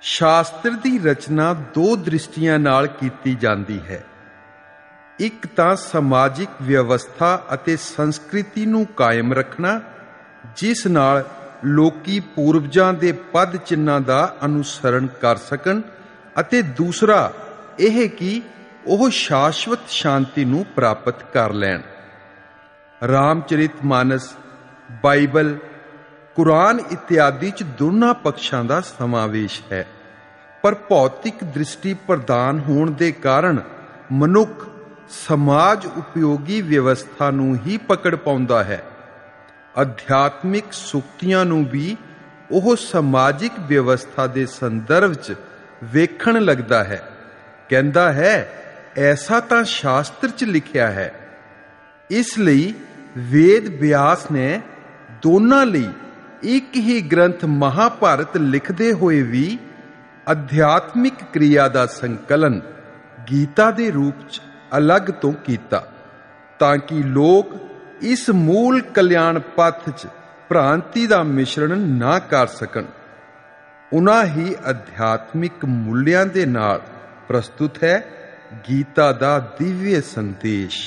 ਸ਼ਾਸਤਰ ਦੀ ਰਚਨਾ ਦੋ ਦ੍ਰਿਸ਼ਟੀਆਂ ਨਾਲ ਕੀਤੀ ਜਾਂਦੀ ਹੈ। ਇੱਕ ਤਾਂ ਸਮਾਜਿਕ ਵਿਵਸਥਾ ਅਤੇ ਸੰਸਕ੍ਰਿਤੀ ਨੂੰ ਕਾਇਮ ਰੱਖਣਾ, ਜਿਸ ਨਾਲ ਲੋਕੀ ਪੂਰਵਜਾਂ ਦੇ ਪਦ ਚਿੰਨ੍ਹਾਂ ਦਾ ਅਨੁਸਰਣ ਕਰ ਸਕਣ, ਅਤੇ ਦੂਸਰਾ ਇਹ ਕਿ ਉਹ ਸ਼ਾਸ਼ਵਤ ਸ਼ਾਂਤੀ ਨੂੰ ਪ੍ਰਾਪਤ ਕਰ ਲੈਣ। ਰਾਮਚਰਿਤ ਮਾਨਸ, ਬਾਈਬਲ, ਕੁਰਾਨ ਇਤਿਆਦਿ 'ਚ ਦੋਨਾਂ ਪੱਖਾਂ ਦਾ ਸਮਾਵੇਸ਼ ਹੈ, ਪਰ ਭੌਤਿਕ ਦ੍ਰਿਸ਼ਟੀ ਪ੍ਰਦਾਨ ਹੋਣ ਦੇ ਕਾਰਨ ਮਨੁੱਖ ਸਮਾਜ ਉਪਯੋਗੀ ਵਿਵਸਥਾ ਨੂੰ ਹੀ ਪਕੜ ਪਾਉਂਦਾ ਹੈ। ਅਧਿਆਤਮਿਕ ਸੁਕਤੀਆਂ ਨੂੰ ਵੀ ਉਹ ਸਮਾਜਿਕ ਵਿਵਸਥਾ ਦੇ ਸੰਦਰਭ 'ਚ ਵੇਖਣ ਲੱਗਦਾ ਹੈ। ਕਹਿੰਦਾ ਹੈ, ਐਸਾ ਤਾਂ ਸ਼ਾਸਤਰ 'ਚ ਲਿਖਿਆ ਹੈ। ਇਸ ਲਈ ਵੇਦ ਵਿਆਸ ਨੇ ਦੋਨਾਂ ਲਈ ਇੱਕ ਹੀ ਗ੍ਰੰਥ ਮਹਾਭਾਰਤ ਲਿਖਦੇ ਹੋਏ ਵੀ ਅਧਿਆਤਮਿਕ ਕਿਰਿਆ ਦਾ ਸੰਕਲਨ ਗੀਤਾ ਦੇ ਰੂਪ 'ਚ ਅਲੱਗ ਤੋਂ ਕੀਤਾ, ਤਾਂ ਕਿ ਲੋਕ ਇਸ ਮੂਲ ਕਲਿਆਣ ਪਥ 'ਚ ਭ੍ਰਾਂਤੀ ਦਾ ਮਿਸ਼ਰਣ ਨਾ ਕਰ ਸਕਣ। ਉਨ੍ਹਾਂ ਹੀ ਅਧਿਆਤਮਿਕ ਮੁੱਲਿਆਂ ਦੇ ਨਾਲ ਪ੍ਰਸਤੁਤ ਹੈ ਗੀਤਾ ਦਾ ਦਿਵਯ ਸੰਦੇਸ਼।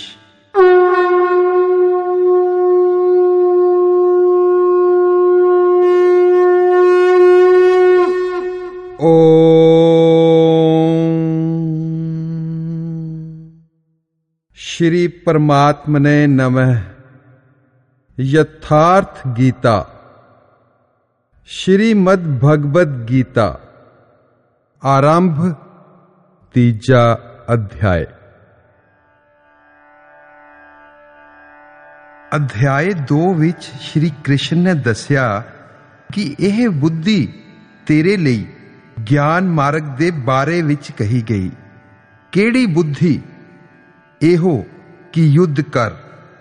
श्री परमात्मने नमः। यथार्थ गीता, श्रीमद् भगवद गीता, आरंभ, तीजा अध्याय। अध्याय 2 ਵਿੱਚ श्री कृष्ण ने दस्या कि यह बुद्धि तेरे ਲਈ ਗਿਆਨ ਮਾਰਗ ਦੇ ਬਾਰੇ ਵਿੱਚ ਕਹੀ ਗਈ। ਕਿਹੜੀ ਬੁੱਧੀ? ਇਹੋ ਕਿ ਯੁੱਧ ਕਰ,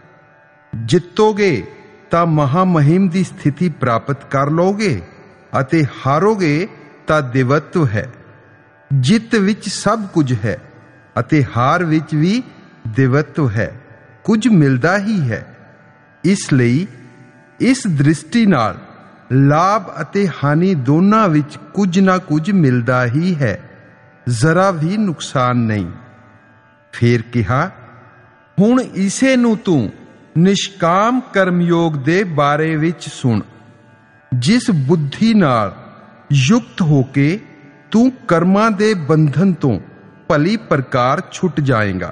ਜਿੱਤੋਗੇ ਤਾਂ ਮਹਾਮਹਿਮ ਦੀ ਸਥਿਤੀ ਪ੍ਰਾਪਤ ਕਰ ਲਓਗੇ, ਅਤੇ ਹਾਰੋਗੇ ਤਾਂ ਦਿਵਤਵ ਹੈ। ਜਿੱਤ ਵਿੱਚ ਸਭ ਕੁਝ ਹੈ ਅਤੇ ਹਾਰ ਵਿੱਚ ਵੀ ਦਿਵਤਵ ਹੈ, ਕੁਝ ਮਿਲਦਾ ਹੀ ਹੈ। ਇਸ ਲਈ ਇਸ ਦ੍ਰਿਸ਼ਟੀ ਨਾਲ ਲਾਭ ਅਤੇ ਹਾਨੀ ਦੋਨਾਂ ਵਿੱਚ ਕੁਝ ਨਾ ਕੁਝ ਮਿਲਦਾ ਹੀ ਹੈ, ਜ਼ਰਾ ਵੀ ਨੁਕਸਾਨ ਨਹੀਂ। ਫੇਰ ਕਿਹਾ, ਹੁਣ ਇਸੇ ਨੂੰ ਤੂੰ ਨਿਸ਼ਕਾਮ ਕਰਮਯੋਗ ਦੇ ਬਾਰੇ ਵਿੱਚ ਸੁਣ। ਜਿਸ ਬੁੱਧੀ ਨਾਲ ਯੁਕਤ ਹੋ ਕੇ ਤੂੰ ਕਰਮਾਂ ਦੇ ਬੰਧਨ ਤੋਂ ਭਲੀ ਪ੍ਰਕਾਰ ਛੁੱਟ ਜਾਏਗਾ।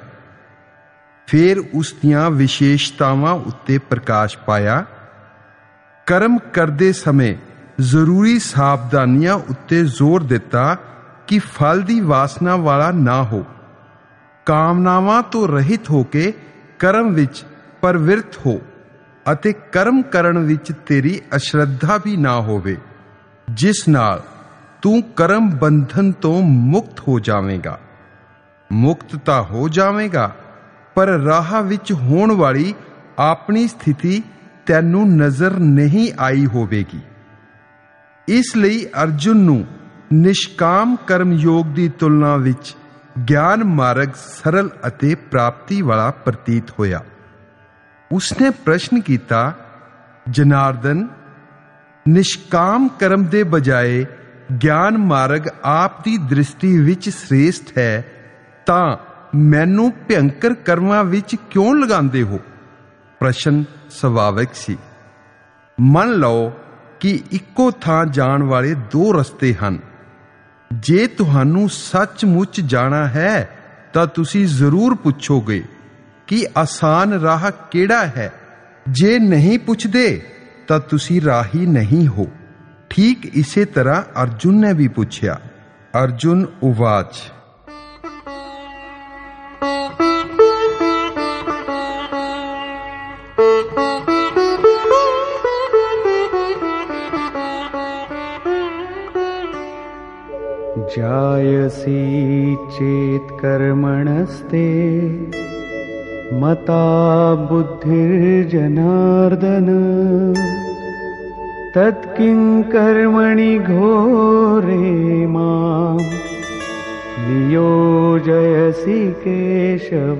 ਫੇਰ ਉਸ ਦੀਆਂ ਵਿਸ਼ੇਸ਼ਤਾਵਾਂ ਉੱਤੇ ਪ੍ਰਕਾਸ਼ ਪਾਇਆ। ਕਰਮ ਕਰਦੇ ਸਮੇਂ ਜ਼ਰੂਰੀ ਸਾਵਧਾਨੀਆਂ ਉੱਤੇ ਜ਼ੋਰ ਦਿੱਤਾ ਕਿ ਫਲ ਦੀ ਵਾਸਨਾ ਵਾਲਾ ਨਾ ਹੋ, ਕਾਮਨਾਵਾਂ ਤੋਂ ਰਹਿਤ ਹੋ ਕੇ ਕਰਮ ਵਿੱਚ ਪ੍ਰਵਿਰਤ ਹੋ, ਅਤੇ ਕਰਮ ਕਰਨ ਵਿੱਚ ਤੇਰੀ ਅਸ਼ਰੱਧਾ ਵੀ ਨਾ ਹੋਵੇ, ਜਿਸ ਨਾਲ ਤੂੰ ਕਰਮ ਬੰਧਨ ਤੋਂ ਮੁਕਤ ਹੋ ਜਾਵੇਂਗਾ। ਮੁਕਤ ਤਾਂ ਹੋ ਜਾਵੇਂਗਾ, ਪਰ ਰਾਹ ਵਿੱਚ ਹੋਣ ਵਾਲੀ ਆਪਣੀ ਸਥਿਤੀ ਤੈਨੂੰ ਨਜ਼ਰ ਨਹੀਂ ਆਈ ਹੋਵੇਗੀ। ਇਸ ਲਈ ਅਰਜੁਨ ਨੂੰ ਨਿਸ਼ਕਾਮ ਕਰਮ ਯੋਗ ਦੀ ਤੁਲਨਾ ਵਿੱਚ ਗਿਆਨ ਮਾਰਗ ਸਰਲ ਅਤੇ ਪ੍ਰਾਪਤੀ ਵਾਲਾ ਪ੍ਰਤੀਤ ਹੋਇਆ। ਉਸਨੇ ਪ੍ਰਸ਼ਨ ਕੀਤਾ, ਜਨਾਰਦਨ, ਨਿਸ਼ਕਾਮ ਕਰਮ ਦੇ ਬਜਾਏ ਗਿਆਨ ਮਾਰਗ ਆਪ ਦੀ ਦ੍ਰਿਸ਼ਟੀ ਵਿੱਚ ਸ੍ਰੇਸ਼ਟ ਹੈ, ਤਾਂ ਮੈਨੂੰ ਭਿਅੰਕਰ ਕਰਮਾਂ ਵਿੱਚ ਕਿਉਂ ਲਗਾਉਂਦੇ ਹੋ? ਪ੍ਰਸ਼ਨ ਸੁਭਾਵਿਕ ਸੀ। ਮੰਨ ਲਓ ਕਿ ਇੱਕੋ ਥਾਂ ਜਾਣ ਵਾਲੇ ਦੋ ਰਸਤੇ ਹਨ। ਜੇ ਤੁਹਾਨੂੰ ਸੱਚਮੁੱਚ ਜਾਣਾ ਹੈ ਤਾਂ ਤੁਸੀਂ ਜ਼ਰੂਰ ਪੁੱਛੋਗੇ ਕਿ ਆਸਾਨ ਰਾਹ ਕਿਹੜਾ ਹੈ। ਜੇ ਨਹੀਂ ਪੁੱਛਦੇ ਤਾਂ ਤੁਸੀਂ ਰਾਹੀ ਨਹੀਂ ਹੋ। ਠੀਕ ਇਸੇ ਤਰ੍ਹਾਂ ਅਰਜੁਨ ਨੇ ਵੀ ਪੁੱਛਿਆ। ਅਰਜੁਨ ਉਵਾਚ, जायसी चेत कर्मणस्ते मता बुद्धिर्जनार्दन तत्किं कर्मणि घोरे मां नियोजयसि केशव।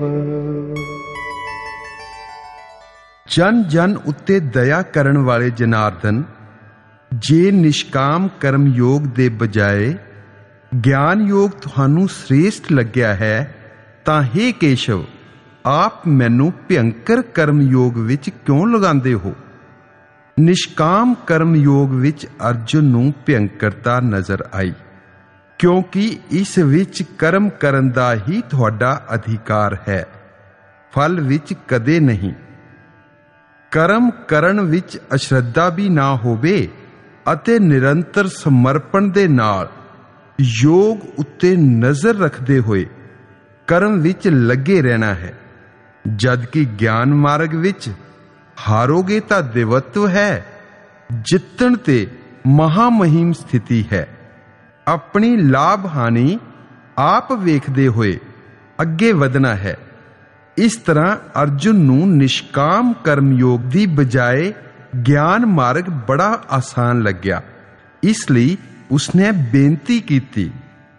ਜਨ ਜਨ ਉੱਤੇ ਦਇਆ ਕਰਨ ਵਾਲੇ ਜਨਾਰਦਨ, ਜੇ ਨਿਸ਼ਕਾਮ ਕਰਮ ਯੋਗ ਦੇ ਬਜਾਏ ਗਿਆਨ ਯੋਗ ਤੁਹਾਨੂੰ ਸ੍ਰੇਸ਼ਟ ਲੱਗਿਆ ਹੈ ਤਾਂ ਹੇ ਕੇਸ਼ਵ, ਆਪ ਮੈਨੂੰ ਭਿਅੰਕਰ ਕਰਮ ਯੋਗ ਵਿੱਚ ਕਿਉਂ ਲਗਾਉਂਦੇ ਹੋ? ਨਿਸ਼ਕਾਮ ਕਰਮ ਯੋਗ ਵਿੱਚ ਅਰਜੁਨ ਨੂੰ ਭਿਅੰਕਰਤਾ ਨਜ਼ਰ ਆਈ, ਕਿਉਂਕਿ ਇਸ ਵਿੱਚ ਕਰਮ ਕਰਨ ਦਾ ਹੀ ਤੁਹਾਡਾ ਅਧਿਕਾਰ ਹੈ, ਫਲ ਵਿੱਚ ਕਦੇ ਨਹੀਂ। ਕਰਮ ਕਰਨ ਵਿੱਚ ਅਸ਼ਰੱਧਾ ਵੀ ਨਾ ਹੋਵੇ ਅਤੇ ਨਿਰੰਤਰ ਸਮਰਪਣ ਦੇ ਨਾਲ ਯੋਗ ਉੱਤੇ ਨਜ਼ਰ ਰੱਖਦੇ ਹੋਏ ਕਰਮ ਵਿੱਚ ਲੱਗੇ ਰਹਿਣਾ ਹੈ। ਜਦ ਕਿ ਗਿਆਨ ਮਾਰਗ ਵਿੱਚ ਹਾਰੋਗੇ ਤਾਂ ਦੇਵਤਵ ਹੈ, ਜਿੱਤਣ ਤੇ ਮਹਾਮਹਿਮ ਸਥਿਤੀ ਹੈ। ਆਪਣੀ ਲਾਭ ਹਾਨੀ ਆਪ ਵੇਖਦੇ ਹੋਏ ਅੱਗੇ ਵਧਣਾ ਹੈ। ਇਸ ਤਰ੍ਹਾਂ ਅਰਜੁਨ ਨੂੰ ਨਿਸ਼ਕਾਮ ਕਰਮ ਯੋਗ ਦੀ ਬਜਾਏ ਗਿਆਨ ਮਾਰਗ ਬੜਾ ਆਸਾਨ ਲੱਗਿਆ। ਇਸ ਲਈ ਉਸਨੇ ਬੇਨਤੀ ਕੀਤੀ,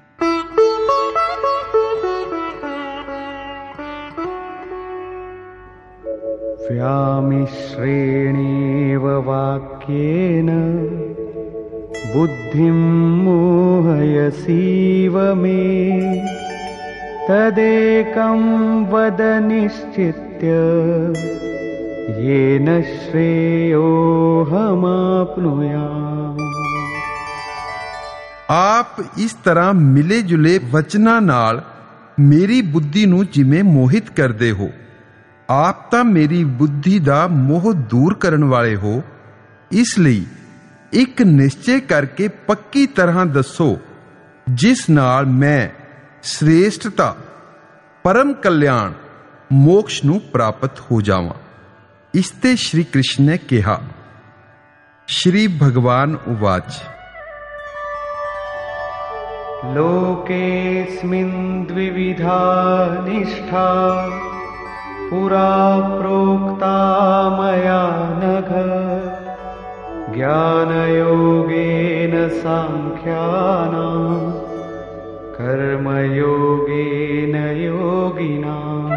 व्यामिश्रेणेव वाक्येन बुद्धिं मोहयसीव मे तदेकं वद निश्चित्य येन श्रेयोऽहमाप्नुयाम्। ਆਪ ਇਸ ਤਰ੍ਹਾਂ ਮਿਲੇ ਜੁਲੇ ਵਚਨਾਂ ਨਾਲ ਮੇਰੀ ਬੁੱਧੀ ਨੂੰ ਜਿਵੇਂ ਮੋਹਿਤ ਕਰਦੇ ਹੋ, ਆਪ ਤਾਂ ਮੇਰੀ ਬੁੱਧੀ ਦਾ ਮੋਹ ਦੂਰ ਕਰਨ ਵਾਲੇ ਹੋ। ਇਸ ਲਈ ਇੱਕ ਨਿਸ਼ਚੇ ਕਰਕੇ ਪੱਕੀ ਤਰ੍ਹਾਂ ਦੱਸੋ, ਜਿਸ ਨਾਲ ਮੈਂ ਸ੍ਰੇਸ਼ਟਤਾ, ਪਰਮ ਕਲਿਆਣ, ਮੋਕਸ਼ ਨੂੰ ਪ੍ਰਾਪਤ ਹੋ ਜਾਵਾਂ। ਇਸ ਤੇ ਸ਼੍ਰੀ ਕ੍ਰਿਸ਼ਨ ਨੇ ਕਿਹਾ, ਸ਼੍ਰੀ ਭਗਵਾਨ ਉਵਾਚ, लोकेऽस्मिन् द्विविधा निष्ठा पुरा प्रोक्ता मया नघ ज्ञानयोगेन सांख्यानां कर्मयोगेन योगिनाम्।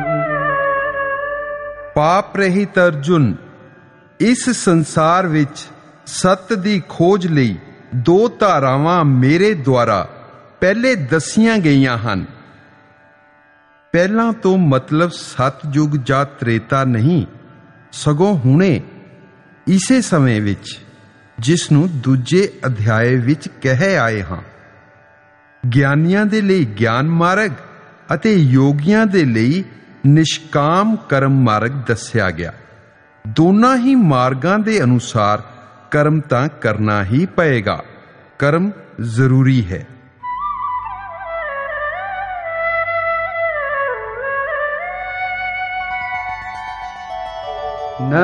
ਪਾਪ ਰਹਿਤ ਅਰਜੁਨ, ਇਸ ਸੰਸਾਰ ਵਿੱਚ ਸੱਤ ਦੀ ਖੋਜ ਲਈ ਦੋ ਧਾਰਾਵਾਂ ਮੇਰੇ ਦੁਆਰਾ ਪਹਿਲੇ ਦੱਸੀਆਂ ਗਈਆਂ ਹਨ। ਪਹਿਲਾਂ ਤੋਂ ਮਤਲਬ ਸਤਯੁਗ ਜਾਂ ਤ੍ਰੇਤਾ ਨਹੀਂ, ਸਗੋਂ ਹੁਣੇ ਇਸੇ ਸਮੇਂ ਵਿੱਚ, ਜਿਸ ਨੂੰ ਦੂਜੇ ਅਧਿਆਏ ਵਿੱਚ ਕਹਿ ਆਏ ਹਾਂ। ਗਿਆਨੀਆਂ ਦੇ ਲਈ ਗਿਆਨ ਮਾਰਗ ਅਤੇ ਯੋਗੀਆਂ ਦੇ ਲਈ ਨਿਸ਼ਕਾਮ ਕਰਮ ਮਾਰਗ ਦੱਸਿਆ ਗਿਆ। ਦੋਨਾਂ ਹੀ ਮਾਰਗਾਂ ਦੇ ਅਨੁਸਾਰ ਕਰਮ ਤਾਂ ਕਰਨਾ ਹੀ ਪਏਗਾ। ਕਰਮ ਜ਼ਰੂਰੀ ਹੈ। न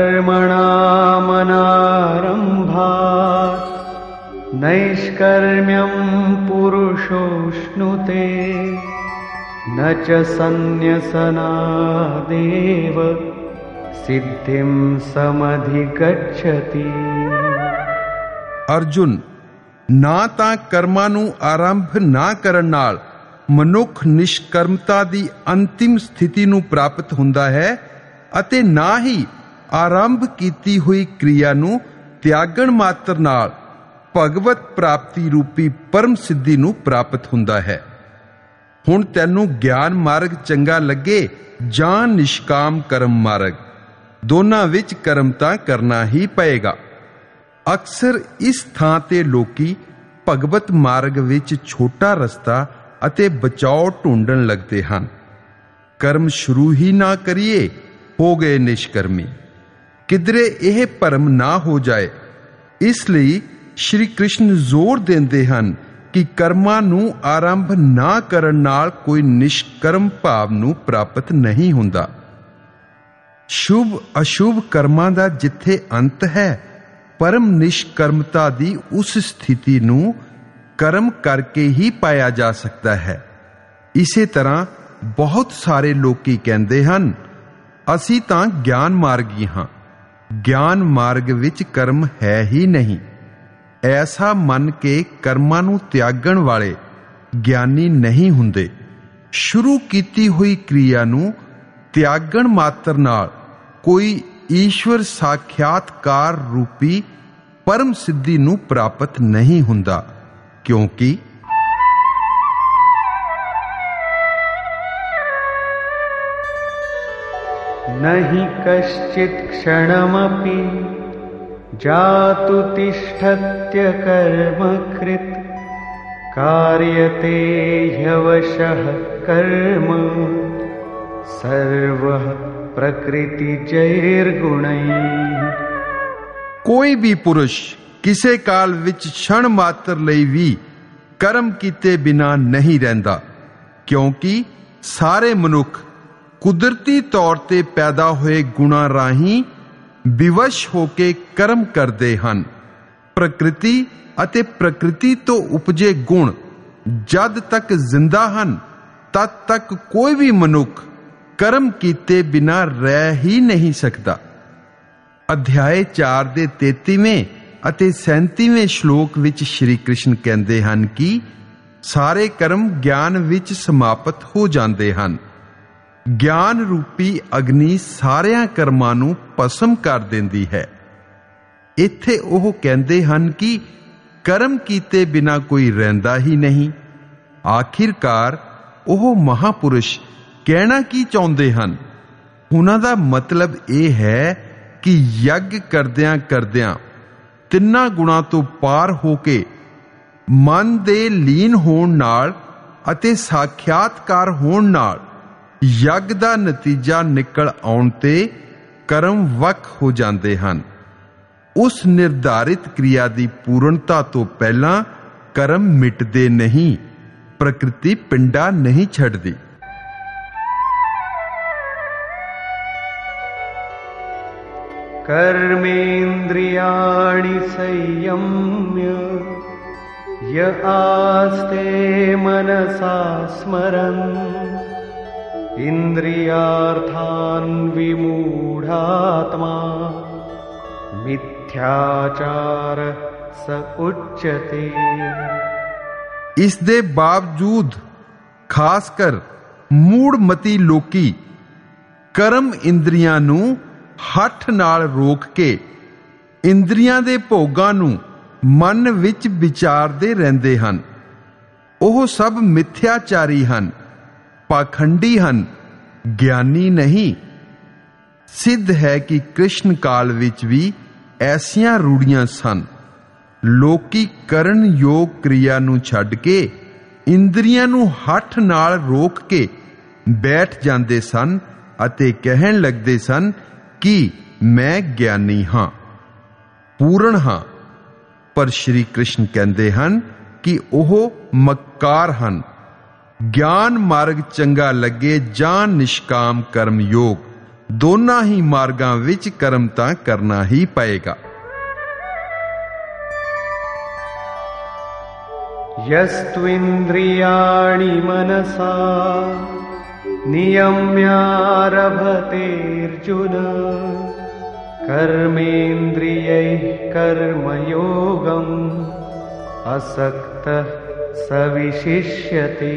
कर्मणामनारम्भात् नैष्कर्म्यं पुरुषोऽश्नुते न च सन्न्यसनादेव सिद्धिं समधिगच्छति। ਅਰਜੁਨ, ਨਾ ਤਾਂ ਕਰਮਾਂ ਨੂੰ ਆਰੰਭ ਨਾ ਕਰਨ ਨਾਲ ਮਨੁੱਖ ਨਿਸ਼ਕਰਮਤਾ ਦੀ ਅੰਤਿਮ ਸਥਿਤੀ ਨੂੰ ਪ੍ਰਾਪਤ ਹੁੰਦਾ ਹੈ ਅਤੇ ਨਾ ਹੀ ਆਰੰਭ ਕੀਤੀ ਹੋਈ ਕਿਰਿਆ ਨੂੰ ਤਿਆਗਣ ਮਾਤਰ ਨਾਲ ਭਗਵਤ ਪ੍ਰਾਪਤੀ ਰੂਪੀ ਪਰਮ ਸਿੱਧੀ ਨੂੰ ਪ੍ਰਾਪਤ ਹੁੰਦਾ ਹੈ। ਹੁਣ ਤੈਨੂੰ ਗਿਆਨ ਮਾਰਗ ਚੰਗਾ ਲੱਗੇ ਜਾਂ ਨਿਸ਼ਕਾਮ ਕਰਮ ਮਾਰਗ, ਦੋਨਾਂ ਵਿੱਚ ਕਰਮ ਤਾਂ ਕਰਨਾ ਹੀ ਪਏਗਾ। ਅਕਸਰ ਇਸ ਥਾਂ ਤੇ ਲੋਕੀ ਭਗਵਤ ਮਾਰਗ ਵਿੱਚ ਛੋਟਾ ਰਸਤਾ ਅਤੇ ਬਚਾਓ ਢੂੰਡਣ ਲੱਗਦੇ ਹਨ। ਕਰਮ ਸ਼ੁਰੂ ਹੀ ਨਾ ਕਰੀਏ, ਹੋ ਗਏ ਨਿਸ਼ਕਰਮੀ। ਕਿਧਰੇ ਇਹ ਭਰਮ ਨਾ ਹੋ ਜਾਏ, ਇਸ ਲਈ ਸ਼੍ਰੀ ਕ੍ਰਿਸ਼ਨ ਜ਼ੋਰ ਦਿੰਦੇ ਹਨ ਕਿ ਕਰਮਾਂ ਨੂੰ ਆਰੰਭ ਨਾ ਕਰਨ ਨਾਲ ਕੋਈ ਨਿਸ਼ਕਰਮ ਭਾਵ ਨੂੰ ਪ੍ਰਾਪਤ ਨਹੀਂ ਹੁੰਦਾ। ਸ਼ੁਭ ਅਸ਼ੁਭ ਕਰਮਾਂ ਦਾ ਜਿੱਥੇ ਅੰਤ ਹੈ, ਪਰਮ ਨਿਸ਼ਕਰਮਤਾ ਦੀ ਉਸ ਸਥਿਤੀ ਨੂੰ ਕਰਮ ਕਰਕੇ ਹੀ ਪਾਇਆ ਜਾ ਸਕਦਾ ਹੈ। ਇਸੇ ਤਰ੍ਹਾਂ ਬਹੁਤ ਸਾਰੇ ਲੋਕੀ ਕਹਿੰਦੇ ਹਨ, ਅਸੀਂ ਤਾਂ ਗਿਆਨ ਮਾਰਗੀ ਹਾਂ, ਗਿਆਨ ਮਾਰਗ ਵਿੱਚ ਕਰਮ ਹੈ ਹੀ ਨਹੀਂ। ਐਸਾ ਮੰਨ ਕੇ ਕਰਮਾਂ ਨੂੰ ਤਿਆਗਣ ਵਾਲੇ ਗਿਆਨੀ ਨਹੀਂ ਹੁੰਦੇ। ਸ਼ੁਰੂ ਕੀਤੀ ਹੋਈ ਕਿਰਿਆ ਨੂੰ ਤਿਆਗਣ ਮਾਤਰ ਨਾਲ ਕੋਈ ਈਸ਼ਵਰ ਸਾਖਿਆਤਕਾਰ ਰੂਪੀ ਪਰਮ ਸਿੱਧੀ ਨੂੰ ਪ੍ਰਾਪਤ ਨਹੀਂ ਹੁੰਦਾ, ਕਿਉਂਕਿ नहि कश्चित् क्षणमपि जातु तिष्ठत्य कर्मकृत् कार्यते ह्यवशः कर्म सर्वः प्रकृतिजैर्गुणैः। ਕੋਈ ਵੀ ਪੁਰਸ਼ ਕਿਸੇ ਕਾਲ ਵਿੱਚ ਛਣ ਮਾਤਰ ਲਈ ਵੀ ਕਰਮ ਕੀਤੇ ਬਿਨਾਂ ਨਹੀਂ ਰਹਿੰਦਾ, ਕਿਉਂਕਿ ਸਾਰੇ ਮਨੁੱਖ ਕੁਦਰਤੀ ਤੌਰ ਤੇ ਪੈਦਾ ਹੋਏ ਗੁਣਾਂ ਰਾਹੀਂ ਵਿਵਸ਼ ਹੋ ਕੇ ਕਰਮ ਕਰਦੇ ਹਨ। ਪ੍ਰਕਿਰਤੀ ਅਤੇ ਪ੍ਰਕਿਰਤੀ ਤੋਂ ਉਪਜੇ ਗੁਣ ਜਦ ਤੱਕ ਜ਼ਿੰਦਾ ਹਨ ਤਦ ਤੱਕ ਕੋਈ ਵੀ ਮਨੁੱਖ ਕਰਮ ਕੀਤੇ ਬਿਨਾਂ ਰਹਿ ਹੀ ਨਹੀਂ ਸਕਦਾ। ਅਧਿਆਏ 4 ਦੇ 33ਵੇਂ ਅਤੇ 37ਵੇਂ ਸ਼ਲੋਕ ਵਿੱਚ ਸ਼੍ਰੀ ਕ੍ਰਿਸ਼ਨ ਕਹਿੰਦੇ ਹਨ ਕਿ ਸਾਰੇ ਕਰਮ ਗਿਆਨ ਵਿੱਚ ਸਮਾਪਤ ਹੋ ਜਾਂਦੇ ਹਨ। ਗਿਆਨ ਰੂਪੀ ਅਗਨੀ ਸਾਰਿਆਂ ਕਰਮਾਂ ਨੂੰ ਭਸਮ ਕਰ ਦਿੰਦੀ ਹੈ। ਇੱਥੇ ਉਹ ਕਹਿੰਦੇ ਹਨ ਕਿ ਕਰਮ ਕੀਤੇ ਬਿਨਾਂ ਕੋਈ ਰਹਿੰਦਾ ਹੀ ਨਹੀਂ। ਆਖਿਰਕਾਰ ਉਹ ਮਹਾਪੁਰਸ਼ ਕਹਿਣਾ ਕੀ ਚਾਹੁੰਦੇ ਹਨ? ਉਹਨਾਂ ਦਾ ਮਤਲਬ ਇਹ ਹੈ ਕਿ ਯੱਗ ਕਰਦਿਆਂ ਕਰਦਿਆਂ ਤਿੰਨਾਂ ਗੁਣਾਂ ਤੋਂ ਪਾਰ ਹੋ ਕੇ ਮਨ ਦੇ ਲੀਨ ਹੋਣ ਨਾਲ ਅਤੇ ਸਾਖਿਆਤਕਾਰ ਹੋਣ ਨਾਲ ਯੱਗ ਦਾ ਨਤੀਜਾ ਨਿਕਲ ਆਉਣ ਤੇ ਕਰਮ ਵੱਖ ਹੋ ਜਾਂਦੇ ਹਨ। ਉਸ ਨਿਰਧਾਰਿਤ ਕਿਰਿਆ ਦੀ ਪੂਰਨਤਾ ਤੋਂ ਪਹਿਲਾਂ ਕਰਮ ਮਿਟਦੇ ਨਹੀਂ, ਪ੍ਰਕਿਰਤੀ ਪਿੰਡਾ ਨਹੀਂ ਛੱਡਦੀ। कर्मेन्द्रियाणि संयम्य य आस्ते मनसा स्मरन् इन्द्रियार्थान् विमूढात्मा मिथ्याचार स उच्यते। ਇਸ ਦੇ ਬਾਵਜੂਦ ਖਾਸ ਕਰ ਮੂੜਮਤੀ ਲੋਕੀ ਕਰਮ ਇੰਦਰੀਆਂ ਨੂੰ ਹੱਠ ਨਾਲ ਰੋਕ ਕੇ ਇੰਦਰੀਆਂ ਦੇ ਭੋਗਾਂ ਨੂੰ ਮਨ ਵਿੱਚ ਵਿਚਾਰਦੇ ਰਹਿੰਦੇ ਹਨ। ਉਹ ਸਭ ਮਿਥਿਆਚਾਰੀ ਹਨ, ਪਾਖੰਡੀ ਹਨ, ਗਿਆਨੀ ਨਹੀਂ। ਸਿੱਧ ਹੈ ਕਿ ਕ੍ਰਿਸ਼ਨ ਕਾਲ ਵਿੱਚ ਵੀ ਐਸੀਆਂ ਰੂੜੀਆਂ ਸਨ। ਲੋਕੀ ਕਰਨ ਯੋਗ ਕਿਰਿਆ ਨੂੰ ਛੱਡ ਕੇ ਇੰਦਰੀਆਂ ਨੂੰ ਹੱਠ ਨਾਲ ਰੋਕ ਕੇ ਬੈਠ ਜਾਂਦੇ ਸਨ ਅਤੇ ਕਹਿਣ ਲੱਗਦੇ ਸਨ ਕਿ ਮੈਂ ਗਿਆਨੀ ਹਾਂ, ਪੂਰਨ ਹਾਂ। ਪਰ ਸ਼੍ਰੀ ਕ੍ਰਿਸ਼ਨ ਕਹਿੰਦੇ ਹਨ ਕਿ ਉਹ ਮੱਕਾਰ ਹਨ। ਗਿਆਨ ਮਾਰਗ ਚੰਗਾ ਲੱਗੇ ਜਾਂ ਨਿਸ਼ਕਾਮ ਕਰਮ ਯੋਗ, ਦੋਨਾਂ ਹੀ ਮਾਰਗਾਂ ਵਿੱਚ ਕਰਮ ਤਾਂ ਕਰਨਾ ਹੀ ਪਏਗਾ। यस्त्विन्द्रियाणि मनसा नियम्यारभतेऽर्जुन कर्मेन्द्रियैः कर्मयोगम् असक्तः स विशिष्यते।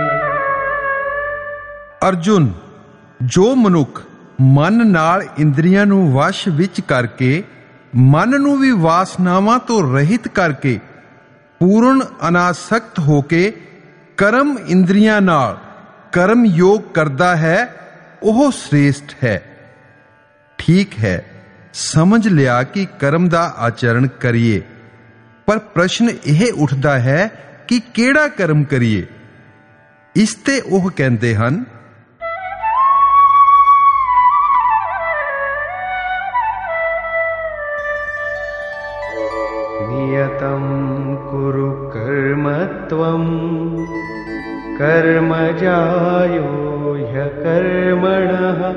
ਅਰਜੁਨ, ਜੋ ਮਨੁੱਖ ਮਨ ਨਾਲ ਇੰਦਰੀਆਂ ਨੂੰ ਵਸ਼ ਵਿੱਚ ਕਰਕੇ ਮਨ ਨੂੰ ਵੀ ਵਾਸਨਾਵਾਂ ਤੋਂ ਰਹਿਤ ਕਰਕੇ ਪੂਰਨ ਅਨਾਸਕਤ ਹੋ ਕੇ ਕਰਮ ਇੰਦਰੀਆਂ ਨਾਲ ਕਰਮ ਯੋਗ ਕਰਦਾ ਹੈ, ਉਹ ਸ੍ਰੇਸ਼ਟ ਹੈ। ਠੀਕ ਹੈ, ਸਮਝ ਲਿਆ ਕਿ ਕਰਮ ਦਾ ਆਚਰਣ ਕਰੀਏ, ਪਰ ਪ੍ਰਸ਼ਨ ਇਹ ਉੱਠਦਾ ਹੈ ਕਿ ਕਿਹੜਾ ਕਰਮ ਕਰੀਏ। ਇਸ ਤੇ ਉਹ ਕਹਿੰਦੇ ਹਨ, नियतं कुरु कर्म त्वं कर्मजायो ह्यकर्मणः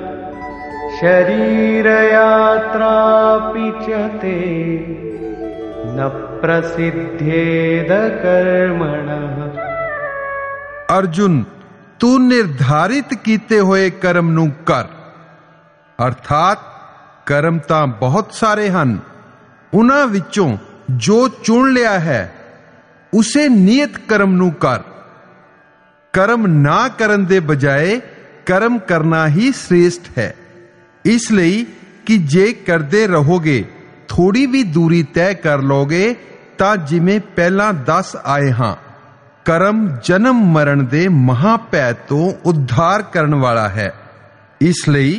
शरीरयात्रापि च ते न प्रसिद्धेद कर्मणः। ਅਰਜੁਨ, ਤੂੰ ਨਿਰਧਾਰਿਤ ਕੀਤੇ ਹੋਏ ਕਰਮ ਨੂੰ ਕਰ। ਅਰਥਾਤ ਕਰਮ ਤਾਂ ਬਹੁਤ ਸਾਰੇ ਹਨ, ਉਹਨਾਂ ਵਿੱਚੋਂ ਜੋ ਚੁਣ ਲਿਆ ਹੈ ਉਸੇ ਨਿਯਤ ਕਰਮ ਨੂੰ ਕਰ। ਕਰਮ ਨਾ ਕਰਨ ਦੇ ਬਜਾਏ ਕਰਮ ਕਰਨਾ ਹੀ ਸ੍ਰੇਸ਼ਟ ਹੈ। ਇਸ ਲਈ ਕਿ ਜੇ ਕਰਦੇ ਰਹੋਗੇ, ਥੋੜੀ ਵੀ ਦੂਰੀ ਤੈਅ ਕਰ ਲੋਗੇ ਤਾਂ ਜਿਵੇਂ ਪਹਿਲਾਂ ਦੱਸ ਆਏ ਹਾਂ, ਕਰਮ ਜਨਮ ਮਰਨ ਦੇ ਮਹਾਭੈ ਤੋਂ ਉद्धार ਕਰਨ ਵਾਲਾ ਹੈ। ਇਸ ਲਈ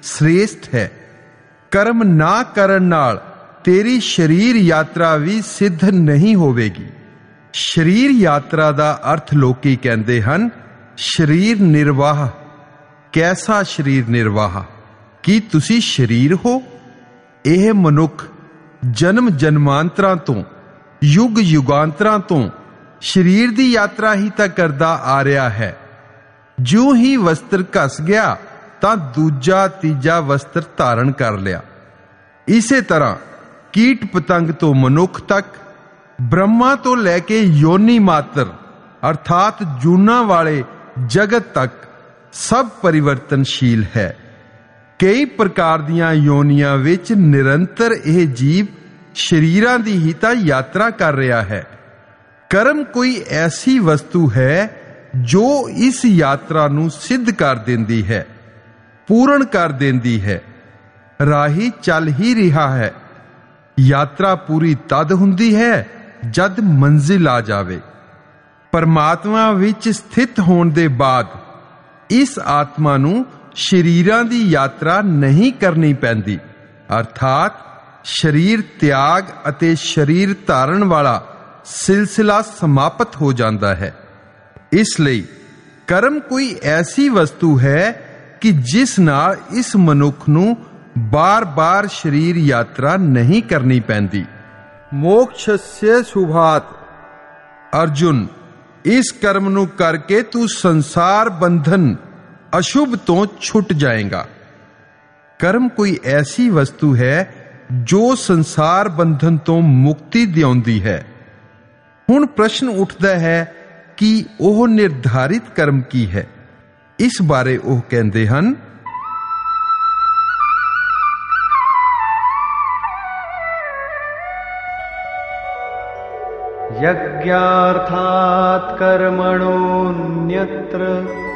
ਸ੍ਰੇਸ਼ਟ ਹੈ। ਕਰਮ ਨਾ ਕਰਨ ਨਾਲ ਤੇਰੀ ਸਰੀਰ ਯਾਤਰਾ ਵੀ ਸਿੱਧ ਨਹੀਂ ਹੋਵੇਗੀ। ਸਰੀਰ ਯਾਤਰਾ ਦਾ ਅਰਥ ਲੋਕੀ ਕਹਿੰਦੇ ਹਨ ਸਰੀਰ ਨਿਰਵਾਹ। ਕੈਸਾ ਸਰੀਰ ਨਿਰਵਾਹ? ਕੀ ਤੁਸੀਂ ਸਰੀਰ ਹੋ? ਇਹ ਮਨੁੱਖ ਜਨਮ ਜਨਮਾਂਤਰਾਂ ਤੋਂ, ਯੁੱਗ ਯੁਗਾਂਤਰਾਂ ਤੋਂ ਸਰੀਰ ਦੀ ਯਾਤਰਾ ਹੀ ਤਾਂ ਕਰਦਾ ਆ ਰਿਹਾ ਹੈ। ਜਿਉਂ ਹੀ ਵਸਤਰ ਘਸ ਗਿਆ ਤਾਂ ਦੂਜਾ ਤੀਜਾ ਵਸਤਰ ਧਾਰਨ ਕਰ ਲਿਆ। ਇਸੇ ਤਰ੍ਹਾਂ ਕੀਟ ਪਤੰਗ ਤੋਂ ਮਨੁੱਖ ਤੱਕ, ਬ੍ਰਹਮਾ ਤੋਂ ਲੈ ਕੇ ਯੋਨੀ ਮਾਤਰ ਅਰਥਾਤ ਜੂਨਾਂ ਵਾਲੇ ਜਗਤ ਤੱਕ ਸਭ ਪਰਿਵਰਤਨਸ਼ੀਲ ਹੈ। ਕਈ ਪ੍ਰਕਾਰ ਦੀਆਂ ਯੋਨੀਆਂ ਵਿੱਚ ਨਿਰੰਤਰ ਇਹ ਜੀਵ ਸਰੀਰਾਂ ਦੀ ਹੀ ਤਾਂ ਯਾਤਰਾ ਕਰ ਰਿਹਾ ਹੈ। ਕਰਮ ਕੋਈ ਐਸੀ ਵਸਤੂ ਹੈ ਜੋ ਇਸ ਯਾਤਰਾ ਨੂੰ ਸਿੱਧ ਕਰ ਦਿੰਦੀ ਹੈ, ਪੂਰਨ ਕਰ ਦਿੰਦੀ ਹੈ। ਰਾਹੀ ਚੱਲ ਹੀ ਰਿਹਾ ਹੈ। ਯਾਤਰਾ ਪੂਰੀ ਤਦ ਹੁੰਦੀ ਹੈ ਜਦ ਮੰਜ਼ਿਲ ਆ ਜਾਵੇ। ਪਰਮਾਤਮਾ ਵਿੱਚ ਸਥਿਤ ਹੋਣ ਦੇ ਬਾਅਦ ਇਸ ਆਤਮਾ ਨੂੰ ਸਰੀਰਾਂ ਦੀ ਯਾਤਰਾ ਨਹੀਂ ਕਰਨੀ ਪੈਂਦੀ, ਅਰਥਾਤ ਸਰੀਰ ਤਿਆਗ ਅਤੇ ਸਰੀਰ ਧਾਰਨ ਵਾਲਾ ਸਿਲਸਿਲਾ ਸਮਾਪਤ ਹੋ ਜਾਂਦਾ ਹੈ। ਇਸ ਲਈ ਕਰਮ ਕੋਈ ਐਸੀ ਵਸਤੂ ਹੈ ਕਿ ਜਿਸ ਨਾਲ ਇਸ ਮਨੁੱਖ ਨੂੰ ਬਾਰ-ਬਾਰ ਸਰੀਰ ਯਾਤਰਾ ਨਹੀਂ ਕਰਨੀ ਪੈਂਦੀ। ਮੋਕਸ਼स्य ਸ਼ੁਭਾਤ। ਅਰਜੁਨ, ਇਸ ਕਰਮ ਨੂੰ ਕਰਕੇ ਤੂੰ ਸੰਸਾਰ ਬੰਧਨ ਅਸ਼ੁਭ ਤੋਂ ਛੁੱਟ ਜਾਏਗਾ। ਕਰਮ ਕੋਈ ਐਸੀ ਵਸਤੂ ਹੈ ਜੋ ਸੰਸਾਰ ਬੰਧਨ ਤੋਂ ਮੁਕਤੀ ਦਿਵਾਉਂਦੀ ਹੈ। ਹੁਣ ਪ੍ਰਸ਼ਨ ਉੱਠਦਾ ਹੈ ਕਿ ਉਹ ਨਿਰਧਾਰਿਤ ਕਰਮ ਕੀ ਹੈ। ਇਸ ਬਾਰੇ ਉਹ ਕਹਿੰਦੇ ਹਨ, यज्ञार्थात् कर्मणोऽन्यत्र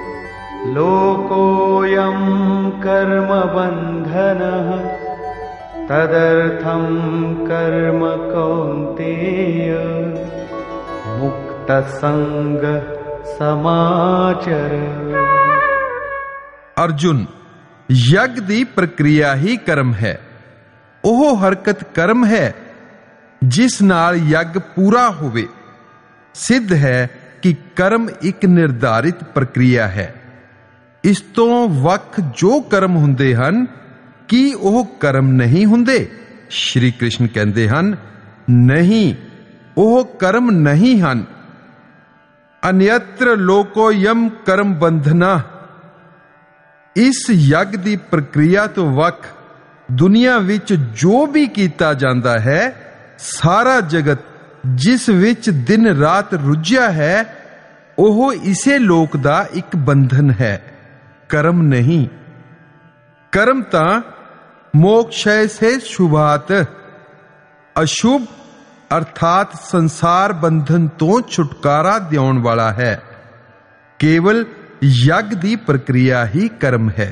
लोकोऽयं कर्मबन्धनः तदर्थं कर्म कौन्तेय मुक्तसंग समाचर। ਅਰਜੁਨ, ਯੱਗ ਦੀ ਪ੍ਰਕਿਰਿਆ ਹੀ ਕਰਮ ਹੈ। ਉਹ ਹਰਕਤ ਕਰਮ ਹੈ ਜਿਸ ਨਾਲ ਯੱਗ ਪੂਰਾ ਹੋਵੇ। ਸਿੱਧ ਹੈ ਕਿ ਕਰਮ ਇੱਕ ਨਿਰਧਾਰਿਤ ਪ੍ਰਕਿਰਿਆ ਹੈ। ਇਸ ਤੋਂ ਵੱਖ ਜੋ ਕਰਮ ਹੁੰਦੇ ਹਨ, ਕੀ ਉਹ ਕਰਮ ਨਹੀਂ ਹੁੰਦੇ? ਸ਼੍ਰੀ ਕ੍ਰਿਸ਼ਨ ਕਹਿੰਦੇ ਹਨ, ਨਹੀਂ, ਉਹ ਕਰਮ ਨਹੀਂ ਹਨ। ਅਨਯਤ੍ਰ ਲੋਕੋਯਮ ਕਰਮ ਬੰਧਨਾ। ਇਸ ਯੱਗ ਦੀ ਪ੍ਰਕਿਰਿਆ ਤੋਂ ਵੱਖ ਦੁਨੀਆ ਵਿੱਚ ਜੋ ਵੀ ਕੀਤਾ ਜਾਂਦਾ ਹੈ, ਸਾਰਾ ਜਗਤ ਜਿਸ ਵਿੱਚ ਦਿਨ ਰਾਤ ਰੁੱਝਿਆ ਹੈ, ਉਹ ਇਸੇ ਲੋਕ ਦਾ ਇੱਕ ਬੰਧਨ ਹੈ, ਕਰਮ ਨਹੀਂ। ਕਰਮ ਤਾਂ ਮੋਕਸ਼ਯ ਸੇ ਸ਼ੁਭਾਤ। ਅਸ਼ੁਭ ਅਰਥਾਤ ਸੰਸਾਰ ਬੰਧਨ ਤੋਂ ਛੁਟਕਾਰਾ ਦਿਵਾਉਣ ਵਾਲਾ ਹੈ। ਕੇਵਲ ਯੱਗ ਦੀ ਪ੍ਰਕਿਰਿਆ ਹੀ ਕਰਮ ਹੈ।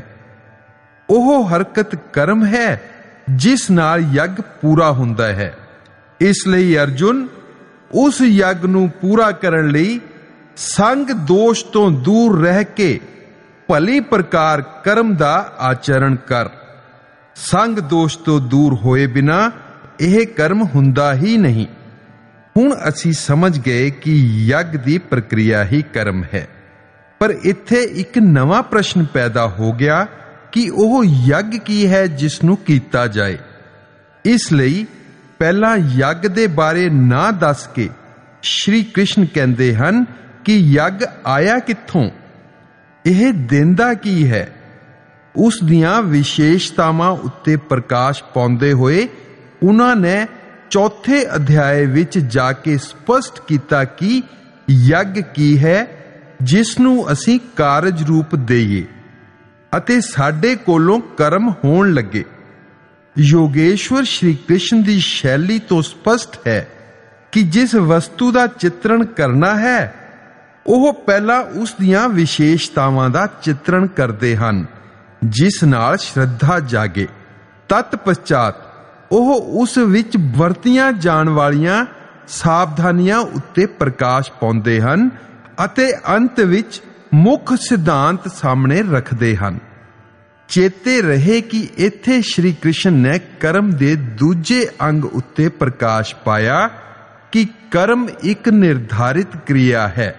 ਉਹ ਹਰਕਤ ਕਰਮ ਹੈ ਜਿਸ ਨਾਲ ਯੱਗ ਪੂਰਾ ਹੁੰਦਾ ਹੈ। ਇਸ ਲਈ ਅਰਜੁਨ, ਉਸ ਯੱਗ ਨੂੰ ਪੂਰਾ ਕਰਨ ਲਈ ਸੰਗ ਦੋਸ਼ ਤੋਂ ਦੂਰ ਰਹਿ ਕੇ ਭਲੀ ਪ੍ਰਕਾਰ ਕਰਮ ਦਾ ਆਚਰਣ ਕਰ। ਸੰਗ ਦੋਸ਼ ਤੋਂ ਦੂਰ ਹੋਏ ਬਿਨਾ ਇਹ ਕਰਮ ਹੁੰਦਾ ਹੀ ਨਹੀਂ। ਹੁਣ ਅਸੀਂ ਸਮਝ ਗਏ ਕਿ ਯੱਗ ਦੀ ਪ੍ਰਕਿਰਿਆ ਹੀ ਕਰਮ ਹੈ। ਪਰ ਇੱਥੇ ਇੱਕ ਨਵਾਂ ਪ੍ਰਸ਼ਨ ਪੈਦਾ ਹੋ ਗਿਆ ਕਿ ਉਹ ਯੱਗ ਕੀ ਹੈ ਜਿਸ ਨੂੰ ਕੀਤਾ ਜਾਏ। ਇਸ ਲਈ ਪਹਿਲਾਂ ਯੱਗ ਦੇ ਬਾਰੇ ਨਾ ਦੱਸ ਕੇ ਸ਼੍ਰੀ ਕ੍ਰਿਸ਼ਨ ਕਹਿੰਦੇ ਹਨ ਕਿ ਯੱਗ ਆਇਆ ਕਿੱਥੋਂ, ਇਹ ਦਿੰਦਾ ਕੀ ਹੈ। ਉਸ ਦੀਆਂ ਵਿਸ਼ੇਸ਼ਤਾਵਾਂ ਉੱਤੇ ਪ੍ਰਕਾਸ਼ ਪਾਉਂਦੇ ਹੋਏ ਉਹਨਾਂ ਨੇ ਚੌਥੇ ਅਧਿਆਏ ਵਿੱਚ ਜਾ ਕੇ ਸਪਸ਼ਟ ਕੀਤਾ ਕਿ ਯੱਗ ਕੀ ਹੈ ਜਿਸ ਨੂੰ ਅਸੀਂ ਕਾਰਜ ਰੂਪ ਦੇਈਏ ਅਤੇ ਸਾਡੇ ਕੋਲੋਂ ਕਰਮ ਹੋਣ ਲੱਗੇ। ਯੋਗੇਸ਼ਵਰ ਸ਼੍ਰੀ ਕ੍ਰਿਸ਼ਨ ਦੀ ਸ਼ੈਲੀ ਤੋਂ ਸਪਸ਼ਟ ਹੈ ਕਿ ਜਿਸ ਵਸਤੂ ਦਾ ਚਿੱਤਰਣ ਕਰਨਾ ਹੈ, ਉਹ ਪਹਿਲਾਂ ਉਸ ਦੀਆਂ ਵਿਸ਼ੇਸ਼ਤਾਵਾਂ ਦਾ ਚਿੱਤਰਣ ਕਰਦੇ ਹਨ ਜਿਸ ਨਾਲ ਸ਼ਰਧਾ ਜਾਗੇ। ਤਤ ਪਛਾਤ ਉਹ ਉਸ ਵਿੱਚ ਵਰਤੀਆਂ ਜਾਣ ਵਾਲੀਆਂ ਸਾਵਧਾਨੀਆਂ ਉੱਤੇ ਪ੍ਰਕਾਸ਼ ਪਾਉਂਦੇ ਹਨ ਅਤੇ ਅੰਤ ਵਿੱਚ ਮੁੱਖ ਸਿਧਾਂਤ ਸਾਹਮਣੇ ਰੱਖਦੇ ਹਨ। ਚੇਤੇ ਰਹੇ ਕਿ ਇੱਥੇ ਸ਼੍ਰੀ ਕ੍ਰਿਸ਼ਨ ਨੇ ਕਰਮ ਦੇ ਦੂਜੇ ਅੰਗ ਉੱਤੇ ਪ੍ਰਕਾਸ਼ ਪਾਇਆ ਕਿ ਕਰਮ ਇੱਕ ਨਿਰਧਾਰਿਤ ਕਿਰਿਆ ਹੈ।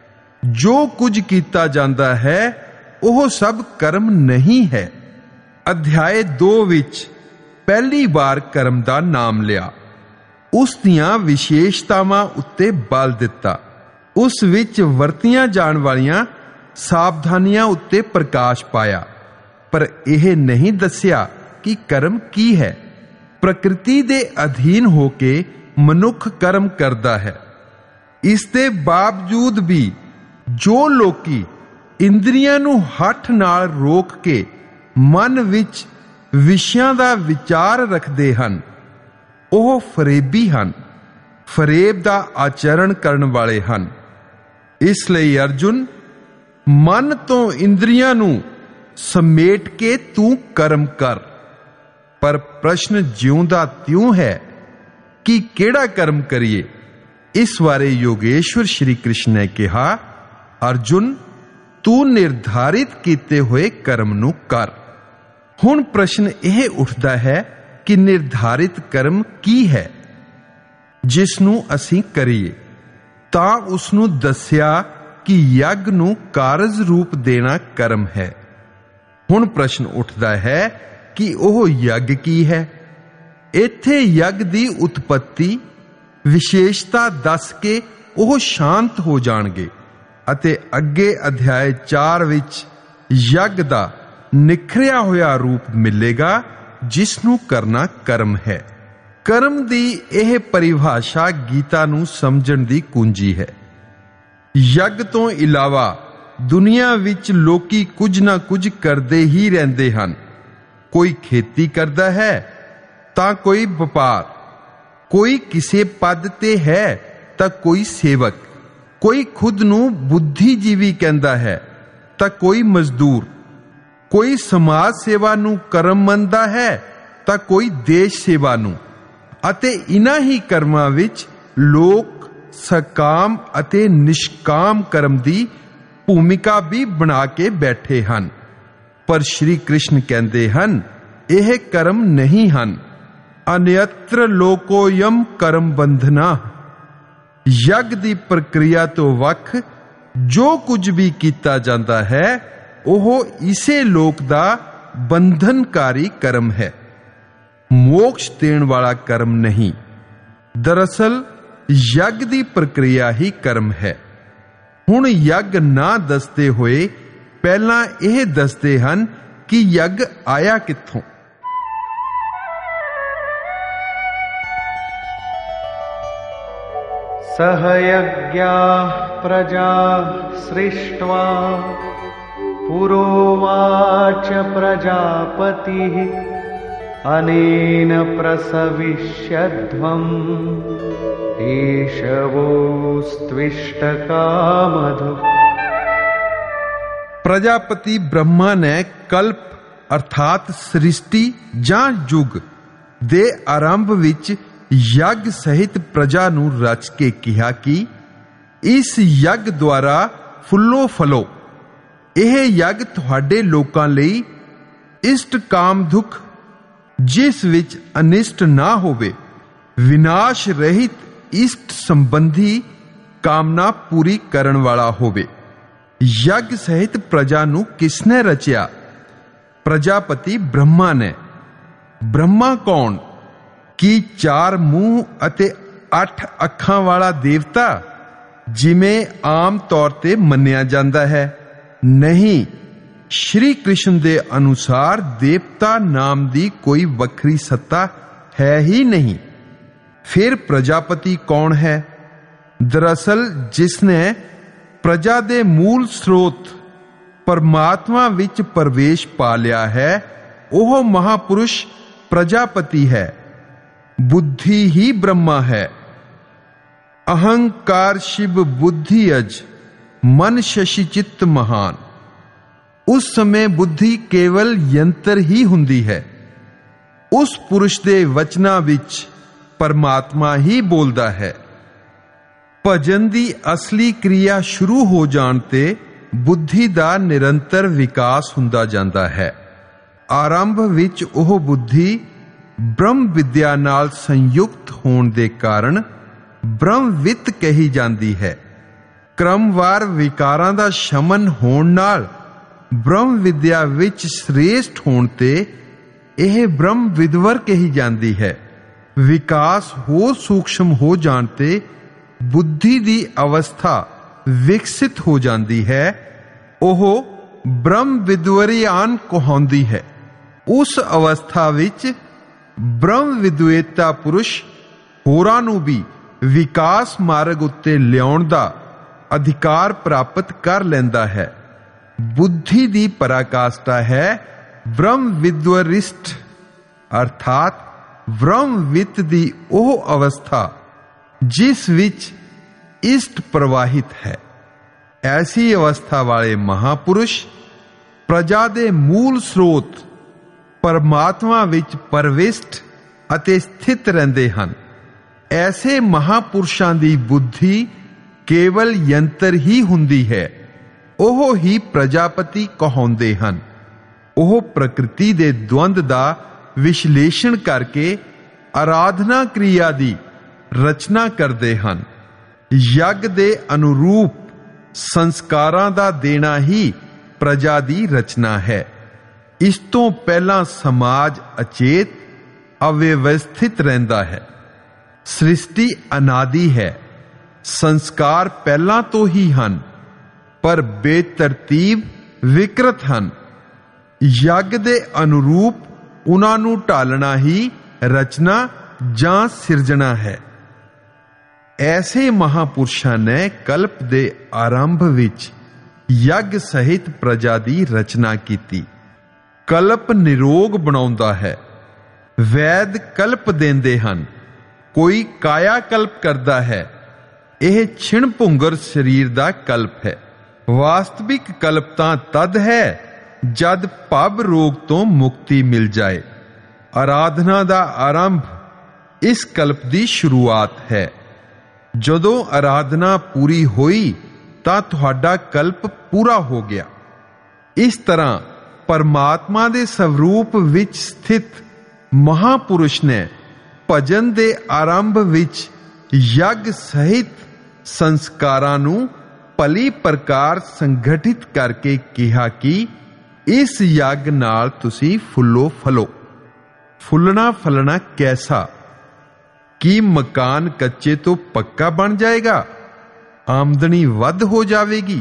ਜੋ ਕੁਝ ਕੀਤਾ ਜਾਂਦਾ ਹੈ ਉਹ ਸਭ ਕਰਮ ਨਹੀਂ ਹੈ। ਅਧਿਆਇ 2 ਵਿੱਚ ਪਹਿਲੀ ਵਾਰ ਕਰਮ ਦਾ ਨਾਮ ਲਿਆ, ਉਸ ਦੀਆਂ ਵਿਸ਼ੇਸ਼ਤਾਵਾਂ ਉੱਤੇ ਬਲ ਦਿੱਤਾ, ਉਸ ਵਿੱਚ ਵਰਤੀਆਂ ਜਾਣ ਵਾਲੀਆਂ ਸਾਵਧਾਨੀਆਂ ਉੱਤੇ ਪ੍ਰਕਾਸ਼ ਪਾਇਆ, ਪਰ ਇਹ ਨਹੀਂ ਦੱਸਿਆ ਕਿ ਕਰਮ ਕੀ ਹੈ। ਪ੍ਰਕਿਰਤੀ ਦੇ ਅਧੀਨ ਹੋ ਕੇ ਮਨੁੱਖ ਕਰਮ ਕਰਦਾ ਹੈ। ਇਸ ਦੇ ਬਾਵਜੂਦ ਵੀ ਜੋ ਲੋਕੀ ਇੰਦਰੀਆਂ ਨੂੰ ਹੱਠ ਨਾਲ ਰੋਕ ਕੇ ਮਨ ਵਿੱਚ ਵਿਸ਼ਿਆਂ ਦਾ ਵਿਚਾਰ ਰੱਖਦੇ ਹਨ, ਉਹ ਫਰੇਬੀ ਹਨ, ਫਰੇਬ ਦਾ ਆਚਰਣ ਕਰਨ ਵਾਲੇ ਹਨ। ਇਸ ਲਈ ਅਰਜੁਨ, ਮਨ ਤੋਂ ਇੰਦਰੀਆਂ ਨੂੰ ਸਮੇਟ ਕੇ ਤੂੰ ਕਰਮ ਕਰ। ਪਰ ਪ੍ਰਸ਼ਨ ਜਿਉਂ ਦਾ ਤਿਉਂ ਹੈ ਕਿ ਕਿਹੜਾ ਕਰਮ ਕਰੀਏ। ਇਸ ਬਾਰੇ ਯੋਗੇਸ਼ਵਰ ਸ਼੍ਰੀ ਕ੍ਰਿਸ਼ਨ ਨੇ ਕਿਹਾ, ਅਰਜੁਨ, ਤੂੰ ਨਿਰਧਾਰਿਤ ਕੀਤੇ ਹੋਏ ਕਰਮ ਨੂੰ ਕਰ। ਹੁਣ ਪ੍ਰਸ਼ਨ ਇਹ ਉੱਠਦਾ ਹੈ ਕਿ ਨਿਰਧਾਰਿਤ ਕਰਮ ਕੀ ਹੈ ਜਿਸ ਨੂੰ ਅਸੀਂ ਕਰੀਏ। ਤਾਂ ਉਸ ਨੂੰ ਦੱਸਿਆ ਕਿ ਯੱਗ ਨੂੰ ਕਾਰਜ ਰੂਪ ਦੇਣਾ ਕਰਮ ਹੈ। ਹੁਣ ਪ੍ਰਸ਼ਨ ਉੱਠਦਾ ਹੈ ਕਿ ਉਹ ਯੱਗ ਕੀ ਹੈ। ਇੱਥੇ ਯੱਗ ਦੀ ਉਤਪਤੀ ਵਿਸ਼ੇਸ਼ਤਾ ਦੱਸ ਕੇ ਉਹ ਸ਼ਾਂਤ ਹੋ ਜਾਣਗੇ ਅਤੇ ਅੱਗੇ ਅਧਿਆਇ 4 ਵਿੱਚ ਯੱਗ ਦਾ ਨਿਖਰਿਆ ਹੋਇਆ ਰੂਪ ਮਿਲੇਗਾ ਜਿਸ ਨੂੰ ਕਰਨਾ ਕਰਮ ਹੈ। ਕਰਮ ਦੀ ਇਹ ਪਰਿਭਾਸ਼ਾ ਗੀਤਾ ਨੂੰ ਸਮਝਣ ਦੀ ਕੁੰਜੀ ਹੈ। ਯੱਗ ਤੋਂ ਇਲਾਵਾ ਦੁਨੀਆ ਵਿੱਚ ਲੋਕੀ ਕੁਝ ਨਾ ਕੁਝ ਕਰਦੇ ਹੀ ਰਹਿੰਦੇ ਹਨ। ਕੋਈ ਖੇਤੀ ਕਰਦਾ ਹੈ ਤਾਂ ਕੋਈ ਵਪਾਰ, ਕੋਈ ਕਿਸੇ ਪਦ ਤੇ ਹੈ ਤਾਂ ਕੋਈ ਸੇਵਕ, ਕੋਈ ਖੁਦ ਨੂੰ ਬੁੱਧੀਜੀਵੀ ਕਹਿੰਦਾ ਹੈ ਤਾਂ ਕੋਈ ਮਜ਼ਦੂਰ, ਕੋਈ ਸਮਾਜ ਸੇਵਾ ਨੂੰ ਕਰਮ ਮੰਨਦਾ ਹੈ ਤਾਂ ਕੋਈ ਦੇਸ਼ ਸੇਵਾ ਨੂੰ। ਅਤੇ ਇਨ੍ਹਾਂ ਹੀ ਕਰਮਾਂ ਵਿੱਚ ਲੋਕ ਸਕਾਮ ਅਤੇ ਨਿਸ਼ਕਾਮ ਕਰਮ ਦੀ ਭੂਮਿਕਾ ਵੀ ਬਣਾ ਕੇ ਬੈਠੇ ਹਨ। ਪਰ ਸ਼੍ਰੀ ਕ੍ਰਿਸ਼ਨ ਕਹਿੰਦੇ ਹਨ, ਇਹ ਕਰਮ ਨਹੀਂ ਹਨ। ਅਨਯਤ੍ਰ ਲੋਕੋਯਮ ਕਰਮ ਬੰਧਨਾ। ਯੱਗ ਦੀ ਪ੍ਰਕਿਰਿਆ ਤੋਂ ਵੱਖ ਜੋ ਕੁਝ ਵੀ ਕੀਤਾ ਜਾਂਦਾ ਹੈ ਉਹ ਇਸੇ ਲੋਕ ਦਾ ਬੰਧਨਕਾਰੀ ਕਰਮ ਹੈ, ਮੋਕਸ਼ ਦੇਣ ਵਾਲਾ ਕਰਮ ਨਹੀਂ। ਦਰਅਸਲ ਯੱਗ ਦੀ ਪ੍ਰਕਿਰਿਆ ਹੀ ਕਰਮ ਹੈ। ਹੁਣ ਯੱਗ ਨਾ ਦੱਸਦੇ ਹੋਏ ਪਹਿਲਾਂ ਇਹ ਦੱਸਦੇ ਹਨ ਕਿ ਯੱਗ ਆਇਆ ਕਿੱਥੋਂ। सहयज्ञाः प्रजा सृष्ट्वा पुरोवाच प्रजापतिः अनेन प्रसविष्यध्वम् ईशवोस्त्विष्टकामधु। प्रजापति ब्रह्मा ने कल्प अर्थात सृष्टि ਜਾਂ युग ਦੇ ਆਰੰਭ ਵਿੱਚ ਯੱਗ ਸਹਿਤ ਪ੍ਰਜਾ ਨੂੰ ਰਚ ਕੇ ਕਿਹਾ ਕਿ ਇਸ ਯੱਗ ਦੁਆਰਾ ਫੁੱਲੋ ਫਲੋ। ਇਹ ਯੱਗ ਤੁਹਾਡੇ ਲੋਕਾਂ ਲਈ ਇਸ਼ਟ ਕਾਮ ਦੁਖ, ਜਿਸ ਵਿੱਚ ਅਨਿਸ਼ਟ ਨਾ ਹੋਵੇ, ਵਿਨਾਸ਼ ਰਹਿਤ ਇਸ਼ਟ ਸੰਬੰਧੀ ਕਾਮਨਾ ਪੂਰੀ ਕਰਨ ਵਾਲਾ ਹੋਵੇ। ਯੱਗ ਸਹਿਤ ਪ੍ਰਜਾ ਨੂੰ ਕਿਸਨੇ ਰਚਿਆ? ਪ੍ਰਜਾਪਤੀ ਬ੍ਰਹਮਾ ਨੇ। ਬ੍ਰਹਮਾ ਕੌਣ? ਕੀ 4 ਮੂੰਹ ਅਤੇ 8 ਅੱਖਾਂ ਵਾਲਾ ਦੇਵਤਾ ਜਿਵੇਂ ਆਮ ਤੌਰ ਤੇ ਮੰਨਿਆ ਜਾਂਦਾ ਹੈ? ਨਹੀਂ, ਸ਼੍ਰੀ ਕ੍ਰਿਸ਼ਨ ਦੇ ਅਨੁਸਾਰ ਦੇਵਤਾ ਨਾਮ ਦੀ ਕੋਈ ਵੱਖਰੀ ਸੱਤਾ ਹੈ ਹੀ ਨਹੀਂ। ਫਿਰ ਪ੍ਰਜਾਪਤੀ ਕੌਣ ਹੈ? ਦਰਅਸਲ ਜਿਸਨੇ ਪ੍ਰਜਾ ਦੇ ਮੂਲ ਸਰੋਤ ਪਰਮਾਤਮਾ ਵਿੱਚ ਪ੍ਰਵੇਸ਼ ਪਾ ਲਿਆ ਹੈ ਉਹ ਮਹਾਪੁਰਸ਼ ਪ੍ਰਜਾਪਤੀ ਹੈ। बुद्धि ही ब्रह्मा है। अहंकार शिव बुद्धि अज मन शशि चित्त महान। उस समय बुद्धि केवल यंत्र ही हुंदी है। उस पुरुष दे वचना विच परमात्मा ही बोलदा है। भजन दी असली क्रिया शुरू हो जाण ते बुद्धि दा निरंतर विकास हुंदा जांदा है। ਆਰੰਭ ਵਿੱਚ ਉਹ ਬੁੱਧੀ ਬ੍ਰਹਮ ਵਿਦਿਆ ਨਾਲ ਸੰਯੁਕਤ ਹੋਣ ਦੇ ਕਾਰਨ ਬ੍ਰਹਮਵਿਤ ਕਹੀ ਜਾਂਦੀ ਹੈ। ਕ੍ਰਮਵਾਰ ਵਿਕਾਰਾਂ ਦਾ ਸ਼ਮਨ ਹੋਣ ਨਾਲ ਬ੍ਰਹਮ ਵਿਦਿਆ ਵਿੱਚ ਸ੍ਰੇਸ਼ਟ ਹੋਣ ਤੇ ਇਹ ਬ੍ਰਹਮ ਵਿਦਵਰ ਕਹੀ ਜਾਂਦੀ ਹੈ। ਵਿਕਾਸ ਹੋਰ ਸੂਖਸ਼ਮ ਹੋ ਜਾਣ ਤੇ ਬੁੱਧੀ ਦੀ ਅਵਸਥਾ ਵਿਕਸਿਤ ਹੋ ਜਾਂਦੀ ਹੈ। ਉਹ ਬ੍ਰਹਮ ਵਿਦਵਰਿਆਨ ਕਹਾਉਂਦੀ ਹੈ। ਉਸ ਅਵਸਥਾ ਵਿੱਚ ਬ੍ਰਹਮ ਵਿਦਵੇਤਾ ਪੁਰਸ਼ ਹੋਰਾਂ ਨੂੰ ਵੀ ਵਿਕਾਸ ਮਾਰਗ ਉੱਤੇ ਲਿਆਉਣ ਦਾ ਅਧਿਕਾਰ ਪ੍ਰਾਪਤ ਕਰ ਲੈਂਦਾ ਹੈ। ਬੁੱਧੀ ਦੀ ਪਰਾਕਾਸ਼ਠਾ ਹੈ ਬ੍ਰਹਮ ਵਿਦਵਰਿਸ਼ਟ, ਅਰਥਾਤ ਬ੍ਰਹਮਵਿਤ ਦੀ ਉਹ ਅਵਸਥਾ ਜਿਸ ਵਿੱਚ ਇਸ਼ਟ ਪ੍ਰਵਾਹਿਤ ਹੈ। ਐਸੀ ਅਵਸਥਾ ਵਾਲੇ ਮਹਾਪੁਰਸ਼ ਪ੍ਰਜਾ ਦੇ ਮੂਲ ਸਰੋਤ ਪਰਮਾਤਮਾ ਵਿੱਚ ਪ੍ਰਵਿਸ਼ਟ ਅਤੇ ਸਥਿਤ ਰਹਿੰਦੇ ਹਨ। ਐਸੇ ਮਹਾਪੁਰਸ਼ਾਂ ਦੀ ਬੁੱਧੀ ਕੇਵਲ ਯੰਤਰ ਹੀ ਹੁੰਦੀ ਹੈ। ਉਹ ਹੀ ਪ੍ਰਜਾਪਤੀ ਕਹਾਉਂਦੇ ਹਨ। ਉਹ ਪ੍ਰਕਿਰਤੀ ਦੇ ਦਵੰਦ ਦਾ ਵਿਸ਼ਲੇਸ਼ਣ ਕਰਕੇ ਆਰਾਧਨਾ ਕਿਰਿਆ ਦੀ ਰਚਨਾ ਕਰਦੇ ਹਨ। ਯੱਗ ਦੇ ਅਨੁਰੂਪ ਸੰਸਕਾਰਾਂ ਦਾ ਦੇਣਾ ਹੀ ਪ੍ਰਜਾ ਦੀ ਰਚਨਾ ਹੈ। ਇਸ ਤੋਂ ਪਹਿਲਾਂ ਸਮਾਜ ਅਚੇਤ ਅਵਿਵਸਥਿਤ ਰਹਿੰਦਾ ਹੈ। ਸ੍ਰਿਸ਼ਟੀ ਅਨਾਦਿ ਹੈ। ਸੰਸਕਾਰ ਪਹਿਲਾਂ ਤੋਂ ਹੀ ਹਨ, ਪਰ ਬੇਤਰਤੀਬ ਵਿਕਰਤ ਹਨ। ਯੱਗ ਦੇ ਅਨੁਰੂਪ ਉਹਨਾਂ ਨੂੰ ਢਾਲਣਾ ਹੀ ਰਚਨਾ ਜਾਂ ਸਿਰਜਣਾ ਹੈ। ਐਸੇ ਮਹਾਪੁਰਸ਼ਾਂ ਨੇ ਕਲਪ ਦੇ ਆਰੰਭ ਵਿੱਚ ਯੱਗ ਸਹਿਤ ਪ੍ਰਜਾ ਦੀ ਰਚਨਾ ਕੀਤੀ। ਕਲਪ ਨਿਰੋਗ ਬਣਾਉਂਦਾ ਹੈ। ਵੈਦ ਕਲਪ ਦਿੰਦੇ ਹਨ। ਕੋਈ ਕਾਇਆ ਕਲਪ ਕਰਦਾ ਹੈ। ਇਹ ਛਿਣ ਭੁੰਗਰ ਸਰੀਰ ਦਾ ਕਲਪ ਹੈ। ਵਾਸਤਵਿਕ ਕਲਪ ਤਾਂ ਤਦ ਹੈ ਜਦ ਭਵ ਰੋਗ ਤੋਂ ਮੁਕਤੀ ਮਿਲ ਜਾਏ। ਆਰਾਧਨਾ ਦਾ ਆਰੰਭ ਇਸ ਕਲਪ ਦੀ ਸ਼ੁਰੂਆਤ ਹੈ। ਜਦੋਂ ਆਰਾਧਨਾ ਪੂਰੀ ਹੋਈ ਤਾਂ ਤੁਹਾਡਾ ਕਲਪ ਪੂਰਾ ਹੋ ਗਿਆ। ਇਸ ਤਰ੍ਹਾਂ ਪਰਮਾਤਮਾ ਦੇ ਸਵਰੂਪ ਵਿੱਚ ਸਥਿਤ ਮਹਾਪੁਰਸ਼ ਨੇ ਭਜਨ ਦੇ ਆਰੰਭ ਵਿੱਚ ਯੱਗ ਸਹਿਤ ਸੰਸਕਾਰਾਂ ਨੂੰ ਭਲੀ ਪ੍ਰਕਾਰ ਸੰਗਠਿਤ ਕਰਕੇ ਕਿਹਾ ਕਿ ਇਸ ਯੱਗ ਨਾਲ ਤੁਸੀਂ ਫੁੱਲੋ ਫਲੋ। ਫੁੱਲਣਾ ਫਲਣਾ ਕੈਸਾ? ਕੀ ਮਕਾਨ ਕੱਚੇ ਤੋਂ ਪੱਕਾ ਬਣ ਜਾਏਗਾ? ਆਮਦਨੀ ਵੱਧ ਹੋ ਜਾਵੇਗੀ?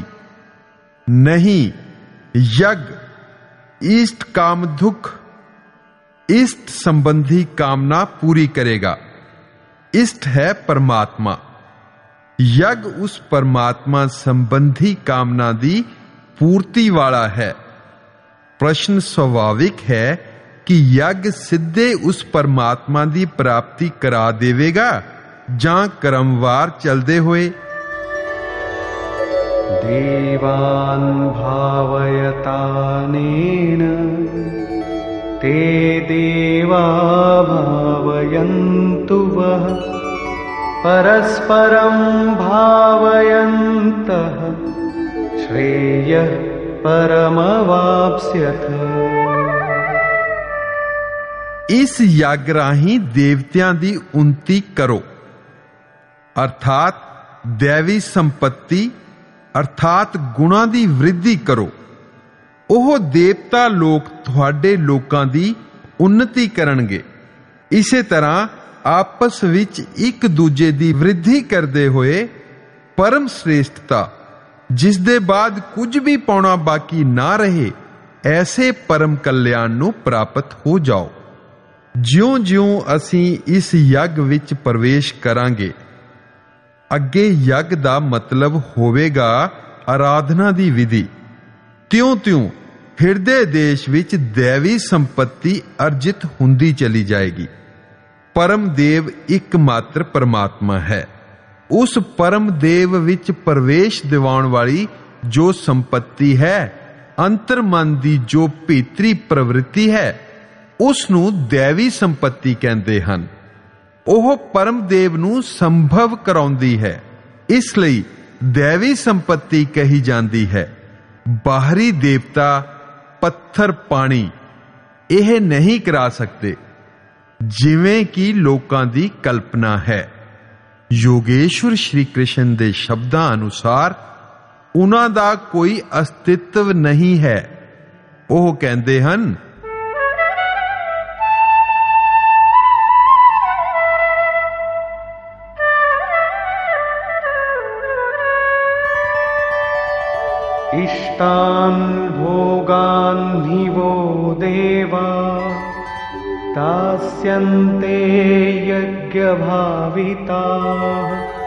ਨਹੀਂ। ਯੱਗ ਇਸ਼ਟ ਕਾਮ ਦੁਖ, ਇਸ਼ਟ ਸੰਬੰਧੀ ਕਾਮਨਾ ਪੂਰੀ ਕਰੇਗਾ। ਇਸ਼ਟ ਹੈ ਪਰਮਾਤਮਾ। ਯੱਗ ਉਸ ਪਰਮਾਤਮਾ ਸੰਬੰਧੀ ਕਾਮਨਾ ਦੀ ਪੂਰਤੀ ਵਾਲਾ ਹੈ। ਪ੍ਰਸ਼ਨ ਸੁਭਾਵਿਕ ਹੈ ਕਿ ਯੱਗ ਸਿੱਧੇ ਉਸ ਪਰਮਾਤਮਾ ਦੀ ਪ੍ਰਾਪਤੀ ਕਰਾ ਦੇਵੇਗਾ ਜਾਂ ਕਰਮਵਾਰ ਚਲਦੇ ਹੋਏ। ਦੇਵਾਨ ਭਾਵਯਤਾਨੇਨ ਤੇ ਦੇਵਾ ਭਾਵਯੰਤੁ ਵਹ ਪਰਸਪਰੰ ਭਾਵਯੰਤః ਸ਼੍ਰੇਯః ਪਰਮਵਾਪਸਯਥ। ਇਸ ਯੱਗ ਰਾਹੀਂ ਦੇਵਤਿਆਂ ਦੀ ਉન્નਤੀ ਕਰੋ, ਅਰਥਾਤ ਦੇਵੀ ਸੰਪਤੀ ਅਰਥਾਤ ਗੁਣਾਂ ਦੀ ਵ੍ਰਿੱਧੀ ਕਰੋ। ਉਹ ਦੇਵਤਾ ਲੋਕ ਤੁਹਾਡੇ ਲੋਕਾਂ ਦੀ ਉન્નਤੀ ਕਰਨਗੇ। ਇਸੇ ਤਰ੍ਹਾਂ ਆਪਸ ਵਿੱਚ ਇੱਕ ਦੂਜੇ ਦੀ ਵ੍ਰਿੱਧੀ ਕਰਦੇ ਹੋਏ ਪਰਮ ਸ੍ਰੇਸ਼ਟਤਾ, ਜਿਸ ਦੇ ਬਾਅਦ ਕੁਝ ਵੀ ਪਾਉਣਾ ਬਾਕੀ ਨਾ ਰਹੇ, ਐਸੇ ਪਰਮ ਕਲਿਆਣ ਨੂੰ ਪ੍ਰਾਪਤ ਹੋ ਜਾਓ। ਜਿਉਂ-ਜਿਉਂ ਅਸੀਂ ਇਸ ਯੱਗ ਵਿੱਚ ਪ੍ਰਵੇਸ਼ ਕਰਾਂਗੇ, ਅੱਗੇ ਯੱਗ ਦਾ ਮਤਲਬ ਹੋਵੇਗਾ ਆਰਾਧਨਾ ਦੀ ਵਿਧੀ। ਤਿਉਂ-ਤਿਉਂ ਹਿਰਦੇ ਦੇਸ਼ ਵਿੱਚ ਦੇਵੀ ਸੰਪਤੀ ਅਰਜਿਤ ਹੁੰਦੀ ਚਲੀ ਜਾਏਗੀ। ਪਰਮ ਦੇਵ ਇੱਕ ਮਾਤਰ ਪਰਮਾਤਮਾ ਹੈ। ਉਸ ਪਰਮ ਦੇਵ ਵਿੱਚ ਪ੍ਰਵੇਸ਼ ਦਿਵਾਉਣ ਵਾਲੀ ਜੋ ਸੰਪਤੀ ਹੈ, ਅੰਤਰ ਮਨ ਦੀ ਜੋ ਭੀਤਰੀ ਪ੍ਰਵਿਰਤੀ ਹੈ, ਉਸ ਨੂੰ ਦੇਵੀ ਸੰਪਤੀ ਕਹਿੰਦੇ ਹਨ। ਉਹ ਪਰਮ ਦੇਵ ਨੂੰ ਸੰਭਵ ਕਰਾਉਂਦੀ ਹੈ, ਇਸ ਲਈ ਦੇਵੀ ਸੰਪਤੀ ਕਹੀ ਜਾਂਦੀ ਹੈ। ਬਾਹਰੀ ਦੇਵਤਾ, ਪੱਥਰ, ਪਾਣੀ, ਇਹ ਨਹੀਂ ਕਰਾ ਸਕਦੇ ਜਿਵੇਂ ਕਿ ਲੋਕਾਂ ਦੀ ਕਲਪਨਾ ਹੈ। ਯੋਗੇਸ਼ਵਰ ਸ਼੍ਰੀ ਕ੍ਰਿਸ਼ਨ ਦੇ ਸ਼ਬਦਾਂ ਅਨੁਸਾਰ ਉਹਨਾਂ ਦਾ ਕੋਈ ਅਸਤਿਤਵ ਨਹੀਂ ਹੈ। ਉਹ ਕਹਿੰਦੇ ਹਨ, इष्टान् भोगान् हि वो देवा दास्यन्ते यज्ञभाविताः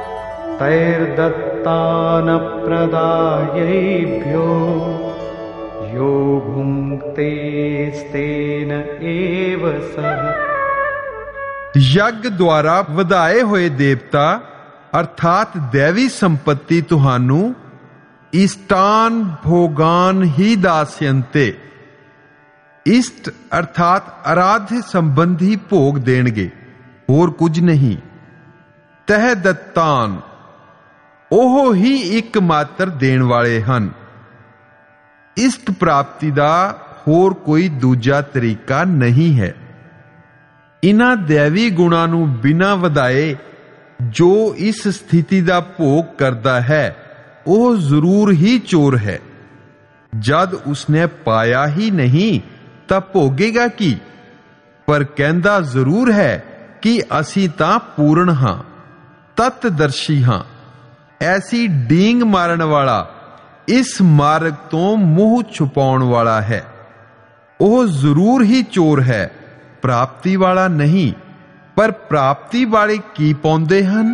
तैर्दत्तान् प्रदायैभ्यो यो भुङ्क्तेस्तेन एव सः। ਯੱਗ ਦੁਆਰਾ ਵਧਾਏ ਹੋਏ ਦੇਵਤਾ ਅਰਥਾਤ ਦੇਵੀ ਸੰਪत्ति ਤੁਹਾਨੂੰ इष्टान भोगान ही दास्यन्ते, इष्ट अर्थात आराध्य संबंधी भोग देणगे, होर कुछ नहीं। तह दत्तान ओह ही एक मात्र देण वाले हन। इष्ट प्राप्ति दा होर कोई दूजा तरीका नहीं है। इन्हां दैवी गुणां नूं बिना वधाए जो इस स्थिति दा भोग करदा है ਉਹ ਜ਼ਰੂਰ ਹੀ ਚੋਰ ਹੈ। ਜਦ ਉਸਨੇ ਪਾਇਆ ਹੀ ਨਹੀਂ ਤਾਂ ਭੋਗੇਗਾ ਕੀ? ਪਰ ਕਹਿੰਦਾ ਜ਼ਰੂਰ ਹੈ ਕਿ ਅਸੀਂ ਤਾਂ ਪੂਰਨ ਹਾਂ, ਤਤਦਰਸ਼ੀ ਹਾਂ। ਐਸੀ ਡੀਂਗ ਮਾਰਨ ਵਾਲਾ ਇਸ ਮਾਰਗ ਤੋਂ ਮੂੰਹ ਛੁਪਾਉਣ ਵਾਲਾ ਹੈ। ਉਹ ਜ਼ਰੂਰ ਹੀ ਚੋਰ ਹੈ, ਪ੍ਰਾਪਤੀ ਵਾਲਾ ਨਹੀਂ। ਪਰ ਪ੍ਰਾਪਤੀ ਵਾਲੇ ਕੀ ਪਾਉਂਦੇ ਹਨ?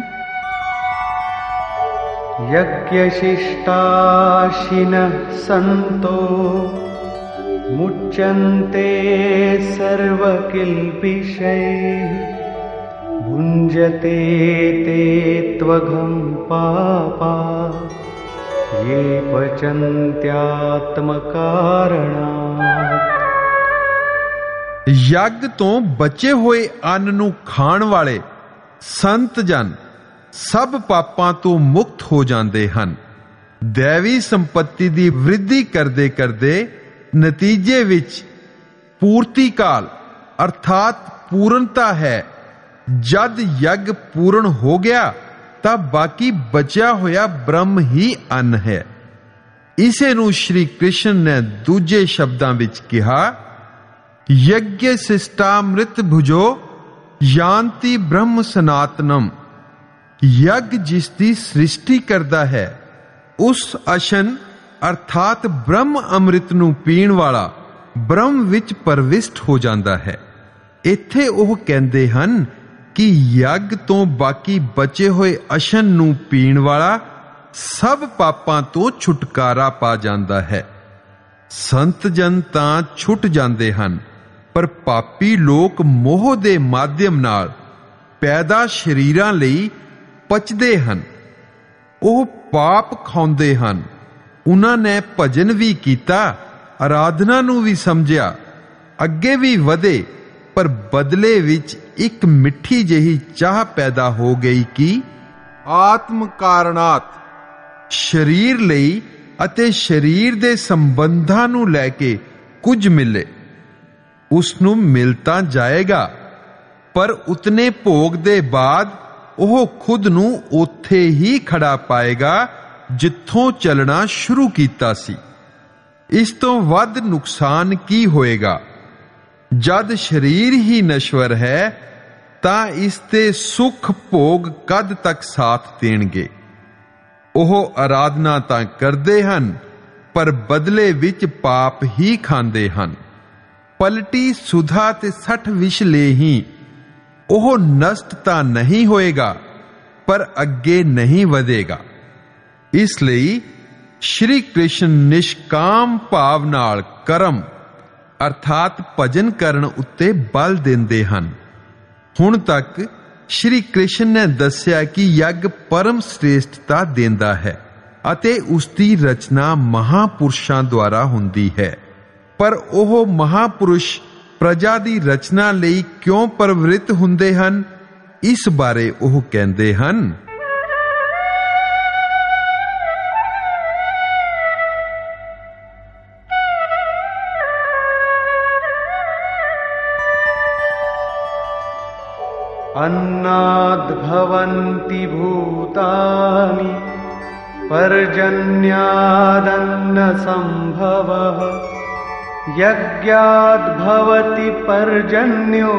यज्ञशिष्टाशिनः सन्तो मुच्यन्ते सर्वकिल्बिषैः भुञ्जते ते त्वघं पापा ये पचन्त्यात्मकारणात्। ਯੱਗ ਤੋਂ ਬਚੇ ਹੋਏ ਅੰਨ ਨੂੰ ਖਾਣ ਵਾਲੇ ਸੰਤ ਜਨ ਸਭ ਪਾਪਾਂ ਤੋਂ ਮੁਕਤ ਹੋ ਜਾਂਦੇ ਹਨ। ਦੇਵੀ ਸੰਪत्ति ਦੀ ਵ੍ਰਿੱਧੀ ਕਰਦੇ ਕਰਦੇ ਨਤੀਜੇ ਵਿੱਚ ਪੂਰਤੀ ਕਾਲ ਅਰਥਾਤ ਪੂਰਨਤਾ ਹੈ। ਜਦ ਯੱਗ ਪੂਰਨ ਹੋ ਗਿਆ ਤਾਂ ਬਾਕੀ ਬਚਿਆ ਹੋਇਆ ਬ੍ਰਹਮ ਹੀ ਅੰਨ ਹੈ। ਇਸੇ ਨੂੰ ਸ਼੍ਰੀ ਕ੍ਰਿਸ਼ਨ ਨੇ ਦੂਜੇ ਸ਼ਬਦਾਂ ਵਿੱਚ ਕਿਹਾ, ਯੱਗ ਸਿਸ਼ਟਾਮ੍ਰਿਤ ਭੁਜੋ ਯਾਂਤੀ ਬ੍ਰਹਮ ਸਨਾਤਨਮ। ਯੱਗ ਜਿਸ ਦੀ ਸ੍ਰਿਸ਼ਟੀ ਕਰਦਾ ਹੈ ਉਸ ਅਸ਼ਨ ਅਰਥਾਤ ਬ੍ਰਹਮ ਅੰਮ੍ਰਿਤ ਨੂੰ ਪੀਣ ਵਾਲਾ ਬ੍ਰਹਮ ਵਿੱਚ ਪ੍ਰਵਿਸ਼ਟ ਹੋ ਜਾਂਦਾ ਹੈ। ਇੱਥੇ ਉਹ ਕਹਿੰਦੇ ਹਨ ਕਿ ਯੱਗ ਤੋਂ ਬਾਕੀ ਬਚੇ ਹੋਏ ਅਸ਼ਨ ਨੂੰ ਪੀਣ ਵਾਲਾ ਸਭ ਪਾਪਾਂ ਤੋਂ ਛੁਟਕਾਰਾ ਪਾ ਜਾਂਦਾ ਹੈ। ਸੰਤ ਜਨ ਤਾਂ ਛੁੱਟ ਜਾਂਦੇ ਹਨ, ਪਰ ਪਾਪੀ ਲੋਕ ਮੋਹ ਦੇ ਮਾਧਿਅਮ ਨਾਲ ਪੈਦਾ ਸਰੀਰਾਂ ਲਈ ਪਚਦੇ ਹਨ। ਉਹ ਪਾਪ ਖਾਂਦੇ ਹਨ। ਉਹਨਾਂ ਨੇ ਭਜਨ ਵੀ ਕੀਤਾ, ਆਰਾਧਨਾ ਨੂੰ ਵੀ ਸਮਝਿਆ, ਅੱਗੇ ਵੀ ਵਧੇ, ਪਰ ਬਦਲੇ ਵਿੱਚ ਇੱਕ ਮਿੱਠੀ ਜਿਹੀ ਚਾਹ ਪੈਦਾ ਹੋ ਗਈ ਕਿ ਆਤਮ ਕਾਰਣਾਤ ਸਰੀਰ ਲਈ ਅਤੇ ਸਰੀਰ ਦੇ ਸੰਬੰਧਾਂ ਨੂੰ ਲੈ ਕੇ ਕੁਝ ਮਿਲੇ। ਉਸ ਨੂੰ ਮਿਲ ਤਾਂ ਜਾਏਗਾ, ਪਰ ਉਤਨੇ ਭੋਗ ਦੇ ਬਾਅਦ ਉਹ ਖੁਦ ਨੂੰ ਉੱਥੇ ਹੀ ਖੜਾ ਪਾਏਗਾ ਜਿੱਥੋਂ ਚੱਲਣਾ ਸ਼ੁਰੂ ਕੀਤਾ ਸੀ। ਇਸ ਤੋਂ ਵੱਧ ਨੁਕਸਾਨ ਕੀ ਹੋਏਗਾ? ਜਦ ਸਰੀਰ ਹੀ ਨਸ਼ਵਰ ਹੈ ਤਾਂ ਇਸ ਦੇ ਸੁਖ ਭੋਗ ਕਦ ਤੱਕ ਸਾਥ ਦੇਣਗੇ? ਉਹ ਆਰਾਧਨਾ ਤਾਂ ਕਰਦੇ ਹਨ, ਪਰ ਬਦਲੇ ਵਿੱਚ ਪਾਪ ਹੀ ਖਾਂਦੇ ਹਨ। ਪਲਟੀ ਸੁਧਾ ਤੇ 60 ਵਿਸ਼ ਲੇਹੀ। ਉਹ ਨਸ਼ਟ ਤਾਂ ਨਹੀਂ ਹੋਏਗਾ, ਪਰ ਅੱਗੇ ਨਹੀਂ ਵਧੇਗਾ। ਇਸ ਲਈ ਸ਼੍ਰੀ ਕ੍ਰਿਸ਼ਨ ਨਿਸ਼ਕਾਮ ਭਾਵ ਨਾਲ ਕਰਮ ਅਰਥਾਤ ਭਜਨ ਕਰਨ ਉੱਤੇ ਬਲ ਦਿੰਦੇ ਹਨ। ਹੁਣ ਤੱਕ ਸ਼੍ਰੀ ਕ੍ਰਿਸ਼ਨ ਨੇ ਦੱਸਿਆ ਕਿ ਯੱਗ ਪਰਮ ਸ੍ਰੇਸ਼ਟਤਾ ਦਿੰਦਾ ਹੈ ਅਤੇ ਉਸ ਦੀ ਰਚਨਾ ਮਹਾਪੁਰਸ਼ਾਂ ਦੁਆਰਾ ਹੁੰਦੀ ਹੈ। ਪਰ ਉਹ ਮਹਾਪੁਰਸ਼ ਪ੍ਰਜਾ ਦੀ ਰਚਨਾ ਲਈ ਕਿਉਂ ਪ੍ਰਵਿਰਤ ਹੁੰਦੇ ਹਨ, ਇਸ ਬਾਰੇ ਉਹ ਕਹਿੰਦੇ ਹਨ, अन्नाद्भवन्ति भूतानि पर्जन्यादन्नसम्भवः यज्ञाद्भवति पर्जन्यो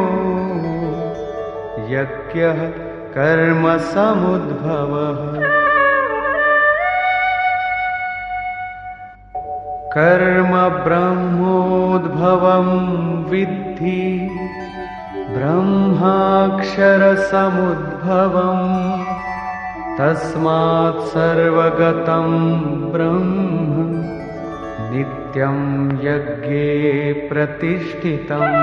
यज्ञः कर्म समुद्भवः कर्म ब्रह्मोद्भवं विद्धि ब्रह्माक्षरसमुद्भवम् तस्मात् सर्वगतं ब्रह्म नित्यं यज्ञे प्रतिष्ठितम्।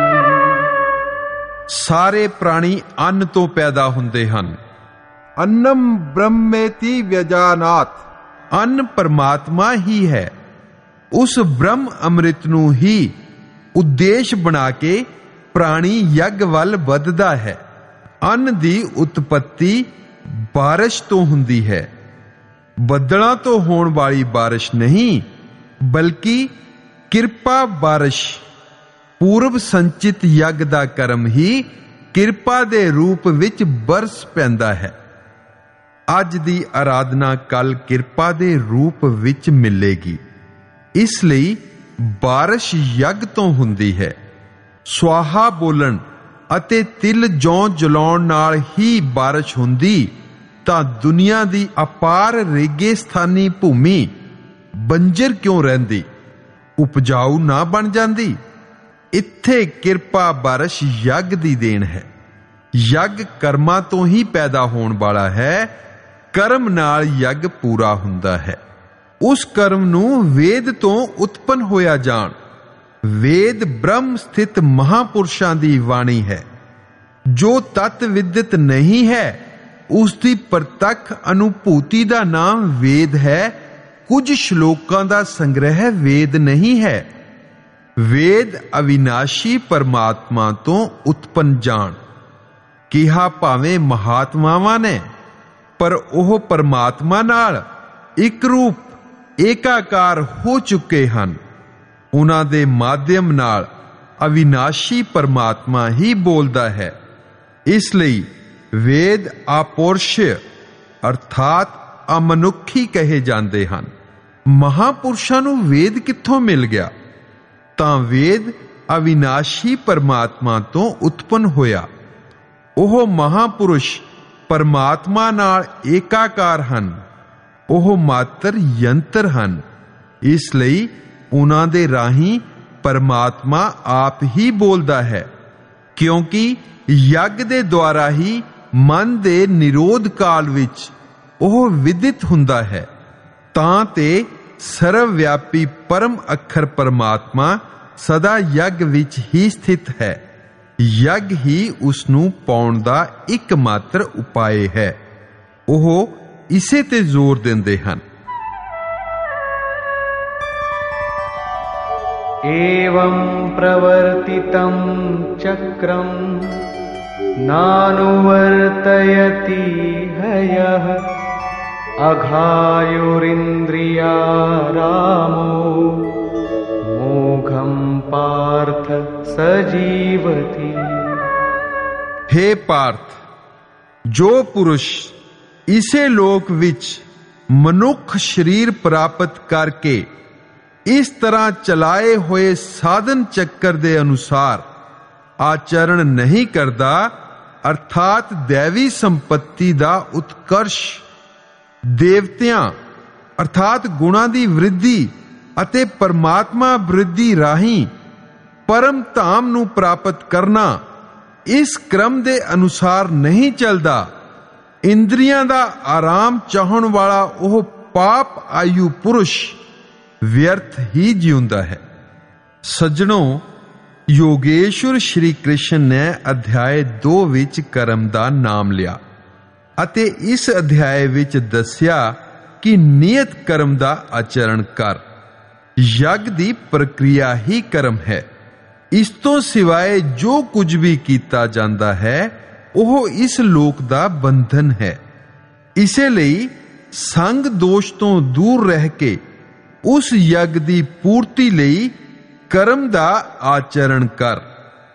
ਸਾਰੇ ਪ੍ਰਾਣੀ ਅੰਨ ਤੋਂ ਪੈਦਾ ਹੁੰਦੇ ਹਨ। ਅੰਨਮ ਬ੍ਰਹਮੇਤੀ ਵਿਜਾਨਾਤ, ਅੰਨ ਪਰਮਾਤਮਾ ਹੀ ਹੈ। ਉਸ ਬ੍ਰਹਮ ਅੰਮ੍ਰਿਤ ਨੂੰ ਹੀ ਉਦੇਸ਼ ਬਣਾ ਕੇ ਪ੍ਰਾਣੀ ਯੱਗ ਵੱਲ ਵੱਧਦਾ ਹੈ। ਅੰਨ ਦੀ ਉਤਪਤੀ ਬਾਰਿਸ਼ ਤੋਂ ਹੁੰਦੀ ਹੈ। ਬੱਦਲਾਂ ਤੋਂ ਹੋਣ ਵਾਲੀ ਬਾਰਿਸ਼ ਨਹੀਂ, ਬਲਕਿ ਕਿਰਪਾ ਬਾਰਿਸ਼। ਪੂਰਵ ਸੰਚਿਤ ਯੱਗ ਦਾ ਕਰਮ ਹੀ ਕਿਰਪਾ ਦੇ ਰੂਪ ਵਿੱਚ ਬਰਸ ਪੈਂਦਾ ਹੈ। ਅੱਜ ਦੀ ਆਰਾਧਨਾ ਕੱਲ ਕਿਰਪਾ ਦੇ ਰੂਪ ਵਿੱਚ ਮਿਲੇਗੀ। ਇਸ ਲਈ ਬਾਰਿਸ਼ ਯੱਗ ਤੋਂ ਹੁੰਦੀ ਹੈ। ਸਵਾਹਾ ਬੋਲਣ ਅਤੇ ਤਿਲ ਜੌਂ ਜਲਾਉਣ ਨਾਲ ਹੀ ਬਾਰਿਸ਼ ਹੁੰਦੀ ਤਾਂ ਦੁਨੀਆ ਦੀ ਅਪਾਰ ਰੇਗਿਸਤਾਨੀ ਭੂਮੀ ਬੰਜਰ ਕਿਉਂ ਰਹਿੰਦੀ, ਉਪਜਾਊ ਨਾ ਬਣ ਜਾਂਦੀ। ਇੱਥੇ ਕਿਰਪਾ ਬਾਰਿਸ਼ ਯੱਗ ਦੀ ਦੇਣ ਹੈ। ਯੱਗ ਕਰਮਾਂ ਤੋਂ ਹੀ ਪੈਦਾ ਹੋਣ ਵਾਲਾ ਹੈ। ਕਰਮ ਨਾਲ ਯੱਗ ਪੂਰਾ ਹੁੰਦਾ ਹੈ। ਉਸ ਕਰਮ ਨੂੰ ਵੇਦ ਤੋਂ ਉਤਪੰਨ ਹੋਇਆ ਜਾਣ। ਵੇਦ ਬ੍ਰਹਮ ਸਥਿਤ ਮਹਾਪੁਰਸ਼ਾਂ ਦੀ ਬਾਣੀ ਹੈ। ਜੋ ਤਤ ਵਿਦਿਤ ਨਹੀਂ ਹੈ ਉਸ ਦੀ ਪ੍ਰਤੱਖ ਅਨੁਭੂਤੀ ਦਾ ਨਾਮ ਵੇਦ ਹੈ। ਕੁਝ ਸ਼ਲੋਕਾਂ ਦਾ ਸੰਗ੍ਰਹਿ ਵੇਦ ਨਹੀਂ ਹੈ। ਵੇਦ ਅਵਿਨਾਸ਼ੀ ਪਰਮਾਤਮਾ ਤੋਂ ਉਤਪੰਨ ਜਾਣ। ਕਿਹਾ ਭਾਵੇਂ ਮਹਾਤਮਾਵਾਂ ਨੇ, ਪਰ ਉਹ ਪਰਮਾਤਮਾ ਨਾਲ ਇੱਕ ਰੂਪ ਏਕਾਕਾਰ ਹੋ ਚੁੱਕੇ ਹਨ। ਉਹਨਾਂ ਦੇ ਮਾਧਿਅਮ ਨਾਲ ਅਵਿਨਾਸ਼ੀ ਪਰਮਾਤਮਾ ਹੀ ਬੋਲਦਾ ਹੈ। ਇਸ ਲਈ ਵੇਦ ਆਪੁਰਸ਼ ਅਰਥਾਤ ਅਮਨੁੱਖੀ ਕਹੇ ਜਾਂਦੇ ਹਨ। ਮਹਾਪੁਰਸ਼ਾਂ ਨੂੰ ਵੇਦ ਕਿੱਥੋਂ ਮਿਲ ਗਿਆ? ਤਾਂ ਵੇਦ ਅਵਿਨਾਸ਼ੀ ਪਰਮਾਤਮਾ ਤੋਂ ਉਤਪੰਨ ਹੋਇਆ। ਉਹ ਮਹਾਪੁਰਸ਼ ਪਰਮਾਤਮਾ ਨਾਲ ਏਕਾਕਾਰ ਹਨ। ਉਹ ਮਾਤਰ ਯੰਤਰ ਹਨ। ਇਸ ਲਈ ਉਹਨਾਂ ਦੇ ਰਾਹੀਂ ਪਰਮਾਤਮਾ ਆਪ ਹੀ ਬੋਲਦਾ ਹੈ, ਕਿਉਂਕਿ ਯੱਗ ਦੇ ਦੁਆਰਾ ਹੀ ਮਨ ਦੇ ਨਿਰੋਧ ਕਾਲ ਵਿੱਚ ਉਹ ਵਿਦਿਤ ਹੁੰਦਾ ਹੈ। ਤਾਂ ਤੇ ਸਰਵ ਵਿਆਪੀ ਪਰਮ ਅੱਖਰ ਪਰਮਾਤਮਾ ਸਦਾ ਯੱਗ ਵਿੱਚ ਹੀ ਸਥਿਤ ਹੈ। ਯੱਗ ਹੀ ਉਸ ਨੂੰ ਪਾਉਣ ਦਾ ਇੱਕਮਾਤਰ ਉਪਾਏ ਹੈ। ਉਹ ਇਸੇ ਤੇ ਜ਼ੋਰ ਦਿੰਦੇ ਹਨ। एवं प्रवर्तितं चक्रं नानुवर्तयति हयः अघायुरिन्द्रियारामो मोघं पार्थ सजीवति। हे पार्थ, जो पुरुष इसे लोक विच मनुख शरीर प्राप्त करके इस तरह चलाए हुए साधन चक्कर दे अनुसार आचरण नहीं करता, अर्थात दैवी संपत्ति दा उत्कर्ष, देवतियां अर्थात गुणां दी वृद्धि अते परमात्मा वृद्धि राही परम धाम नूं प्राप्त करना इस क्रम दे अनुसार नहीं चलता, इंद्रियां दा आराम चाहण वाला ओह पाप आयु पुरुष व्यर्थ ही जीउंदा है। सज्जणों, योगेश्वर श्री कृष्ण ने अध्याय 2 विच कर्म दा नाम लिया अते इस अध्याय विच दस्या कि नियत कर्म दा आचरण कर। यज्ञ दी प्रक्रिया ही कर्म है। इस तो सिवाय जो कुछ भी कीता जांदा है ओह इस लोक दा बंधन है। इसे लई संग दोष तो दूर रह के उस यज्ञ दी पूर्ति लई कर्म दा आचरण कर।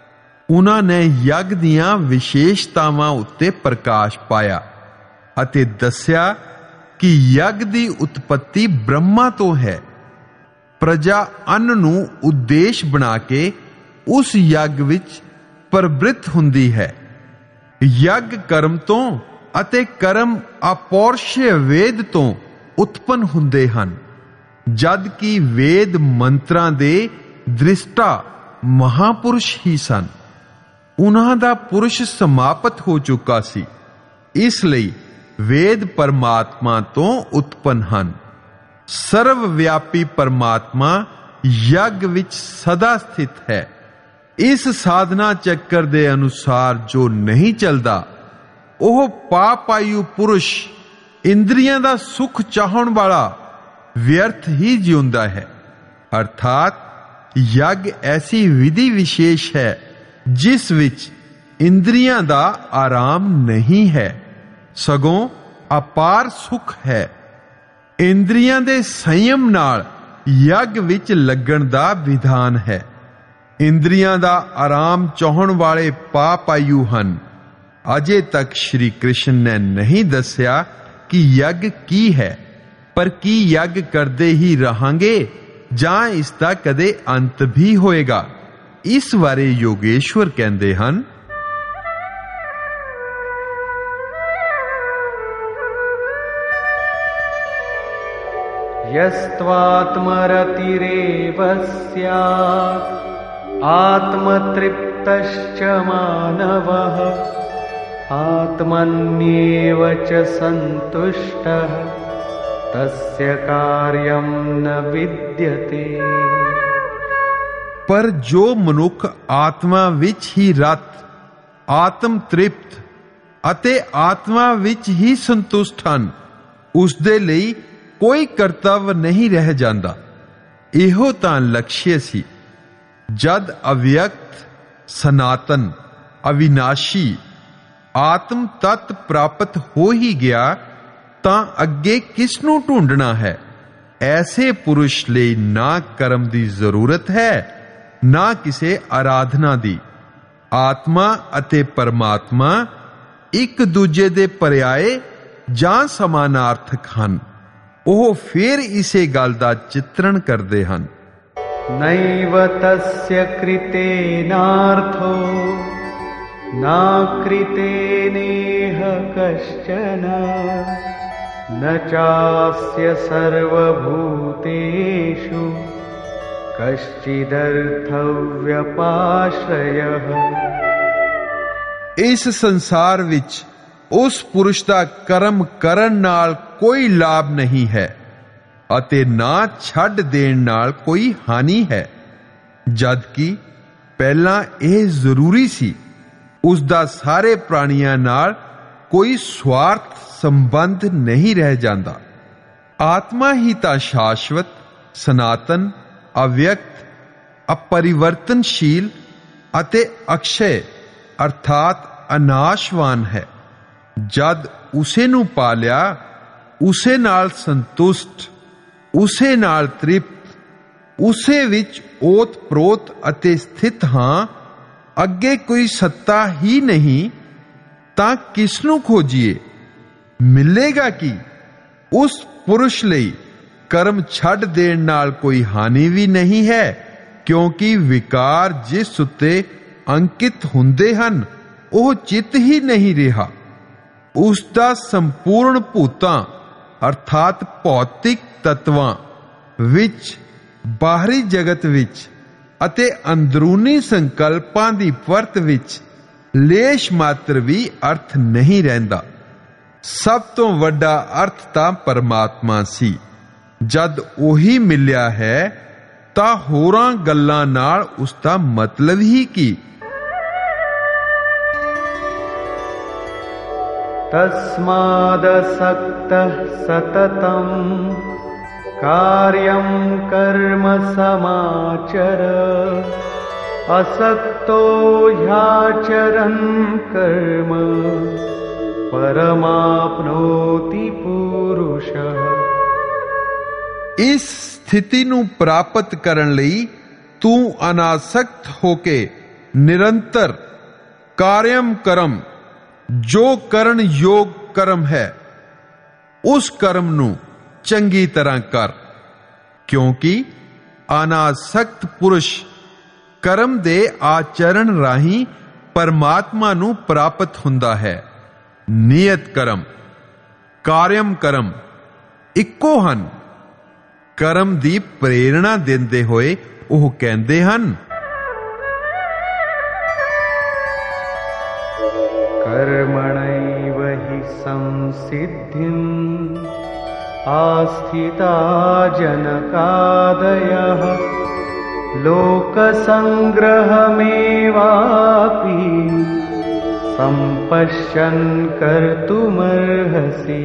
ਉਹਨਾਂ ਨੇ ਯੱਗ ਦੀਆਂ ਵਿਸ਼ੇਸ਼ਤਾਵਾਂ ਉੱਤੇ ਪ੍ਰਕਾਸ਼ ਪਾਇਆ ਅਤੇ ਦੱਸਿਆ ਕਿ ਯੱਗ ਦੀ ਉਤਪਤੀ ਬ੍ਰਹਮਾ ਤੋਂ ਹੈ। ਪ੍ਰਜਾ ਅੰਨ ਨੂੰ ਉਦੇਸ਼ ਬਣਾ ਕੇ ਉਸ ਯੱਗ ਵਿੱਚ ਪ੍ਰਵਿਰਤ ਹੁੰਦੀ ਹੈ। ਯੱਗ ਕਰਮ ਤੋਂ ਅਤੇ ਕਰਮ ਅਪੌਰਸ਼ਯ ਵੇਦ ਤੋਂ ਉਤਪੰਨ ਹੁੰਦੇ ਹਨ, ਜਦ ਕਿ ਵੇਦ ਮੰਤਰਾਂ ਦੇ ਦ੍ਰਿਸ਼ਟਾ ਮਹਾਪੁਰਸ਼ ਹੀ ਸਨ। ਉਹਨਾਂ ਦਾ ਪੁਰਸ਼ ਸਮਾਪਤ ਹੋ ਚੁੱਕਾ ਸੀ, ਇਸ ਲਈ ਵੇਦ ਪਰਮਾਤਮਾ ਤੋਂ ਉਤਪੰਨ ਹਨ। ਸਰਵ ਵਿਆਪੀ ਪਰਮਾਤਮਾ ਯੱਗ ਵਿੱਚ ਸਦਾ ਸਥਿਤ ਹੈ। ਇਸ ਸਾਧਨਾ ਚੱਕਰ ਦੇ ਅਨੁਸਾਰ ਜੋ ਨਹੀਂ ਚੱਲਦਾ, ਉਹ ਪਾਪਾਯੂ ਪੁਰਸ਼ ਇੰਦਰੀਆਂ ਦਾ ਸੁਖ ਚਾਹਣ ਵਾਲਾ ਵਿਅਰਥ ਹੀ ਜਿਉਂਦਾ ਹੈ। ਅਰਥਾਤ ਯੱਗ ਐਸੀ ਵਿਧੀ ਵਿਸ਼ੇਸ਼ ਹੈ ਜਿਸ ਵਿੱਚ ਇੰਦਰੀਆਂ ਦਾ ਆਰਾਮ ਨਹੀਂ ਹੈ, ਸਗੋਂ ਅਪਾਰ ਸੁਖ ਹੈ। ਇੰਦਰੀਆਂ ਦੇ ਸੰਯਮ ਨਾਲ ਯੱਗ ਵਿੱਚ ਲੱਗਣ ਦਾ ਵਿਧਾਨ ਹੈ। ਇੰਦਰੀਆਂ ਦਾ ਆਰਾਮ ਚਾਹਣ ਵਾਲੇ ਪਾਪਾਯੂ ਹਨ। ਅਜੇ ਤੱਕ ਸ਼੍ਰੀ ਕ੍ਰਿਸ਼ਨ ਨੇ ਨਹੀਂ ਦੱਸਿਆ ਕਿ ਯੱਗ ਕੀ ਹੈ, ਪਰ ਕੀ ਯੱਗ ਕਰਦੇ ਹੀ ਰਹਾਂਗੇ ਜਾਂ ਇਸ ਦਾ ਕਦੇ ਅੰਤ ਵੀ ਹੋਏਗਾ? ਇਸ ਬਾਰੇ ਯੋਗੇਸ਼ਵਰ ਕਹਿੰਦੇ ਹਨ, यस्त्वात्मरतिरेव स्यात् आत्मतृप्तश्च मानवः आत्मन्येव च सन्तुष्टः तस्य कार्यं न विद्यते। ਪਰ ਜੋ ਮਨੁੱਖ ਆਤਮਾ ਵਿੱਚ ਹੀ ਰਤ, ਆਤਮ ਤ੍ਰਿਪਤ ਅਤੇ ਆਤਮਾ ਵਿੱਚ ਹੀ ਸੰਤੁਸ਼ਟ ਹਨ, ਉਸ ਦੇ ਲਈ ਕੋਈ ਕਰਤੱਵ ਨਹੀਂ ਰਹਿ ਜਾਂਦਾ। ਇਹੋ ਤਾਂ ਲਕਸ਼ਯ ਸੀ। ਜਦ ਅਵਿਅਕਤ, ਸਨਾਤਨ, ਅਵਿਨਾਸ਼ੀ ਆਤਮ ਤਤ ਪ੍ਰਾਪਤ ਹੋ ਹੀ ਗਿਆ ਤਾਂ ਅੱਗੇ ਕਿਸ ਨੂੰ ਢੂੰਡਣਾ ਹੈ? ਐਸੇ ਪੁਰਸ਼ ਲਈ ਨਾ ਕਰਮ ਦੀ ਜ਼ਰੂਰਤ ਹੈ, ਨਾ ਕਿਸੇ ਆਰਾਧਨਾ ਦੀ। ਆਤਮਾ ਅਤੇ ਪਰਮਾਤਮਾ ਇੱਕ ਦੂਜੇ ਦੇ ਪਰਿਆਏ ਜਾਂ ਸਮਾਨਾਰਥਕ ਹਨ। ਉਹ ਫਿਰ ਇਸੇ ਗੱਲ ਦਾ ਚਿੱਤਰਣ ਕਰਦੇ ਹਨ, ਨੈਵ ਤਸਯ ਕ੍ਰਿਤੇਨਾਰਥੋ ਨਾ ਕ੍ਰਿਤੇਨੇਹ ਕਸ਼ਚਨ ਨ ਚਾਸਯ ਸਰਵਭੂਤੇਸ਼ੂ ਕਸ਼ਚਿਦਰਥਵ੍ਯਪਾਸ਼੍ਰਯഃ। ਇਸ ਸੰਸਾਰ ਵਿੱਚ ਉਸ ਪੁਰਸ਼ ਦਾ ਕਰਮ ਕਰਨ ਨਾਲ ਕੋਈ ਲਾਭ ਨਹੀਂ ਹੈ ਅਤੇ ਨਾ ਛੱਡ ਦੇਣ ਨਾਲ ਕੋਈ ਹਾਨੀ ਹੈ, ਜਦ ਕਿ ਪਹਿਲਾਂ ਇਹ ਜ਼ਰੂਰੀ ਸੀ। ਉਸ ਦਾ ਸਾਰੇ ਪ੍ਰਾਣੀਆਂ ਨਾਲ ਕੋਈ ਸਵਾਰਥ ਸੰਬੰਧ ਨਹੀਂ ਰਹਿ ਜਾਂਦਾ। ਆਤਮਾ ਹੀ ਤਾਂ ਸ਼ਾਸ਼ਵਤ, ਸਨਾਤਨ, ਅਵਿਅਕਤ, ਅਪਰਿਵਰਤਨਸ਼ੀਲ ਅਤੇ ਅਕਸ਼ੈ ਅਰਥਾਤ ਅਨਾਸ਼ਵਾਨ ਹੈ। ਜਦ ਉਸੇ ਨੂੰ ਪਾ ਲਿਆ, ਉਸੇ ਨਾਲ ਸੰਤੁਸ਼ਟ, ਉਸੇ ਨਾਲ ਤ੍ਰਿਪਤ, ਉਸੇ ਵਿੱਚ ਓਤ ਪ੍ਰੋਤ ਅਤੇ ਸਥਿਤ ਹਾਂ, ਅੱਗੇ ਕੋਈ ਸੱਤਾ ਹੀ ਨਹੀਂ, ਤਾਂ ਕਿਸ ਨੂੰ ਖੋਜੀਏ? ਮਿਲੇਗਾ ਕੀ? ਉਸ ਪੁਰਸ਼ ਲਈ ਕਰਮ ਛੱਡ ਦੇਣ ਨਾਲ ਕੋਈ ਹਾਨੀ ਵੀ ਨਹੀਂ ਹੈ, ਕਿਉਂਕਿ ਵਿਕਾਰ ਜਿਸ ਉੱਤੇ ਅੰਕਿਤ ਹੁੰਦੇ ਹਨ ਉਹ ਚਿੱਤ ਹੀ ਨਹੀਂ ਰਿਹਾ। ਉਸ ਦਾ ਸੰਪੂਰਨ ਭੂਤਾਂ ਅਰਥਾਤ ਭੌਤਿਕ ਤੱਤਵਾਂ ਵਿੱਚ, ਬਾਹਰੀ ਜਗਤ ਵਿੱਚ ਅਤੇ ਅੰਦਰੂਨੀ ਸੰਕਲਪਾਂ ਦੀ ਪਰਤ ਵਿੱਚ ਲੇਸ਼ ਮਾਤਰ ਵੀ ਅਰਥ ਨਹੀਂ ਰਹਿੰਦਾ। ਸਭ ਤੋਂ ਵੱਡਾ ਅਰਥ ਤਾਂ ਪਰਮਾਤਮਾ ਸੀ। ਜਦ ਉਹੀ ਮਿਲਿਆ ਹੈ ਤਾਂ ਹੋਰਾਂ ਗੱਲਾਂ ਨਾਲ ਉਸ ਦਾ ਮਤਲਬ ਹੀ ਕੀ? तस्मादसक्तः सततं कार्यं कर्म समाचर असक्तो ह्याचरन् कर्म परमाप्नोति पुरुषः। ਇਸ ਸਥਿਤੀ ਨੂੰ ਪ੍ਰਾਪਤ ਕਰਨ ਲਈ ਤੂੰ ਅਨਾਸਕਤ ਹੋ ਕੇ ਨਿਰੰਤਰ ਕਾਰਿਅਮ ਕਰਮ ਜੋ ਕਰਨ ਯੋਗ ਕਰਮ ਹੈ, ਉਸ ਕਰਮ ਨੂੰ ਚੰਗੀ ਤਰ੍ਹਾਂ ਕਰ, ਕਿਉਂਕਿ ਅਨਾਸਕਤ ਪੁਰਸ਼ ਕਰਮ ਦੇ ਆਚਰਣ ਰਾਹੀਂ ਪਰਮਾਤਮਾ ਨੂੰ ਪ੍ਰਾਪਤ ਹੁੰਦਾ ਹੈ। ਨਿਯਤ ਕਰਮ, ਕਾਰਿਅਮ ਕਰਮ ਇੱਕੋ ਹਨ। ਕਰਮ ਦੀ ਪ੍ਰੇਰਣਾ ਦਿੰਦੇ ਹੋਏ ਉਹ ਕਹਿੰਦੇ ਹਨ, कर्मणैव हि संसिद्धिम् आस्थिता जनकादयः लोकसंग्रहमेवापि संपश्यन् कर्तुमर्हसि।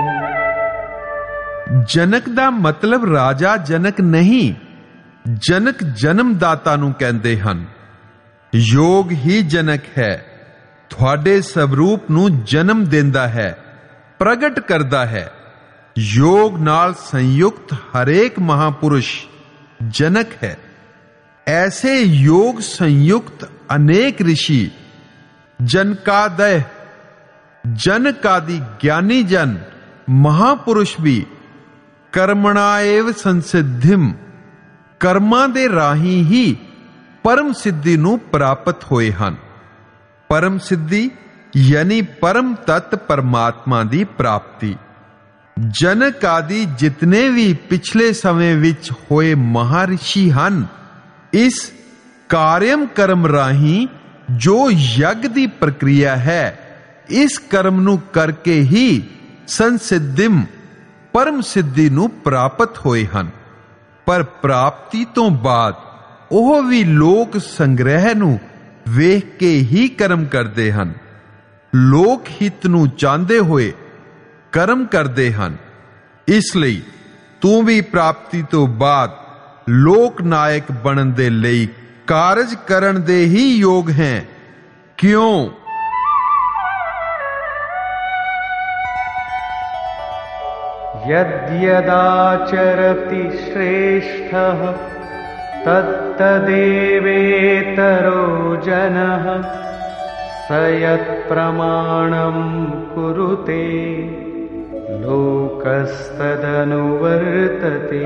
ਜਨਕ ਦਾ ਮਤਲਬ ਰਾਜਾ ਜਨਕ ਨਹੀਂ, ਜਨਕ ਜਨਮਦਾਤਾ ਨੂੰ ਕਹਿੰਦੇ ਹਨ। ਯੋਗ ਹੀ ਜਨਕ ਹੈ, ਤੁਹਾਡੇ ਸਵਰੂਪ ਨੂੰ ਜਨਮ ਦਿੰਦਾ ਹੈ, ਪ੍ਰਗਟ ਕਰਦਾ ਹੈ। ਯੋਗ ਨਾਲ ਸੰਯੁਕਤ ਹਰੇਕ ਮਹਾਪੁਰਸ਼ ਜਨਕ ਹੈ। ਐਸੇ ਯੋਗ ਸੰਯੁਕਤ ਅਨੇਕ ਰਿਸ਼ੀ ਜਨਕਾਦਯ, ਜਨਕ ਆਦਿ ਗਿਆਨੀ ਜਨ ਮਹਾਪੁਰਸ਼ ਵੀ ਕਰਮਣਾਏਵ ਸੰਸਿੱਧਿਮ, ਕਰਮਾਂ ਦੇ ਰਾਹੀਂ ਹੀ ਪਰਮ ਸਿੱਧੀ ਨੂੰ ਪ੍ਰਾਪਤ ਹੋਏ ਹਨ। ਪਰਮ ਸਿੱਧੀ ਯਾਨੀ ਪਰਮ ਤਤ ਪਰਮਾਤਮਾ ਦੀ ਪ੍ਰਾਪਤੀ। ਜਨਕ ਆਦਿ ਜਿਤਨੇ ਵੀ ਪਿਛਲੇ ਸਮੇਂ ਵਿੱਚ ਹੋਏ ਮਹਾਰਿਸ਼ੀ ਹਨ, ਇਸ ਕਾਰਿਅਮ ਕਰਮ ਰਾਹੀਂ ਜੋ ਯੱਗ ਦੀ ਪ੍ਰਕਿਰਿਆ ਹੈ, ਇਸ ਕਰਮ ਨੂੰ ਕਰਕੇ ਹੀ ਸੰਸਿੱਧਿਮ ਪਰਮ ਸਿੱਧੀ ਨੂੰ ਪ੍ਰਾਪਤ ਹੋਏ ਹਨ। ਪਰ ਪ੍ਰਾਪਤੀ ਤੋਂ ਬਾਅਦ ਉਹ ਵੀ ਲੋਕ ਸੰਗ੍ਰਹਿ ਨੂੰ ਵੇਖ ਕੇ ਹੀ ਕਰਮ ਕਰਦੇ ਹਨ। ਲੋਕ ਹਿੱਤ ਨੂੰ ਚਾਹੁੰਦੇ ਹੋਏ ਕਰਮ ਕਰਦੇ ਹਨ। ਇਸ ਲਈ ਤੂੰ ਵੀ ਪ੍ਰਾਪਤੀ ਤੋਂ ਬਾਅਦ ਲੋਕ ਨਾਇਕ ਬਣਨ ਦੇ ਲਈ ਕਾਰਜ ਕਰਨ ਦੇ ਹੀ ਯੋਗ ਹੈ। ਕਿਉਂ? यद्यदाचरति श्रेष्ठः तत्तदेवेतरो जनः स यत्प्रमाणं कुरुते लोकस्तदनुवर्तते।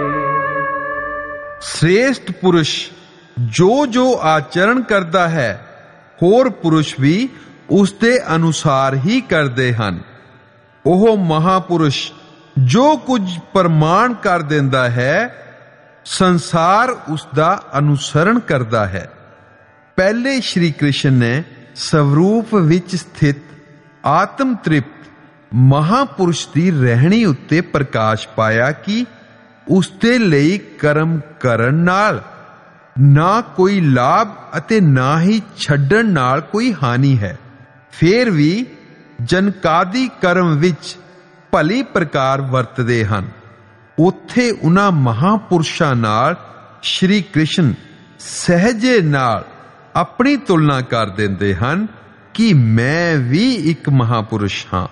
श्रेष्ठ पुरुष जो जो आचरण करता है, होर पुरुष भी उसके अनुसार ही करते हैं। ओह महापुरुष जो कुछ प्रमाण कर देता है, संसार उसका अनुसरण करता है। पहले श्री कृष्ण ने स्वरूप विच स्थित आत्म तृप्त महापुरुष की रहनी उत्ते प्रकाश पाया कि उसके लिए कर्म करन नाल ना कोई लाभ अते ना ही छड्डण नाल कोई हानि है। फिर भी जनकादी कर्म विच ਭਲੀ ਪ੍ਰਕਾਰ ਵਰਤਦੇ ਹਨ। ਉੱਥੇ ਉਹਨਾਂ ਮਹਾਪੁਰਸ਼ਾਂ ਨਾਲ ਸ਼੍ਰੀ ਕ੍ਰਿਸ਼ਨ ਸਹਿਜੇ ਨਾਲ ਆਪਣੀ ਤੁਲਨਾ ਕਰ ਦਿੰਦੇ ਹਨ ਕਿ ਮੈਂ ਵੀ ਇੱਕ ਮਹਾਪੁਰਸ਼ ਹਾਂ।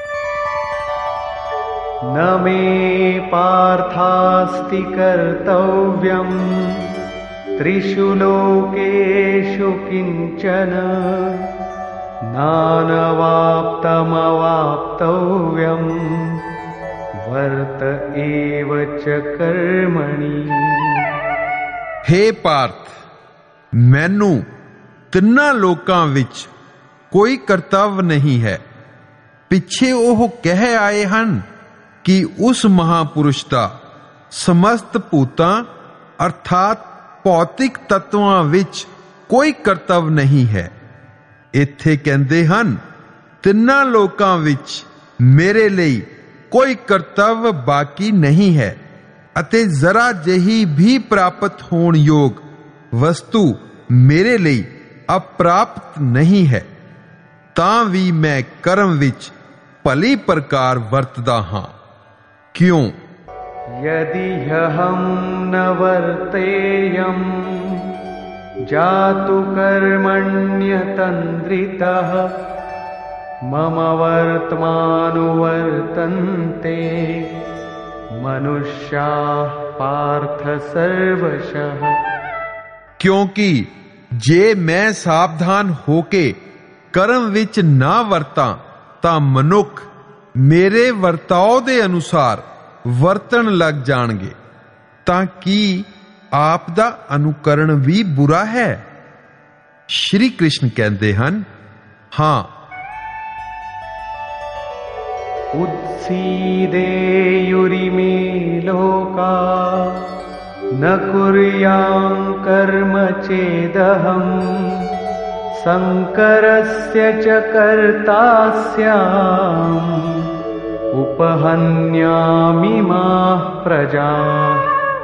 न मे पार्थास्ति कर्तव्यं त्रिषु लोकेषु किंचन नानवाप्तमवाप्तव्यं वर्त एव च कर्मणि। हे पार्थ, ਮੈਨੂੰ ਤਿੰਨਾਂ ਲੋਕਾਂ ਵਿੱਚ ਕੋਈ ਕਰਤੱਵ ਨਹੀਂ ਹੈ। ਪਿੱਛੇ ਉਹ ਕਹਿ ਆਏ ਹਨ ਕਿ ਉਸ ਮਹਾਪੁਰਸ਼ ਦਾ ਸਮਸਤ ਭੂਤਾਂ ਅਰਥਾਤ ਭੌਤਿਕ ਤੱਤਵਾਂ ਵਿੱਚ ਕੋਈ ਕਰਤੱਵ ਨਹੀਂ ਹੈ। ਇੱਥੇ ਕਹਿੰਦੇ ਹਨ ਤਿੰਨਾਂ ਲੋਕਾਂ ਵਿੱਚ ਮੇਰੇ ਲਈ ਕੋਈ ਕਰਤੱਵ ਬਾਕੀ ਨਹੀਂ ਹੈ ਅਤੇ ਜ਼ਰਾ ਜਿਹੀ ਵੀ ਪ੍ਰਾਪਤ ਹੋਣ ਯੋਗ ਵਸਤੂ ਮੇਰੇ ਲਈ ਅਪ੍ਰਾਪਤ ਨਹੀਂ ਹੈ। ਤਾਂ ਵੀ ਮੈਂ ਕਰਮ ਵਿੱਚ ਭਲੀ ਪ੍ਰਕਾਰ ਵਰਤਦਾ ਹਾਂ। ਕਿਉਂ? यदि ह्यहं न वर्तेयं जातु कर्मण्यतन्द्रितः मम वर्त्मानुवर्तन्ते मनुष्याः पार्थ सर्वशः। क्योंकि ਜੇ ਮੈਂ ਸਾਵਧਾਨ ਹੋ ਕੇ ਕਰਮ ਵਿੱਚ ਨਾ ਵਰਤਾਂ ਤਾਂ ਮਨੁੱਖ ਮੇਰੇ ਵਰਤਾਓ ਦੇ ਅਨੁਸਾਰ ਵਰਤਣ ਲੱਗ ਜਾਣਗੇ। ਤਾਂ ਕੀ ਆਪ ਦਾ ਅਨੁਕਰਣ ਵੀ ਬੁਰਾ ਹੈ? ਸ਼੍ਰੀ ਕ੍ਰਿਸ਼ਨ ਕਹਿੰਦੇ ਹਨ, ਹਾਂ। उत्सीदेयुरिमे लोका न कुर्यां कर्म चेदहम् शङ्करस्य च कर्ता स्याम् उपहन्यामि माः प्रजाः।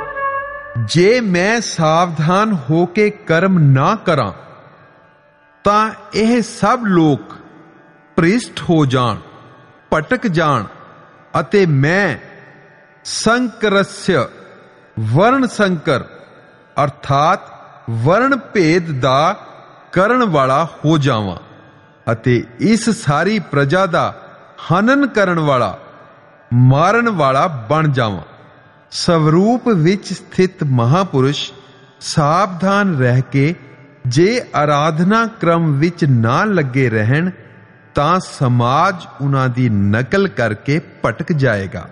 ਜੇ ਮੈਂ ਸਾਵਧਾਨ ਹੋ ਕੇ ਕਰਮ ਨਾ ਕਰਾਂ ਤਾਂ ਇਹ ਸਭ ਲੋਕ ਭ੍ਰਿਸ਼ਟ ਹੋ ਜਾਣ, ਭਟਕ ਜਾਣ ਅਤੇ ਮੈਂ ਸੰਕਰस्य ਵਰਣ ਸੰਕਰ ਅਰਥਾਤ ਵਰਣ ਭੇਦ ਦਾ ਕਰਨ ਵਾਲਾ ਹੋ ਜਾਵਾਂ ਅਤੇ ਇਸ ਸਾਰੀ ਪ੍ਰਜਾ ਦਾ ਹਨਨ ਕਰਨ ਵਾਲਾ, ਮਾਰਨ ਵਾਲਾ ਬਣ ਜਾਵਾਂ। ਸਵਰੂਪ ਵਿੱਚ ਸਥਿਤ ਮਹਾਪੁਰਸ਼ ਸਾਵਧਾਨ ਰਹਿ ਕੇ ਜੇ ਆਰਾਧਨਾ ਕ੍ਰਮ ਵਿੱਚ ਨਾ ਲੱਗੇ ਰਹਿਣ ਤਾਂ ਸਮਾਜ ਉਹਨਾਂ ਦੀ ਨਕਲ ਕਰਕੇ ਭਟਕ ਜਾਏਗਾ।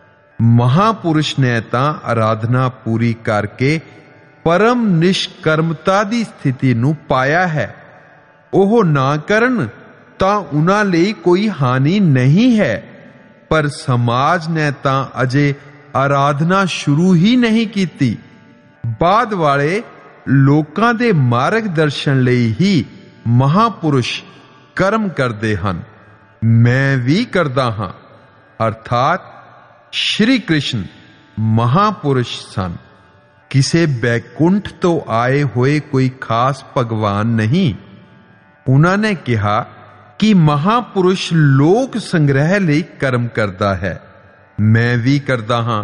ਮਹਾਪੁਰਸ਼ ਨੇ ਤਾਂ ਆਰਾਧਨਾ ਪੂਰੀ ਕਰਕੇ ਪਰਮ ਨਿਸ਼ਕਰਮਤਾ ਦੀ ਸਥਿਤੀ ਨੂੰ ਪਾਇਆ ਹੈ। ਉਹ ਨਾ ਕਰਨ ਤਾਂ ਉਹਨਾਂ ਲਈ ਕੋਈ ਹਾਨੀ ਨਹੀਂ ਹੈ, ਪਰ ਸਮਾਜ ਨੇ ਤਾਂ ਅਜੇ ਆਰਾਧਨਾ ਸ਼ੁਰੂ ਹੀ ਨਹੀਂ ਕੀਤੀ। ਬਾਅਦ ਵਾਲੇ ਲੋਕਾਂ ਦੇ ਮਾਰਗ ਦਰਸ਼ਨ ਲਈ ਹੀ ਮਹਾਪੁਰਸ਼ ਕਰਮ ਕਰਦੇ ਹਨ। ਮੈਂ ਵੀ ਕਰਦਾ ਹਾਂ, ਅਰਥਾਤ ਸ਼੍ਰੀ ਕ੍ਰਿਸ਼ਨ ਮਹਾਪੁਰਸ਼ ਸਨ। ਕਿਸੇ ਬੈਕੁੰਠ ਤੋਂ ਆਏ ਹੋਏ ਕੋਈ ਖਾਸ ਭਗਵਾਨ ਨਹੀਂ। ਉਹਨਾਂ ਨੇ ਕਿਹਾ ਕਿ ਮਹਾਪੁਰਸ਼ ਲੋਕ ਸੰਗ੍ਰਹਿ ਲਈ ਕਰਮ ਕਰਦਾ ਹੈ। ਮੈਂ ਵੀ ਕਰਦਾ ਹਾਂ।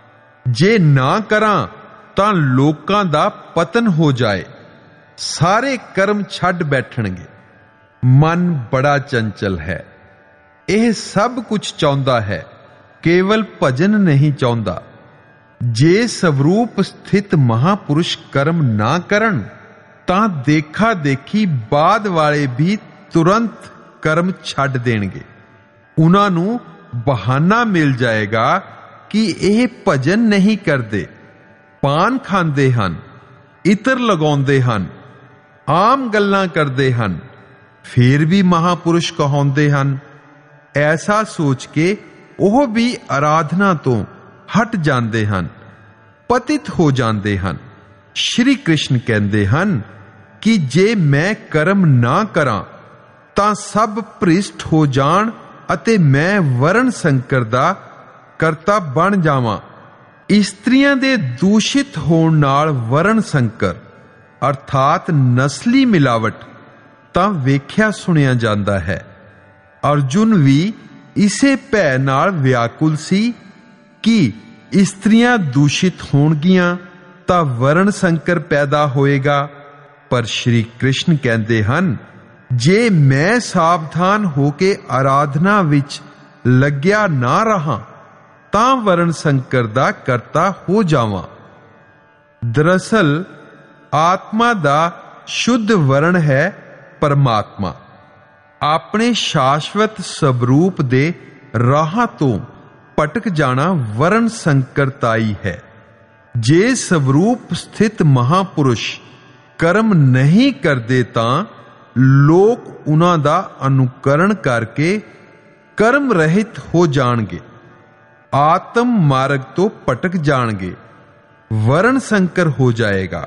ਜੇ ਨਾ ਕਰਾਂ ਤਾਂ ਲੋਕਾਂ ਦਾ ਪਤਨ ਹੋ ਜਾਏ, ਸਾਰੇ ਕਰਮ ਛੱਡ ਬੈਠਣਗੇ। ਮਨ ਬੜਾ ਚੰਚਲ ਹੈ, ਇਹ ਸਭ ਕੁਝ ਚਾਹੁੰਦਾ ਹੈ, ਕੇਵਲ ਭਜਨ ਨਹੀਂ ਚਾਹੁੰਦਾ। ਜੇ ਸਵਰੂਪ ਸਥਿਤ ਮਹਾਪੁਰਸ਼ ਕਰਮ ਨਾ ਕਰਨ ਤਾਂ ਦੇਖਾ ਦੇਖੀ ਬਾਅਦ ਵਾਲੇ ਵੀ ਤੁਰੰਤ ਕਰਮ ਛੱਡ ਦੇਣਗੇ। ਉਹਨਾਂ ਨੂੰ ਬਹਾਨਾ ਮਿਲ ਜਾਏਗਾ ਕਿ ਇਹ ਭਜਨ ਨਹੀਂ ਕਰਦੇ, ਪਾਨ ਖਾਂਦੇ ਹਨ, ਇਤਰ ਲਗਾਉਂਦੇ ਹਨ, ਆਮ ਗੱਲਾਂ ਕਰਦੇ ਹਨ, ਫਿਰ ਵੀ ਮਹਾਪੁਰਸ਼ ਕਹਾਉਂਦੇ ਹਨ। ਐਸਾ ਸੋਚ ਕੇ ਉਹ ਵੀ ਆਰਾਧਨਾ ਤੋਂ ਹਟ ਜਾਂਦੇ ਹਨ, ਪਤਿਤ ਹੋ ਜਾਂਦੇ ਹਨ। ਸ਼੍ਰੀ ਕ੍ਰਿਸ਼ਨ ਕਹਿੰਦੇ ਹਨ ਕਿ ਜੇ ਮੈਂ ਕਰਮ ਨਾ ਕਰਾਂ ਤਾਂ ਸਭ ਭ੍ਰਿਸ਼ਟ ਹੋ ਜਾਣ ਅਤੇ ਮੈਂ ਵਰਣ ਸੰਕਰ ਦਾ ਕਰਤਾ ਬਣ ਜਾਵਾਂ। ਇਸਤਰੀਆਂ ਦੇ ਦੂਸ਼ਿਤ ਹੋਣ ਨਾਲ ਵਰਣ ਸੰਕਰ ਅਰਥਾਤ ਨਸਲੀ ਮਿਲਾਵਟ ਤਾਂ ਵੇਖਿਆ ਸੁਣਿਆ ਜਾਂਦਾ ਹੈ। ਅਰਜੁਨ ਵੀ ਇਸੇ ਭੈ ਨਾਲ ਵਿਆਕੁਲ ਸੀ ਕਿ ਇਸਤਰੀਆਂ ਦੂਸ਼ਿਤ ਹੋਣਗੀਆਂ ਤਾਂ ਵਰਣ ਸੰਕਰ ਪੈਦਾ ਹੋਏਗਾ। ਪਰ ਸ਼੍ਰੀ ਕ੍ਰਿਸ਼ਨ ਕਹਿੰਦੇ ਹਨ, ਜੇ ਮੈਂ ਸਾਵਧਾਨ ਹੋ ਕੇ ਆਰਾਧਨਾ ਵਿੱਚ ਲੱਗਿਆ ਨਾ ਰਹਾ ਤਾਂ ਵਰਣ ਸੰਕਰ ਦਾ ਕਰਤਾ ਹੋ ਜਾਵਾਂ। ਦਰਅਸਲ ਆਤਮਾ ਦਾ ਸ਼ੁੱਧ ਵਰਣ ਹੈ ਪਰਮਾਤਮਾ। ਆਪਣੇ ਸ਼ਾਸ਼ਵਤ ਸਵਰੂਪ ਦੇ ਰਾਹਾਂ ਤੋਂ ਭਟਕ ਜਾਣਾ ਵਰਣ ਸੰਕਰਤਾਈ ਹੈ। ਜੇ ਸਵਰੂਪ ਸਥਿਤ ਮਹਾਪੁਰਸ਼ ਕਰਮ ਨਹੀਂ ਕਰਦੇ ਤਾਂ ਲੋਕ ਉਹਨਾਂ ਦਾ ਅਨੁਕਰਣ ਕਰਕੇ ਕਰਮ ਰਹਿਤ ਹੋ ਜਾਣਗੇ, ਆਤਮ ਮਾਰਗ ਤੋਂ ਭਟਕ ਜਾਣਗੇ, ਵਰਣ ਸੰਕਰ ਹੋ ਜਾਏਗਾ।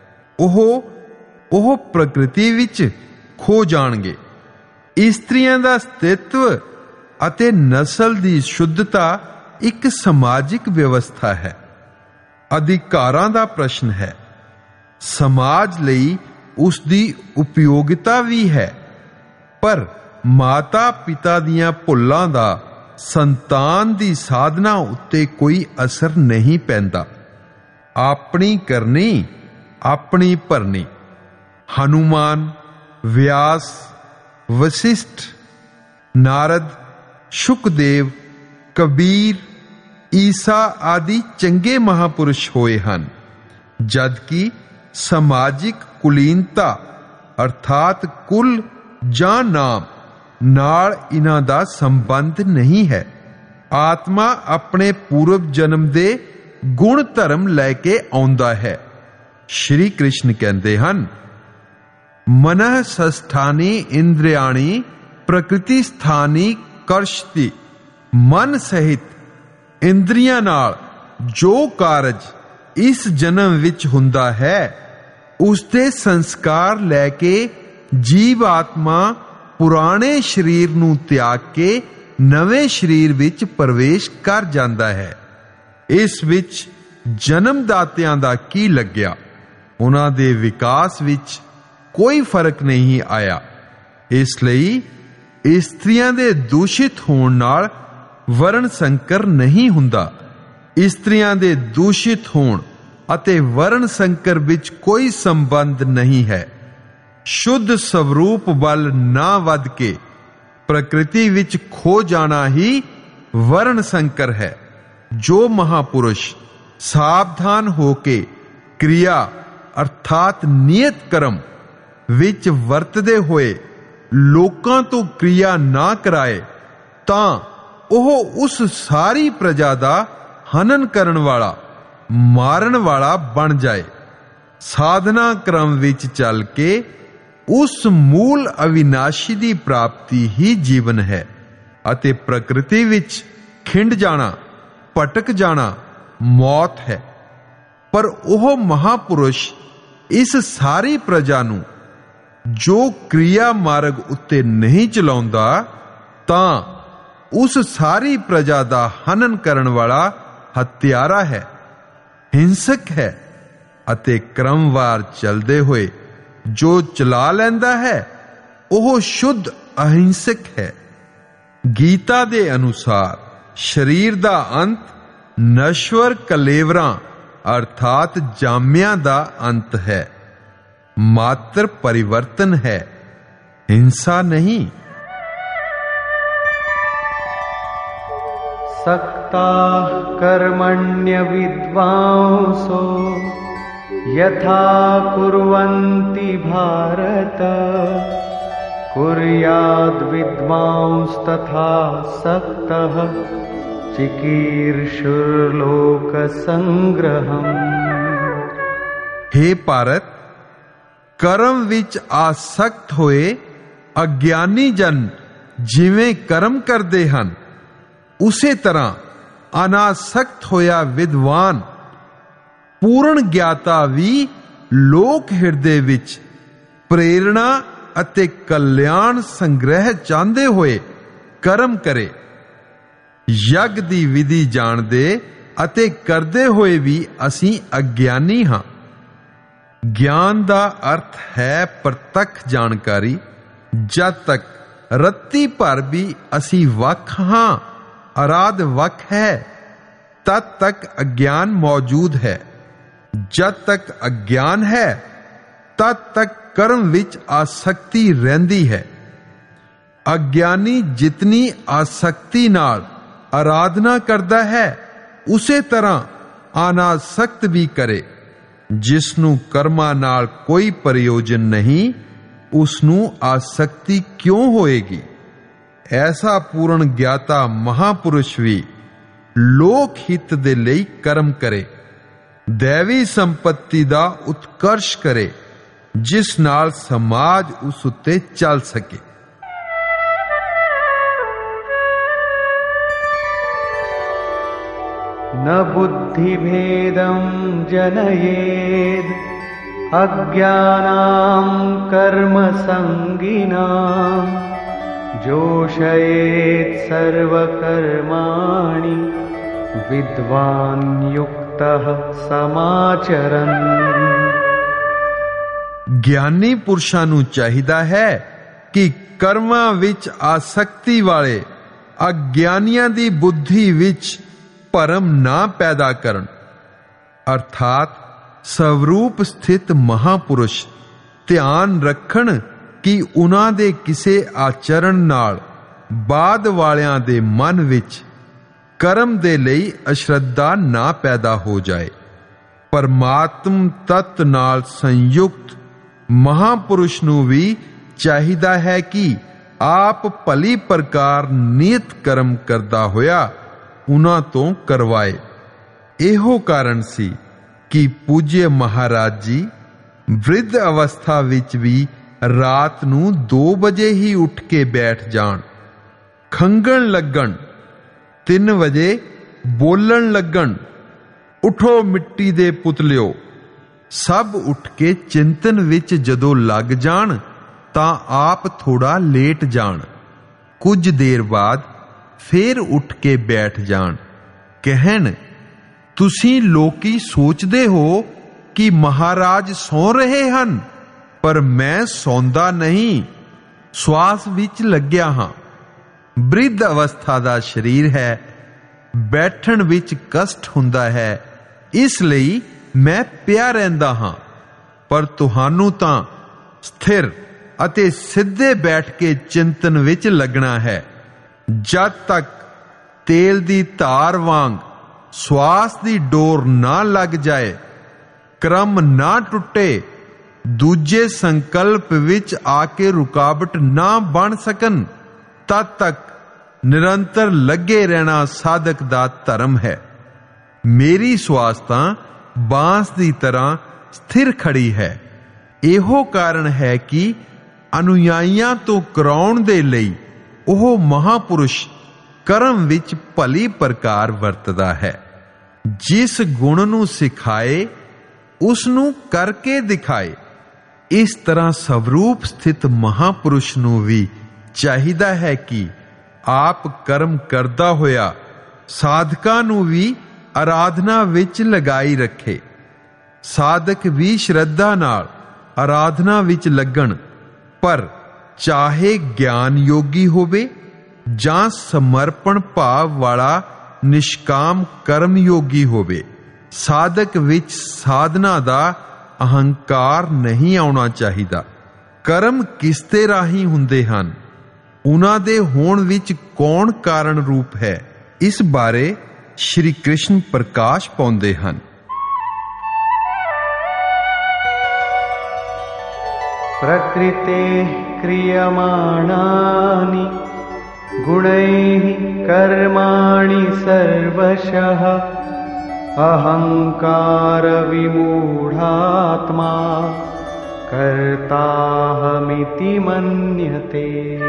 ਉਹ ਪ੍ਰਕਿਰਤੀ ਵਿੱਚ ਖੋ ਜਾਣਗੇ। ਇਸਤਰੀਆਂ ਦਾ ਸਥਿਤਵ ਅਤੇ ਨਸਲ ਦੀ ਸ਼ੁੱਧਤਾ ਇੱਕ ਸਮਾਜਿਕ ਵਿਵਸਥਾ ਹੈ, ਅਧਿਕਾਰਾਂ ਦਾ ਪ੍ਰਸ਼ਨ ਹੈ। ਸਮਾਜ ਲਈ ਉਸ ਦੀ ਉਪਯੋਗਤਾ ਵੀ ਹੈ, ਪਰ ਮਾਤਾ ਪਿਤਾ ਦੀਆਂ ਭੁੱਲਾਂ ਦਾ ਸੰਤਾਨ ਦੀ ਸਾਧਨਾ ਉੱਤੇ ਕੋਈ ਅਸਰ ਨਹੀਂ ਪੈਂਦਾ। ਆਪਣੀ ਕਰਨੀ ਆਪਣੀ ਭਰਨੀ। ਹਨੂਮਾਨ, ਵਿਆਸ, ਵਸਿਸ਼ਠ, ਨਾਰਦ, ਸ਼ੁਕਦੇਵ, ਕਬੀਰ, ਈਸਾ ਆਦਿ ਚੰਗੇ ਮਹਾਪੁਰਸ਼ ਹੋਏ ਹਨ, ਜਦ ਕਿ ਸਮਾਜਿਕ ਕੁਲੀਨਤਾ ਅਰਥਾਤ ਕੁਲ ਜਾਂ ਨਾਮ ਨਾਲ ਇਹਨਾਂ ਦਾ ਸੰਬੰਧ ਨਹੀਂ ਹੈ। ਆਤਮਾ ਆਪਣੇ ਪੂਰਵ ਜਨਮ ਦੇ ਗੁਣ ਧਰਮ ਲੈ ਕੇ ਆਉਂਦਾ ਹੈ। ਸ਼੍ਰੀ ਕ੍ਰਿਸ਼ਨ ਕਹਿੰਦੇ ਹਨ, ਮਨః ਸਸਥਾਨੀ ਇੰਦ੍ਰਿਆਣੀ ਪ੍ਰਕਿਰਤੀ ਸਥਾਨੀ ਕਰਸ਼ਤੀ। ਮਨ ਸਹਿਤ ਇੰਦਰੀਆਂ ਨਾਲ ਜੋ ਕਾਰਜ ਇਸ ਜਨਮ ਵਿੱਚ ਹੁੰਦਾ ਹੈ, ਉਸਦੇ ਸੰਸਕਾਰ ਲੈ ਕੇ ਜੀਵ ਆਤਮਾ ਪੁਰਾਣੇ ਸਰੀਰ ਨੂੰ ਤਿਆਗ ਕੇ ਨਵੇਂ ਸਰੀਰ ਵਿੱਚ ਪ੍ਰਵੇਸ਼ ਕਰ ਜਾਂਦਾ ਹੈ। ਇਸ ਵਿੱਚ ਜਨਮਦਾਤਿਆਂ ਦਾ ਕੀ ਲੱਗਿਆ? ਉਹਨਾਂ ਦੇ ਵਿਕਾਸ ਵਿੱਚ ਕੋਈ ਫਰਕ ਨਹੀਂ ਆਇਆ। ਇਸ ਲਈ ਇਸਤਰੀਆਂ ਦੇ ਦੂਸ਼ਿਤ ਹੋਣ ਨਾਲ ਵਰਣ ਸੰਕਰ ਨਹੀਂ ਹੁੰਦਾ। ਇਸਤਰੀਆਂ ਦੇ ਦੂਸ਼ਿਤ ਹੋਣ ਅਤੇ ਵਰਣ ਸੰਕਰ ਵਿੱਚ ਕੋਈ ਸੰਬੰਧ ਨਹੀਂ ਹੈ। ਸ਼ੁੱਧ ਸਵਰੂਪ ਵੱਲ ਨਾ ਵੱਧ ਕੇ ਪ੍ਰਕਿਰਤੀ ਵਿੱਚ ਖੋ ਜਾਣਾ ਹੀ ਵਰਣ ਸੰਕਰ ਹੈ। ਜੋ ਮਹਾਪੁਰਸ਼ ਸਾਵਧਾਨ ਹੋ ਕੇ ਕਿਰਿਆ ਅਰਥਾਤ ਨਿਯਤ ਕਰਮ ਵਿੱਚ ਵਰਤਦੇ ਹੋਏ ਲੋਕਾਂ ਤੋਂ ਕਿਰਿਆ ਨਾ ਕਰਾਏ, ਤਾਂ ਉਹ ਉਸ ਸਾਰੀ ਪ੍ਰਜਾ ਦਾ ਹਨਨ ਕਰਨ ਵਾਲਾ, ਮਾਰਨ ਵਾਲਾ ਬਣ ਜਾਏ। ਸਾਧਨਾ ਕ੍ਰਮ ਵਿੱਚ ਚੱਲ ਕੇ ਉਸ ਮੂਲ ਅਵਿਨਾਸ਼ੀ ਦੀ ਪ੍ਰਾਪਤੀ ਹੀ ਜੀਵਨ ਹੈ ਅਤੇ ਪ੍ਰਕਿਰਤੀ ਵਿੱਚ ਖਿੰਡ ਜਾਣਾ, ਭਟਕ ਜਾਣਾ ਮੌਤ ਹੈ। ਪਰ ਉਹ ਮਹਾਪੁਰਸ਼ ਇਸ ਸਾਰੀ ਪ੍ਰਜਾ ਨੂੰ ਜੋ ਕਿਰਿਆ ਮਾਰਗ ਉੱਤੇ ਨਹੀਂ ਚਲਾਉਂਦਾ, ਤਾਂ ਉਸ ਸਾਰੀ ਪ੍ਰਜਾ ਦਾ ਹਨਨ ਕਰਨ ਵਾਲਾ ਹੱਤਿਆਰਾ ਹੈ, ਹਿੰਸਕ ਹੈ ਅਤੇ ਕ੍ਰਮਵਾਰ ਚੱਲਦੇ ਹੋਏ ਜੋ ਚਲਾ ਲੈਂਦਾ ਹੈ, ਉਹ ਸ਼ੁੱਧ ਅਹਿੰਸਕ ਹੈ। ਗੀਤਾ ਦੇ ਅਨੁਸਾਰ ਸਰੀਰ ਦਾ ਅੰਤ ਨਸ਼ਵਰ ਕਲੇਵਰਾਂ ਅਰਥਾਤ ਜਾਮਿਆਂ ਦਾ ਅੰਤ ਹੈ। ਮਾਤਰ ਪਰਿਵਰਤਨ ਹੈ, ਹਿੰਸਾ ਨਹੀਂ। सक्ता कर्मण्य विद्वांसो यथा कुर्वन्ति भारत कुर्याद् विद्वांस तथा सक्तः चिकीर्षुर्लोक संग्रहम्। हे ਭਾਰਤ, ਕਰਮ ਵਿੱਚ ਆਸਕਤ ਹੋਏ ਅਗਿਆਨੀ ਜਨ ਜਿਵੇਂ ਕਰਮ ਕਰਦੇ ਹਨ, ਉਸੇ ਤਰ੍ਹਾਂ ਅਨਾਸਕਤ ਹੋਇਆ ਵਿਦਵਾਨ ਪੂਰਨ ਗਿਆਤਾ ਵੀ ਲੋਕ ਹਿਰਦੇ ਵਿੱਚ ਪ੍ਰੇਰਣਾ ਅਤੇ ਕਲਿਆਣ ਸੰਗ੍ਰਹਿ ਚਾਹੁੰਦੇ ਹੋਏ ਕਰਮ ਕਰੇ। ਯੱਗ ਦੀ ਵਿਧੀ ਜਾਣਦੇ ਅਤੇ ਕਰਦੇ ਹੋਏ ਵੀ ਅਸੀਂ ਅਗਿਆਨੀ ਹਾਂ। ਗਿਆਨ ਦਾ ਅਰਥ ਹੈ ਪ੍ਰਤੱਖ ਜਾਣਕਾਰੀ। ਜਦ ਤੱਕ ਰੱਤੀ ਭਰ ਵੀ ਅਸੀਂ ਵੱਖ ਹਾਂ, ਅਰਾਧ ਵੱਖ ਹੈ, ਤਦ ਤੱਕ ਅਗਿਆਨ ਮੌਜੂਦ ਹੈ। ਜਦ ਤੱਕ ਅਗਿਆਨ ਹੈ, ਤਦ ਤੱਕ ਕਰਮ ਵਿੱਚ ਆਸਕਤੀ ਰਹਿੰਦੀ ਹੈ। ਅਗਿਆਨੀ ਜਿਤਨੀ ਆਸਕਤੀ ਨਾਲ ਆਰਾਧਨਾ ਕਰਦਾ ਹੈ, ਉਸੇ ਤਰ੍ਹਾਂ ਅਨਾਸਕਤ ਵੀ ਕਰੇ। ਜਿਸ ਨੂੰ ਕਰਮਾਂ ਨਾਲ ਕੋਈ ਪ੍ਰਯੋਜਨ ਨਹੀਂ, ਉਸ ਨੂੰ ਆਸਕਤੀ ਕਿਉਂ ਹੋਏਗੀ? ਐਸਾ ਪੂਰਨ ਗਿਆਤਾ ਮਹਾਪੁਰਸ਼ ਵੀ ਲੋਕ ਹਿੱਤ ਦੇ ਲਈ ਕਰਮ ਕਰੇ, ਦੈਵੀ ਸੰਪत्ति ਦਾ ਉਤਕਰਸ਼ ਕਰੇ, ਜਿਸ ਨਾਲ ਸਮਾਜ ਉਸ ਉੱਤੇ ਚੱਲ ਸਕੇ। न बुद्धिभेदं जनयेद् अज्ञानां कर्मसंगिनां जोषयेत् सर्वकर्माणि विद्वान् युक्तः समाचरन्। ਗਿਆਨੀ ਪੁਰਸ਼ਾਂ ਨੂੰ ਚਾਹੀਦਾ ਹੈ ਕਿ ਕਰਮਾਂ ਵਿੱਚ ਆਸਕਤੀ ਵਾਲੇ ਅਗਿਆਨੀਆਂ ਦੀ ਬੁੱਧੀ ਵਿੱਚ ਭਰਮ ਨਾ ਪੈਦਾ ਕਰਨ। ਅਰਥਾਤ ਸਵਰੂਪ ਸਥਿਤ ਮਹਾਪੁਰਸ਼ ਧਿਆਨ ਰੱਖਣ ਕਿ ਉਹਨਾਂ ਦੇ ਕਿਸੇ ਆਚਰਣ ਨਾਲ ਬਾਅਦ ਵਾਲਿਆਂ ਦੇ ਮਨ ਵਿੱਚ ਕਰਮ ਦੇ ਲਈ ਅਸ਼ਰੱਧਾ ਨਾ ਪੈਦਾ ਹੋ ਜਾਏ। ਪਰਮਾਤਮ ਤੱਤ ਨਾਲ ਸੰਯੁਕਤ ਮਹਾਪੁਰਸ਼ ਨੂੰ ਵੀ ਚਾਹੀਦਾ ਹੈ ਕਿ ਆਪ ਭਲੀ ਪ੍ਰਕਾਰ ਨਿਯਤ ਕਰਮ ਕਰਦਾ ਹੋਇਆ ਉਹਨਾਂ ਤੋਂ ਕਰਵਾਏ। ਇਹੋ ਕਾਰਨ ਸੀ ਕਿ ਪੂਜਯ ਮਹਾਰਾਜ ਜੀ ਬ੍ਰਿਧ ਅਵਸਥਾ ਵਿੱਚ ਵੀ ਰਾਤ ਨੂੰ 2 ਵਜੇ ਹੀ ਉੱਠ ਕੇ ਬੈਠ ਜਾਣ, ਖੰਗਣ ਲੱਗਣ, 3 ਵਜੇ ਬੋਲਣ ਲੱਗਣ, ਉਠੋ ਮਿੱਟੀ ਦੇ ਪੁਤਲਿਓ, ਸਭ ਉੱਠ ਕੇ ਚਿੰਤਨ ਵਿੱਚ ਜਦੋਂ ਲੱਗ ਜਾਣ ਤਾਂ ਆਪ ਥੋੜਾ ਲੇਟ ਜਾਣ, ਕੁਝ ਦੇਰ ਬਾਅਦ ਫੇਰ ਉੱਠ ਕੇ ਬੈਠ ਜਾਣ, ਕਹਿਣ ਤੁਸੀਂ ਲੋਕੀ ਸੋਚਦੇ ਹੋ ਕਿ ਮਹਾਰਾਜ ਸੌਂ ਰਹੇ ਹਨ, ਪਰ ਮੈਂ ਸੌਂਦਾ ਨਹੀਂ, ਸਵਾਸ ਵਿੱਚ ਲੱਗਿਆ ਹਾਂ। ਬ੍ਰਿਧ ਅਵਸਥਾ ਦਾ ਸਰੀਰ ਹੈ, ਬੈਠਣ ਵਿੱਚ ਕਸ਼ਟ ਹੁੰਦਾ ਹੈ, ਇਸ ਲਈ ਮੈਂ ਪਿਆ ਰਹਿੰਦਾ ਹਾਂ, ਪਰ ਤੁਹਾਨੂੰ ਤਾਂ ਸਥਿਰ ਅਤੇ ਸਿੱਧੇ ਬੈਠ ਕੇ ਚਿੰਤਨ ਵਿੱਚ ਲੱਗਣਾ ਹੈ। ਜਦ ਤੱਕ ਤੇਲ ਦੀ ਧਾਰ ਵਾਂਗ ਸਵਾਸ ਦੀ ਡੋਰ ਨਾ ਲੱਗ ਜਾਏ, ਕ੍ਰਮ ਨਾ ਟੁੱਟੇ, ਦੂਜੇ ਸੰਕਲਪ ਵਿੱਚ ਆ ਕੇ ਰੁਕਾਵਟ ਨਾ ਬਣ ਸਕਣ, ਤਦ ਤੱਕ ਨਿਰੰਤਰ ਲੱਗੇ ਰਹਿਣਾ ਸਾਧਕ ਦਾ ਧਰਮ ਹੈ। ਮੇਰੀ ਸਵਾਸ ਤਾਂ ਬਾਂਸ ਦੀ ਤਰ੍ਹਾਂ ਸਥਿਰ ਖੜੀ ਹੈ। ਇਹੋ ਕਾਰਨ ਹੈ ਕਿ ਅਨੁਯਾਈਆਂ ਤੋਂ ਕਰਾਉਣ ਦੇ ਲਈ ਉਹ ਮਹਾਪੁਰਸ਼ ਕਰਮ ਵਿੱਚ ਭਲੀ ਪ੍ਰਕਾਰ ਵਰਤਦਾ ਹੈ। ਜਿਸ ਗੁਣ ਨੂੰ ਸਿਖਾਏ ਉਸ ਨੂੰ ਕਰਕੇ ਦਿਖਾਏ। ਇਸ ਤਰ੍ਹਾਂ ਸਵਰੂਪ ਸਥਿਤ ਮਹਾਪੁਰਸ਼ ਨੂੰ ਵੀ ਚਾਹੀਦਾ ਹੈ ਕਿ ਆਪ ਕਰਮ ਕਰਦਾ ਹੋਇਆ ਸਾਧਕਾਂ ਨੂੰ ਵੀ ਆਰਾਧਨਾ ਵਿੱਚ ਲਗਾਈ ਰੱਖੇ। ਸਾਧਕ ਵੀ ਸ਼ਰਧਾ ਨਾਲ ਆਰਾਧਨਾ ਵਿੱਚ ਲੱਗਣ, ਪਰ ਚਾਹੇ ਗਿਆਨ ਯੋਗੀ ਹੋਵੇ ਜਾਂ ਸਮਰਪਣ ਭਾਵ ਵਾਲਾ ਨਿਸ਼ਕਾਮ ਕਰਮ ਯੋਗੀ ਹੋਵੇ, ਸਾਧਕ ਵਿੱਚ ਸਾਧਨਾ ਦਾ ਅਹੰਕਾਰ ਨਹੀਂ ਆਉਣਾ ਚਾਹੀਦਾ। ਕਰਮ ਕਿਸ ਦੇ ਰਾਹੀਂ ਹੁੰਦੇ ਹਨ, ਉਹਨਾਂ ਦੇ ਹੋਣ ਵਿੱਚ ਕੌਣ ਕਾਰਨ ਰੂਪ ਹੈ, ਇਸ ਬਾਰੇ ਸ਼੍ਰੀ ਕ੍ਰਿਸ਼ਨ ਪ੍ਰਕਾਸ਼ ਪਾਉਂਦੇ ਹਨ। प्रकृते क्रियमाणानि गुणैः कर्माणि सर्वशः अहंकार विमूढ़ात्मा कर्ताहमिति मन्यते।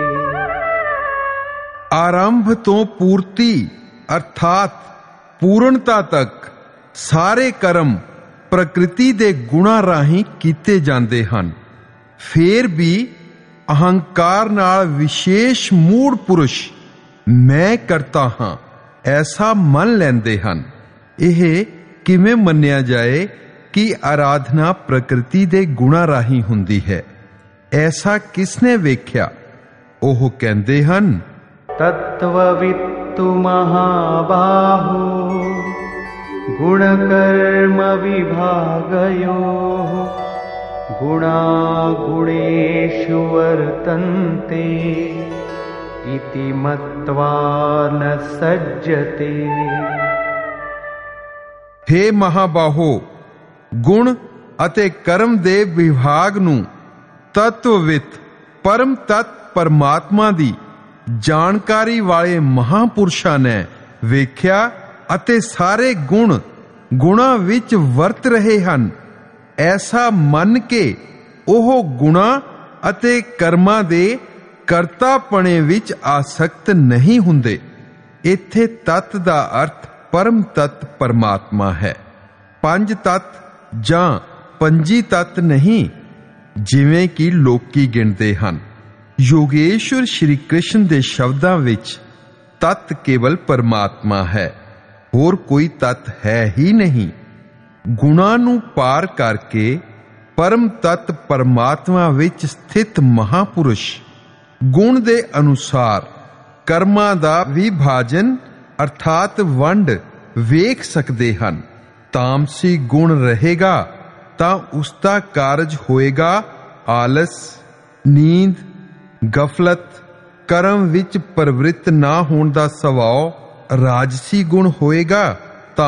ਆਰੰਭ ਤੋਂ ਪੂਰਤੀ ਅਰਥਾਤ ਪੂਰਨਤਾ ਤੱਕ ਸਾਰੇ ਕਰਮ ਪ੍ਰਕਿਰਤੀ ਦੇ ਗੁਣਾਂ ਰਾਹੀਂ ਕੀਤੇ ਜਾਂਦੇ ਹਨ। ਫੇਰ ਵੀ ਅਹੰਕਾਰ ਨਾਲ ਵਿਸ਼ੇਸ਼ ਮੂੜ ਪੁਰਸ਼ ਮੈਂ ਕਰਤਾ ਹਾਂ ਐਸਾ ਮੰਨ ਲੈਂਦੇ ਹਨ। ਇਹ ਕਿਵੇਂ ਮੰਨਿਆ ਜਾਏ ਕਿ ਆਰਾਧਨਾ ਪ੍ਰਕਿਰਤੀ ਦੇ ਗੁਣਾਂ ਰਾਹੀਂ ਹੁੰਦੀ ਹੈ? ਐਸਾ ਕਿਸਨੇ ਵੇਖਿਆ? ਉਹ ਕਹਿੰਦੇ ਹਨ, तत्त्ववित्तु महाबाहो गुणकर्म विभागयोः गुणा गुणेषु वर्तन्ते इति मत्वा न सज्जते। हे ਮਹਾਬਾਹੋ, ਗੁਣ ਅਤੇ ਕਰਮ ਦੇ ਵਿਭਾਗ ਨੂੰ ਤਤਵਵਿਤ ਪਰਮ ਤਤ ਪਰਮਾਤਮਾ ਦੀ ਜਾਣਕਾਰੀ ਵਾਲੇ ਮਹਾਪੁਰਸ਼ਾਂ ਨੇ ਵੇਖਿਆ ਅਤੇ ਸਾਰੇ ਗੁਣ ਗੁਣਾਂ ਵਿੱਚ ਵਰਤ ਰਹੇ ਹਨ ਐਸਾ ਮੰਨ ਕੇ ਉਹ ਗੁਣਾਂ ਅਤੇ ਕਰਮਾਂ ਦੇ ਕਰਤਾਪਣੇ ਵਿੱਚ ਆਸਕਤ ਨਹੀਂ ਹੁੰਦੇ। ਇੱਥੇ ਤਤ ਦਾ ਅਰਥ ਪਰਮ ਤਤ ਪਰਮਾਤਮਾ ਹੈ। 5 ਤਤ ਜਾਂ 25 ਤਤ ਨਹੀਂ ਜਿਵੇਂ ਕਿ ਲੋਕੀ ਗਿਣਦੇ ਹਨ। ਯੋਗੇਸ਼ਵਰ ਸ਼੍ਰੀ ਕ੍ਰਿਸ਼ਨ ਦੇ ਸ਼ਬਦਾਂ ਵਿੱਚ ਤਤ ਕੇਵਲ ਪਰਮਾਤਮਾ ਹੈ, ਹੋਰ ਕੋਈ ਤਤ ਹੈ ਹੀ ਨਹੀਂ। ਗੁਣਾਂ ਨੂੰ ਪਾਰ ਕਰਕੇ ਪਰਮ ਤਤ ਪਰਮਾਤਮਾ ਵਿੱਚ ਸਥਿਤ ਮਹਾਪੁਰਸ਼ ਗੁਣ ਦੇ ਅਨੁਸਾਰ ਕਰਮਾਂ ਦਾ ਵਿਭਾਜਨ ਅਰਥਾਤ ਵੰਡ ਵੇਖ ਸਕਦੇ ਹਨ। ਤਾਮਸੀ ਗੁਣ ਰਹੇਗਾ ਤਾਂ ਉਸ ਦਾ ਕਾਰਜ ਹੋਏਗਾ ਆਲਸ, ਨੀਂਦ, ਗਫਲਤ, ਕਰਮ ਵਿੱਚ ਪ੍ਰਵਿਰਤ ਨਾ ਹੋਣ ਦਾ ਸੁਭਾਅ। ਰਾਜਸੀ ਗੁਣ ਹੋਏਗਾ ਤਾਂ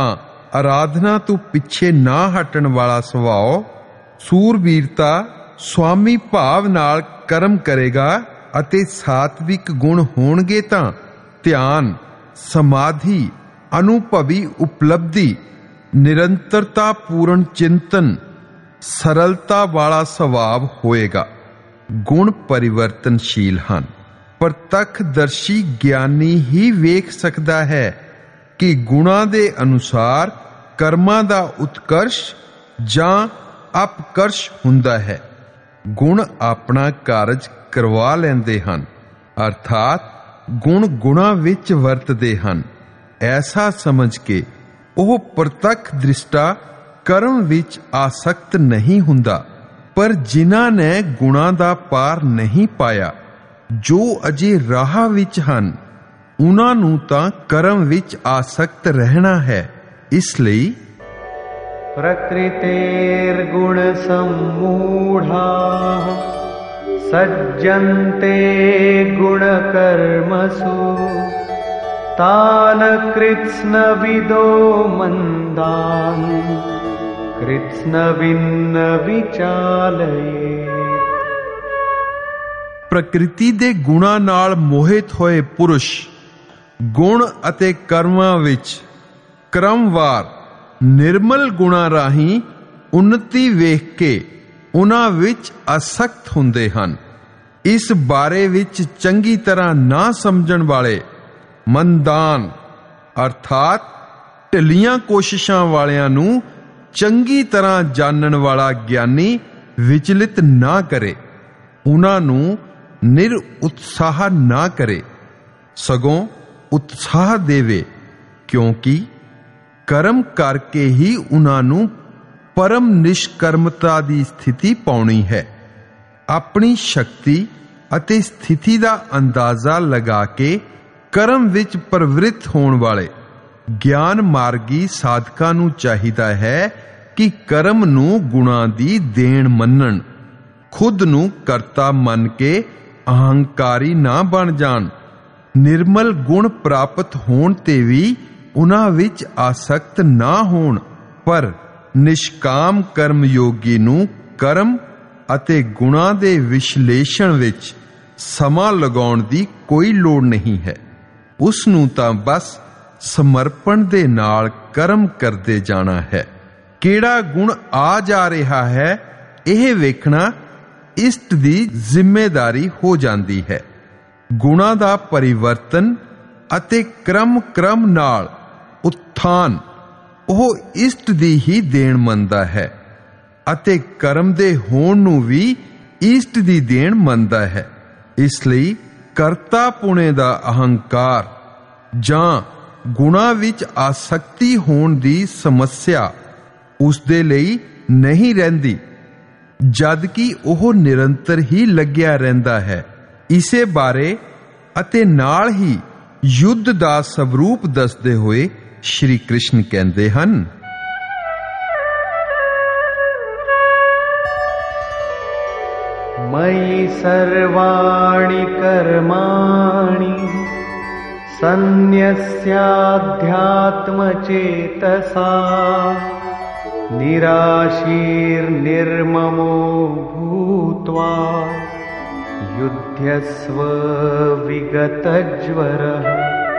ਆਰਾਧਨਾ ਤੋਂ ਪਿੱਛੇ ਨਾ ਹਟਣ ਵਾਲਾ ਸੁਭਾਅ, ਸੂਰਬੀਰਤਾ, ਸੁਆਮੀ ਭਾਵ ਨਾਲ ਕਰਮ ਕਰੇਗਾ ਅਤੇ ਸਾਤਵਿਕ ਗੁਣ ਹੋਣਗੇ ਤਾਂ ਧਿਆਨ, ਸਮਾਧੀ, ਅਨੁਭਵੀ ਉਪਲਬਧੀ, ਨਿਰੰਤਰਤਾ ਪੂਰਨ ਚਿੰਤਨ, ਸਰਲਤਾ ਵਾਲਾ ਸੁਭਾਅ ਹੋਏਗਾ। ਗੁਣ ਪਰਿਵਰਤਨਸ਼ੀਲ ਹਨ। ਪ੍ਰਤੱਖਦਰਸ਼ੀ ਗਿਆਨੀ ਹੀ ਵੇਖ ਸਕਦਾ ਹੈ ਕਿ ਗੁਣਾਂ ਦੇ ਅਨੁਸਾਰ ਕਰਮਾਂ ਦਾ ਉਤਕਰਸ਼ ਜਾਂ ਅਪਕਰਸ਼ ਹੁੰਦਾ ਹੈ। ਗੁਣ ਆਪਣਾ ਕਾਰਜ ਕਰਵਾ ਲੈਂਦੇ ਹਨ, ਅਰਥਾਤ ਗੁਣ ਗੁਣਾਂ ਵਿੱਚ ਵਰਤਦੇ ਹਨ। ਐਸਾ ਸਮਝ ਕੇ ਉਹ ਪ੍ਰਤੱਖ ਦ੍ਰਿਸ਼ਟਾ ਕਰਮ ਵਿੱਚ ਆਸਕਤ ਨਹੀਂ ਹੁੰਦਾ। ਪਰ ਜਿਨ੍ਹਾਂ ਨੇ ਗੁਣਾਂ ਦਾ ਪਾਰ ਨਹੀਂ ਪਾਇਆ, ਜੋ ਅਜੇ ਰਾਹ ਵਿੱਚ ਹਨ, ਉਹਨਾਂ ਨੂੰ ਤਾਂ ਕਰਮ ਵਿੱਚ ਆਸਕਤ ਰਹਿਣਾ ਹੈ। ਇਸ ਲਈ ਪ੍ਰਕ੍ਰਿਤੇਰ ਗੁਣ ਸੰਮੂಢਾః ਸੱਜੰਤੇ ਗੁਣ ਕਰਮਸੁ ਤਾਨ ਕ੍ਰਿਤ੍ਸਨ ਵਿਦੋ ਮੰਦਾਨ ਕ੍ਰਿਤ੍ਸਨ ਬਿੰਨ ਵਿਚਾਲਯੇ। ਪ੍ਰਕਿਰਤੀ ਦੇ ਗੁਣਾਂ ਨਾਲ ਮੋਹਿਤ ਹੋਏ ਪੁਰਸ਼ ਗੁਣ ਅਤੇ ਕਰਮਾਂ ਵਿੱਚ ਕ੍ਰਮਵਾਰ ਨਿਰਮਲ ਗੁਣਾਂ ਰਾਹੀਂ ਉન્નਤੀ ਵੇਖ ਕੇ ਉਹਨਾਂ ਵਿੱਚ ਆਸਕਤ ਹੁੰਦੇ ਹਨ। ਇਸ ਬਾਰੇ ਵਿੱਚ ਚੰਗੀ ਤਰ੍ਹਾਂ ਨਾ ਸਮਝਣ ਵਾਲੇ ਮੰਦਾਨ ਅਰਥਾਤ ਢਿੱਲੀਆਂ ਕੋਸ਼ਿਸ਼ਾਂ ਵਾਲਿਆਂ ਨੂੰ ਚੰਗੀ ਤਰ੍ਹਾਂ ਜਾਣਨ ਵਾਲਾ ਗਿਆਨੀ ਵਿਚਲਿਤ ਨਾ ਕਰੇ, ਉਹਨਾਂ ਨੂੰ ਨਿਰਉਤਸਾਹ ਨਾ ਕਰੇ, ਸਗੋਂ ਉਤਸਾਹ ਦੇਵੇ, ਕਿਉਂਕਿ ਕਰਮ ਕਰਕੇ ਹੀ ਉਹਨਾਂ ਨੂੰ ਪਰਮ ਨਿਸ਼ਕਰਮਤਾ ਦੀ ਸਥਿਤੀ ਪਾਉਣੀ ਹੈ। ਆਪਣੀ ਸ਼ਕਤੀ ਅਤੇ ਸਥਿਤੀ ਦਾ ਅੰਦਾਜ਼ਾ ਲਗਾ ਕੇ ਕਰਮ ਵਿੱਚ ਪ੍ਰਵਿਰਤ ਹੋਣ ਵਾਲੇ ਗਿਆਨ ਮਾਰਗੀ ਸਾਧਕਾਂ ਨੂੰ ਚਾਹੀਦਾ ਹੈ ਕਿ ਕਰਮ ਨੂੰ ਗੁਣਾਂ ਦੀ ਦੇਣ ਮੰਨਣ, ਖੁਦ ਨੂੰ ਕਰਤਾ ਮੰਨ ਕੇ ਅਹੰਕਾਰੀ ਨਾ ਬਣ ਜਾਣ। ਨਿਰਮਲ ਗੁਣ ਪ੍ਰਾਪਤ ਹੋਣ ਤੇ ਵੀ ਉਹਨਾਂ ਵਿੱਚ ਆਸਕਤ ਨਾ ਹੋਣ, ਪਰ ਨਿਸ਼ਕਾਮ ਕਰਮ ਯੋਗੀ ਨੂੰ ਕਰਮ ਅਤੇ ਗੁਣਾਂ ਦੇ ਵਿਸ਼ਲੇਸ਼ਣ ਵਿੱਚ ਸਮਾਂ ਲਗਾਉਣ ਦੀ ਕੋਈ ਲੋੜ ਨਹੀਂ ਹੈ। ਉਸ ਨੂੰ ਤਾਂ ਬਸ ਸਮਰਪਣ ਦੇ ਨਾਲ ਕਰਮ ਕਰਦੇ ਜਾਣਾ ਹੈ। ਕਿਹੜਾ ਗੁਣ ਆ ਜਾ ਰਿਹਾ ਹੈ, ਇਹ ਵੇਖਣਾ ਇਸ਼ਟ ਦੀ ਜ਼ਿੰਮੇਵਾਰੀ ਹੋ ਜਾਂਦੀ ਹੈ। ਗੁਣਾਂ ਦਾ ਪਰਿਵਰਤਨ ਅਤੇ ਕ੍ਰਮ ਨਾਲ ਉਤਥਾਨ ਉਹ ਇਸ਼ਟ ਦੀ ਹੀ ਦੇਣ ਮੰਨਦਾ ਹੈ ਅਤੇ ਕਰਮ ਦੇ ਹੋਣ ਨੂੰ ਵੀ ਇਸ਼ਟ ਦੀ ਦੇਣ ਮੰਨਦਾ ਹੈ। ਇਸ ਲਈ ਕਰਤਾ ਪੁਣੇ ਦਾ ਅਹੰਕਾਰ ਜਾਂ ਗੁਣਾਂ ਵਿੱਚ ਆਸਕਤੀ ਹੋਣ ਦੀ ਸਮੱਸਿਆ ਉਸ ਦੇ ਲਈ ਨਹੀਂ ਰਹਿੰਦੀ, ਜਦ ਕਿ ਉਹ ਨਿਰੰਤਰ ਹੀ ਲੱਗਿਆ ਰਹਿੰਦਾ ਹੈ। ਇਸੇ ਬਾਰੇ ਅਤੇ ਨਾਲ ਹੀ ਯੁੱਧ ਦਾ ਸਵਰੂਪ ਦੱਸਦੇ ਹੋਏ ਸ਼੍ਰੀ ਕ੍ਰਿਸ਼ਨ ਕਹਿੰਦੇ ਹਨ, ਮਈ ਸਰਵਾਣਿ ਕਰਮਾਣਿ ਸੰਨਿਯਸਯਾਧਿਆਤਮ ਚੇਤਸਾ ਨਿਰਾਸ਼ੀਰ ਨਿਰਮਮੋ ਭੂਤਵਾ ਯੁਧਯਸਵ ਵਿਗਤਜ੍ਵਰః।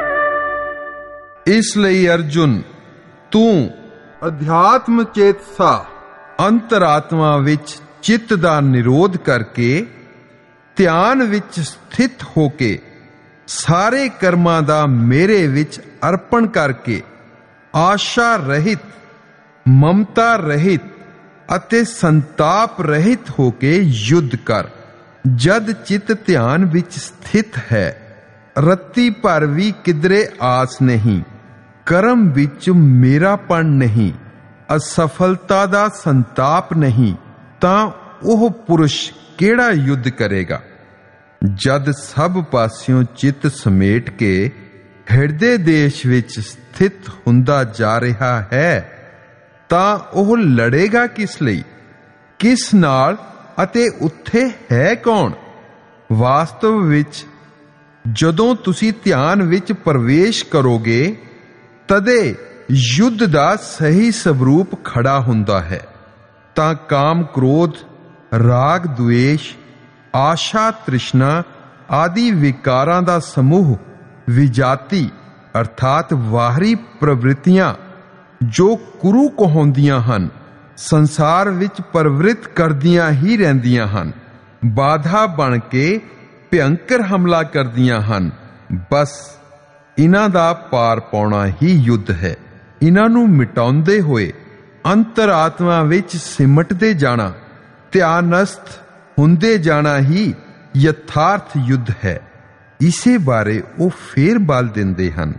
ਇਸ ਲਈ ਅਰਜੁਨ, ਤੂੰ ਅਧਿਆਤਮ ਚੇਤਸਾ ਅੰਤਰਾਤਮਾ ਵਿੱਚ ਚਿੱਤ ਦਾ ਨਿਰੋਧ ਕਰਕੇ ਧਿਆਨ ਵਿੱਚ ਸਥਿਤ ਹੋ ਕੇ ਸਾਰੇ ਕਰਮਾਂ ਦਾ ਮੇਰੇ ਵਿੱਚ ਅਰਪਣ ਕਰਕੇ ਆਸ਼ਾ ਰਹਿਤ, ਮਮਤਾ ਰਹਿਤ ਅਤੇ ਸੰਤਾਪ ਰਹਿਤ ਹੋ ਕੇ ਯੁੱਧ ਕਰ। ਜਦ ਚਿੱਤ ਧਿਆਨ ਵਿੱਚ ਸਥਿਤ ਹੈ, ਰੱਤੀ ਭਰ ਵੀ ਕਿਧਰੇ ਆਸ ਨਹੀਂ, ਕਰਮ ਵਿੱਚ ਮੇਰਾਪਣ ਨਹੀਂ, ਅਸਫਲਤਾ ਦਾ ਸੰਤਾਪ ਨਹੀਂ, ਤਾਂ ਉਹ ਪੁਰਸ਼ ਕਿਹੜਾ ਯੁੱਧ ਕਰੇਗਾ। ਜਦ ਸਭ ਪਾਸਿਓਂ ਚਿੱਤ ਸਮੇਟ ਕੇ ਹਿਰਦੇ ਦੇਸ਼ ਵਿੱਚ ਸਥਿਤ ਹੁੰਦਾ ਜਾ ਰਿਹਾ ਹੈ, ਤਾਂ ਉਹ ਲੜੇਗਾ ਕਿਸ ਲਈ, ਕਿਸ ਨਾਲ ਅਤੇ ਉੱਥੇ ਹੈ ਕੌਣ। ਵਾਸਤਵ ਵਿੱਚ ਜਦੋਂ ਤੁਸੀਂ ਧਿਆਨ ਵਿੱਚ ਪ੍ਰਵੇਸ਼ ਕਰੋਗੇ, ਤਦੇ ਯੁੱਧ ਦਾ ਸਹੀ ਸਵਰੂਪ ਖੜਾ ਹੁੰਦਾ ਹੈ ਤਾਂ ਕਾਮ ਕ੍ਰੋਧ ਰਾਗ ਦੁਏਸ਼ ਆਸ਼ਾ ਤ੍ਰਿਸ਼ਨਾ ਆਦਿ ਵਿਕਾਰਾਂ ਦਾ ਸਮੂਹ ਵਿਜਾਤੀ ਅਰਥਾਤ ਬਾਹਰੀ ਪ੍ਰਵਿਰਤੀਆਂ ਜੋ ਕੁਰੂ ਕਹਾਉਂਦੀਆਂ ਹਨ ਸੰਸਾਰ ਵਿੱਚ ਪ੍ਰਵਿਰਤ ਕਰਦੀਆਂ ਹੀ ਰਹਿੰਦੀਆਂ ਹਨ, ਬਾਧਾ ਬਣ ਕੇ ਭਿਅੰਕਰ ਹਮਲਾ ਕਰਦੀਆਂ ਹਨ। ਬਸ ਇਹਨਾਂ ਦਾ ਪਾਰ ਪਾਉਣਾ ਹੀ ਯੁੱਧ ਹੈ। ਇਹਨਾਂ ਨੂੰ ਮਿਟਾਉਂਦੇ ਹੋਏ ਅੰਤਰਾਤਮਾ ਵਿੱਚ ਸਿਮਟਦੇ ਜਾਣਾ, ਧਿਆਨਸਥ ਹੁੰਦੇ ਜਾਣਾ ਹੀ ਯਥਾਰਥ ਯੁੱਧ ਹੈ। ਇਸੇ ਬਾਰੇ ਉਹ ਫੇਰ ਬਲ ਦਿੰਦੇ ਹਨ।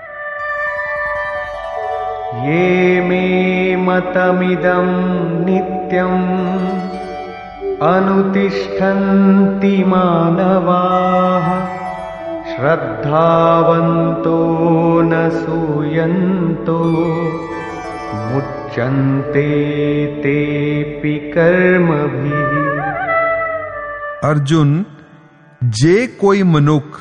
ये मे मतमिदं नित्यं अनुतिष्ठन्ति मानवाः श्रद्धावन्तो न सूयन्तो मुच्यन्ते तेऽपि कर्मभिः। अर्जुन, जे कोई मनुख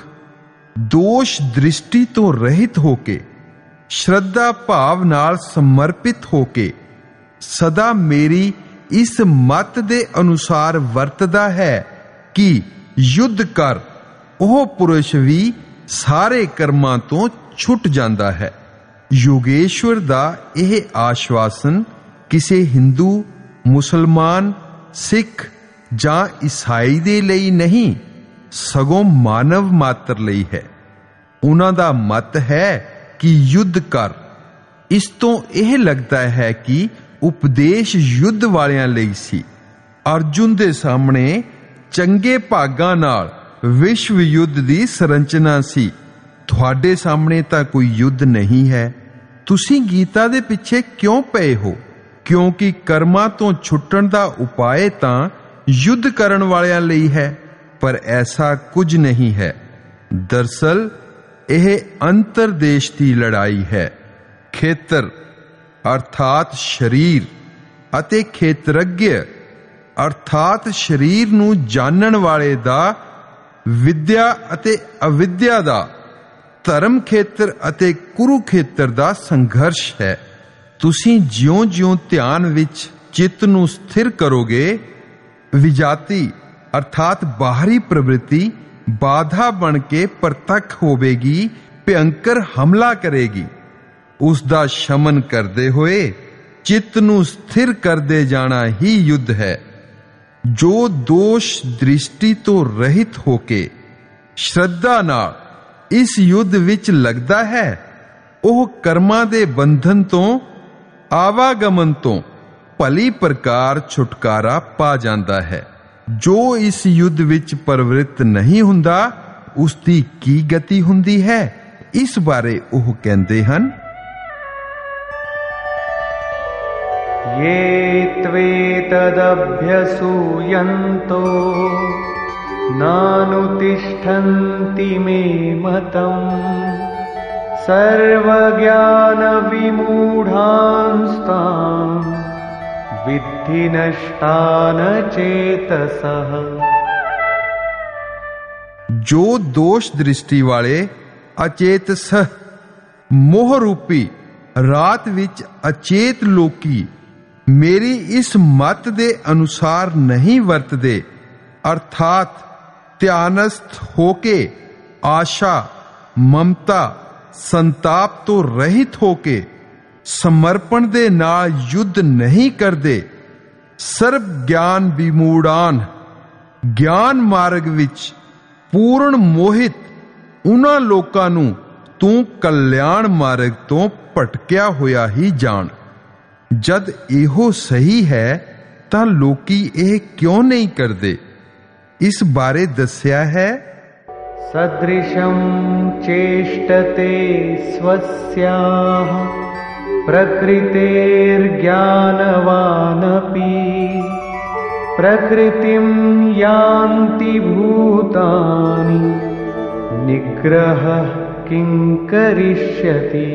दोष दृष्टि तो रहित होके श्रद्धा भाव नाल समर्पित होके सदा मेरी इस मत दे अनुसार वरतदा है कि युद्ध कर, ਉਹ ਪੁਰਸ਼ ਵੀ ਸਾਰੇ ਕਰਮਾਂ ਤੋਂ ਛੁੱਟ ਜਾਂਦਾ ਹੈ। ਯੋਗੇਸ਼ਵਰ ਦਾ ਇਹ ਆਸ਼ਵਾਸਨ ਕਿਸੇ ਹਿੰਦੂ, ਮੁਸਲਮਾਨ, ਸਿੱਖ ਜਾਂ ਈਸਾਈ ਦੇ ਲਈ ਨਹੀਂ, ਸਗੋਂ ਮਾਨਵ ਮਾਤਰ ਲਈ ਹੈ। ਉਹਨਾਂ ਦਾ ਮਤ ਹੈ ਕਿ ਯੁੱਧ ਕਰ। ਇਸ ਤੋਂ ਇਹ ਲੱਗਦਾ ਹੈ ਕਿ ਉਪਦੇਸ਼ ਯੁੱਧ ਵਾਲਿਆਂ ਲਈ ਸੀ। ਅਰਜੁਨ ਦੇ ਸਾਹਮਣੇ ਚੰਗੇ ਭਾਗਾਂ ਨਾਲ ਵਿਸ਼ਵ ਯੁੱਧ ਦੀ ਸੰਰਚਨਾ ਸੀ। ਤੁਹਾਡੇ ਸਾਹਮਣੇ ਤਾਂ ਕੋਈ ਯੁੱਧ ਨਹੀਂ ਹੈ। ਤੁਸੀਂ ਗੀਤਾ ਦੇ ਪਿੱਛੇ ਕਿਉਂ ਪਏ ਹੋ? ਕਿਉਂਕਿ ਕਰਮਾਂ ਤੋਂ ਛੁੱਟਣ ਦਾ ਉਪਾਅ ਤਾਂ ਯੁੱਧ ਕਰਨ ਵਾਲਿਆਂ ਲਈ ਹੈ, ਪਰ ਐਸਾ ਕੁਝ ਨਹੀਂ ਹੈ। ਦਰਅਸਲ ਇਹ ਅੰਤਰਦੇਸ਼ ਦੀ ਲੜਾਈ ਹੈ। ਖੇਤਰ ਅਰਥਾਤ ਸਰੀਰ ਅਤੇ ਖੇਤਰੱਗ ਅਰਥਾਤ ਸਰੀਰ ਨੂੰ ਜਾਣਨ ਵਾਲੇ ਦਾ ਵਿਦਿਆ ਅਤੇ ਅਵਿਦਿਆ ਦਾ, ਧਰਮ ਖੇਤਰ ਅਤੇ ਕੁਰੂਖੇਤਰ ਦਾ ਸੰਘਰਸ਼ ਹੈ। ਤੁਸੀਂ ਜਿਉਂ-ਜਿਉਂ ਧਿਆਨ ਵਿੱਚ ਚਿੱਤ ਨੂੰ ਸਥਿਰ ਕਰੋਗੇ, ਵਿਜਾਤੀ ਅਰਥਾਤ ਬਾਹਰੀ ਪ੍ਰਵਿਰਤੀ ਬਾਧਾ ਬਣ ਕੇ ਪ੍ਰਤੱਖ ਹੋਵੇਗੀ, ਭਿਅੰਕਰ ਹਮਲਾ ਕਰੇਗੀ। ਉਸ ਦਾ ਸ਼ਮਨ ਕਰਦੇ ਹੋਏ ਚਿੱਤ ਨੂੰ ਸਥਿਰ ਕਰਦੇ ਜਾਣਾ ਹੀ ਯੁੱਧ ਹੈ। ਜੋ ਦੋਸ਼ ਦ੍ਰਿਸ਼ਟੀ ਤੋਂ ਰਹਿਤ ਹੋ ਕੇ ਸ਼ਰਧਾ ਨਾਲ ਇਸ ਯੁੱਧ ਵਿੱਚ ਲੱਗਦਾ ਹੈ, ਉਹ ਕਰਮਾਂ ਦੇ ਬੰਧਨ ਤੋਂ, ਆਵਾਗਮਨ ਤੋਂ ਭਲੀ ਪ੍ਰਕਾਰ ਛੁਟਕਾਰਾ ਪਾ ਜਾਂਦਾ ਹੈ। ਜੋ ਇਸ ਯੁੱਧ ਵਿੱਚ ਪ੍ਰਵਿਰਤ ਨਹੀਂ ਹੁੰਦਾ, ਉਸ ਦੀ ਕੀ ਗਤੀ ਹੁੰਦੀ ਹੈ? ਇਸ ਬਾਰੇ ਉਹ ਕਹਿੰਦੇ ਹਨ, ये त्वेतदभ्यसूयन्तो नानुतिष्ठन्ति मे मतम् सर्वज्ञानविमूढांस्तान् विद्धि नष्टान चेतसः। जो दोष दृष्टि वाले अचेतस मोह रूपी रात विच अचेत लोकी मेरी इस मत दे अनुसार नहीं वरतदे, अर्थात ध्यानस्थ होके आशा, ममता, संताप तो रहित होके समर्पण दे नाल युद्ध नहीं करदे, सर्व ज्ञान विमूढ़ान ज्ञान मार्ग विच पूर्ण मोहित उन्हां लोकां नूं तूं कल्याण मार्ग तो भटकिया होया ही जान। जद ਇਹੋ ਸਹੀ ਹੈ ਤਾਂ ਲੋਕੀ ਇਹ ਕਿਉਂ ਨਹੀਂ ਕਰਦੇ? ਇਸ ਬਾਰੇ ਦੱਸਿਆ ਹੈ, सदृशं चेष्टते स्वस्याः प्रकृतेर्ज्ञानवानपि प्रकृतिं यान्ति भूतानि निग्रहः किं करिष्यति।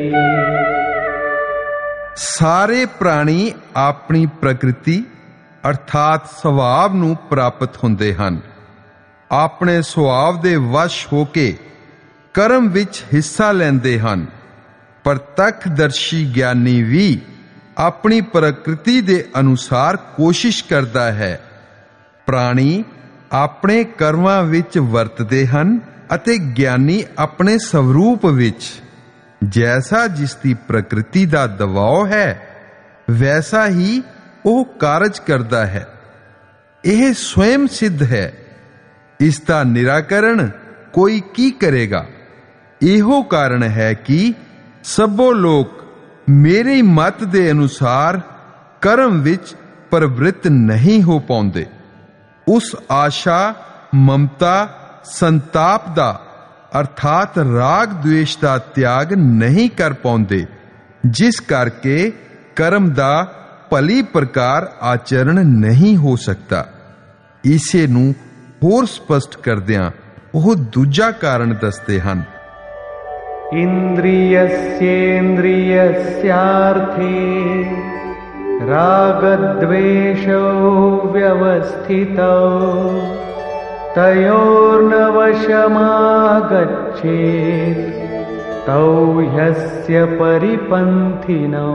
ਸਾਰੇ ਪ੍ਰਾਣੀ ਆਪਣੀ ਪ੍ਰਕਿਰਤੀ ਅਰਥਾਤ ਸੁਭਾਅ ਨੂੰ ਪ੍ਰਾਪਤ ਹੁੰਦੇ ਹਨ। ਆਪਣੇ ਸੁਭਾਅ ਦੇ ਵਸ਼ ਹੋ ਕੇ ਕਰਮ ਵਿੱਚ ਹਿੱਸਾ ਲੈਂਦੇ ਹਨ, ਪ੍ਰਤੱਖਦਰਸ਼ੀ ਗਿਆਨੀ ਵੀ ਆਪਣੀ ਪ੍ਰਕਿਰਤੀ ਦੇ ਅਨੁਸਾਰ ਕੋਸ਼ਿਸ਼ ਕਰਦਾ ਹੈ। ਪ੍ਰਾਣੀ ਆਪਣੇ ਕਰਮਾਂ ਵਿੱਚ ਵਰਤਦੇ ਹਨ ਅਤੇ ਗਿਆਨੀ ਆਪਣੇ ਸਵਰੂਪ ਵਿੱਚ। ਜੈਸਾ ਜਿਸ ਦੀ ਪ੍ਰਕਿਰਤੀ ਦਾ ਦਬਾਅ ਹੈ ਵੈਸਾ ਹੀ ਉਹ ਕਾਰਜ ਕਰਦਾ ਹੈ। ਇਹ ਸਵੈਮ ਸਿੱਧ ਹੈ। ਇਸ ਦਾ ਨਿਰਾਕਰਣ ਕੋਈ ਕੀ ਕਰੇਗਾ? ਇਹੋ ਕਾਰਨ ਹੈ ਕਿ ਸਭੋ ਲੋਕ ਮੇਰੀ ਮਤ ਦੇ ਅਨੁਸਾਰ ਕਰਮ ਵਿੱਚ ਪ੍ਰਵਿਰਤ ਨਹੀਂ ਹੋ ਪਾਉਂਦੇ। ਉਸ ਆਸ਼ਾ, ਮਮਤਾ, ਸੰਤਾਪ ਦਾ ਅਰਥਾਤ ਰਾਗ द्वेष ਦਾ ਤਿਆਗ ਨਹੀਂ ਕਰ ਪਾਉਂਦੇ, ਜਿਸ ਕਰਕੇ ਕਰਮ ਦਾ ਭਲੀ ਪ੍ਰਕਾਰ ਆਚਰਣ ਨਹੀਂ ਹੋ ਸਕਦਾ। ਇਸੇ ਨੂੰ ਹੋਰ ਸਪਸ਼ਟ ਕਰਦਿਆਂ ਉਹ ਦੂਜਾ ਕਾਰਨ ਦੱਸਦੇ ਹਨ। ਇੰਦ੍ਰਿਯਸੇਂਦ੍ਰਿਯਸਯਾਰਥੇ ਰਾਗद्वेषौ व्यवस्थितौ तयोर्न वशमागच्छेत् तौ ह्यस्य परिपन्थिनौ।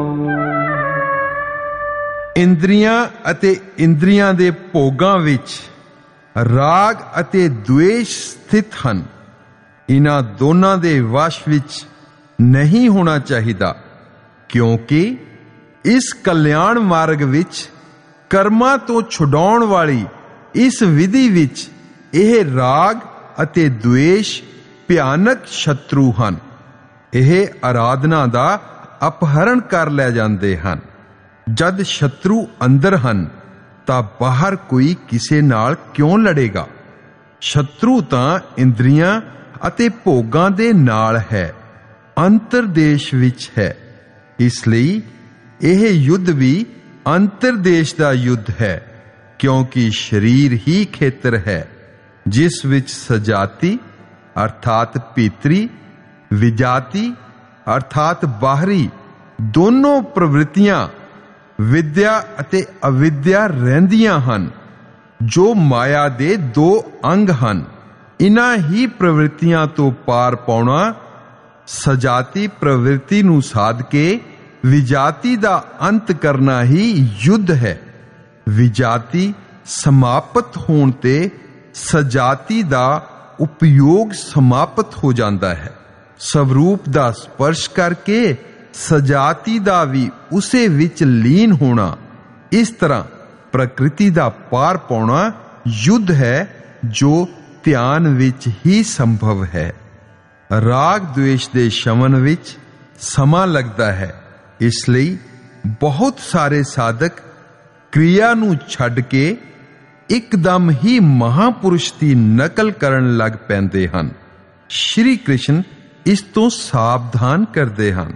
ਇੰਦਰੀਆਂ ਅਤੇ ਇੰਦਰੀਆਂ ਦੇ ਭੋਗਾਂ ਵਿੱਚ ਰਾਗ ਅਤੇ द्वेष ਸਥਿਤ ਹਨ। ਇਹਨਾਂ ਦੋਨਾਂ ਦੇ ਵਸ਼ ਵਿੱਚ ਨਹੀਂ ਹੋਣਾ ਚਾਹੀਦਾ, ਕਿਉਂਕਿ ਇਸ ਕਲਿਆਣ ਮਾਰਗ ਵਿੱਚ ਕਰਮਾਂ ਤੋਂ ਛੁਡਾਉਣ ਵਾਲੀ ਇਸ ਵਿਧੀ ਵਿੱਚ ਇਹ ਰਾਗ ਅਤੇ द्वेष ਭਿਆਨਕ ਸ਼ਤਰੂ ਹਨ। ਇਹ ਆਰਾਧਨਾ ਦਾ ਅਪਹਰਣ ਕਰ ਲੈ ਜਾਂਦੇ ਹਨ। ਜਦ ਸ਼ਤਰੂ ਅੰਦਰ ਹਨ ਤਾਂ ਬਾਹਰ ਕੋਈ ਕਿਸੇ ਨਾਲ ਕਿਉਂ ਲੜੇਗਾ? ਸ਼ਤਰੂ ਤਾਂ ਇੰਦਰੀਆਂ ਅਤੇ ਭੋਗਾਂ ਦੇ ਨਾਲ ਹੈ, ਅੰਤਰਦੇਸ਼ ਵਿੱਚ ਹੈ। ਇਸ ਲਈ ਇਹ ਯੁੱਧ ਵੀ ਅੰਤਰਦੇਸ਼ ਦਾ ਯੁੱਧ ਹੈ, ਕਿਉਂਕਿ ਸਰੀਰ ਹੀ ਖੇਤਰ ਹੈ ਜਿਸ ਵਿੱਚ ਸਜਾਤੀ ਅਰਥਾਤ ਭੀਤਰੀ, ਵਿਜਾਤੀ ਅਰਥਾਤ ਬਾਹਰੀ ਦੋਨੋਂ ਪ੍ਰਵਿਰਤੀਆਂ ਵਿਦਿਆ ਅਤੇ ਅਵਿਦਿਆ ਰਹਿੰਦੀਆਂ ਹਨ, ਜੋ ਮਾਇਆ ਦੇ ਦੋ ਅੰਗ ਹਨ। ਇਨ੍ਹਾਂ ਹੀ ਪ੍ਰਵਿਰਤੀਆਂ ਤੋਂ ਪਾਰ ਪਾਉਣਾ ਸਜਾਤੀ ਪ੍ਰਵਿਰਤੀ ਨੂੰ ਸਾਧ ਕੇ ਵਿਜਾਤੀ ਦਾ ਅੰਤ ਕਰਨਾ ਹੀ ਯੁੱਧ ਹੈ। ਵਿਜਾਤੀ ਸਮਾਪਤ ਹੋਣ ਤੇ ਸਜਾਤੀ ਦਾ ਉਪਯੋਗ ਸਮਾਪਤ ਹੋ ਜਾਂਦਾ ਹੈ। ਸਵਰੂਪ ਦਾ ਸਪਰਸ਼ ਕਰਕੇ ਸਜਾਤੀ ਦਾ ਵੀ ਉਸੇ ਵਿੱਚ ਲੀਨ ਹੋਣਾ। ਇਸ ਤਰ੍ਹਾਂ ਪ੍ਰਕਿਰਤੀ ਦਾ ਪਾਰ ਪਾਉਣਾ ਯੁੱਧ ਹੈ ਜੋ ਧਿਆਨ ਵਿੱਚ ਹੀ ਸੰਭਵ ਹੈ। ਰਾਗ द्वेष ਦੇ ਸ਼ਮਨ ਵਿੱਚ ਸਮਾਂ ਲੱਗਦਾ ਹੈ। ਇਸ ਲਈ ਬਹੁਤ ਸਾਰੇ ਸਾਧਕ क्रिया ਨੂੰ ਛੱਡ ਕੇ ਇੱਕਦਮ ਹੀ ਮਹਾਪੁਰਸ਼ ਦੀ ਨਕਲ ਕਰਨ ਲੱਗ ਪੈਂਦੇ ਹਨ। ਸ਼੍ਰੀ ਕ੍ਰਿਸ਼ਨ ਇਸ ਤੋਂ ਸਾਵਧਾਨ ਕਰਦੇ ਹਨ।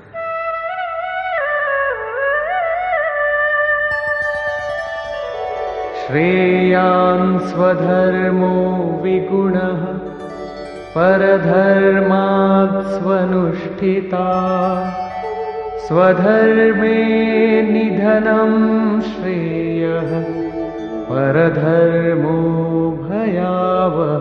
श्रेयान् स्वधर्मो विगुणः परधर्मात् स्वनुष्ठिता स्वधर्मे निधनं श्रेयः परधर्मो भयावह।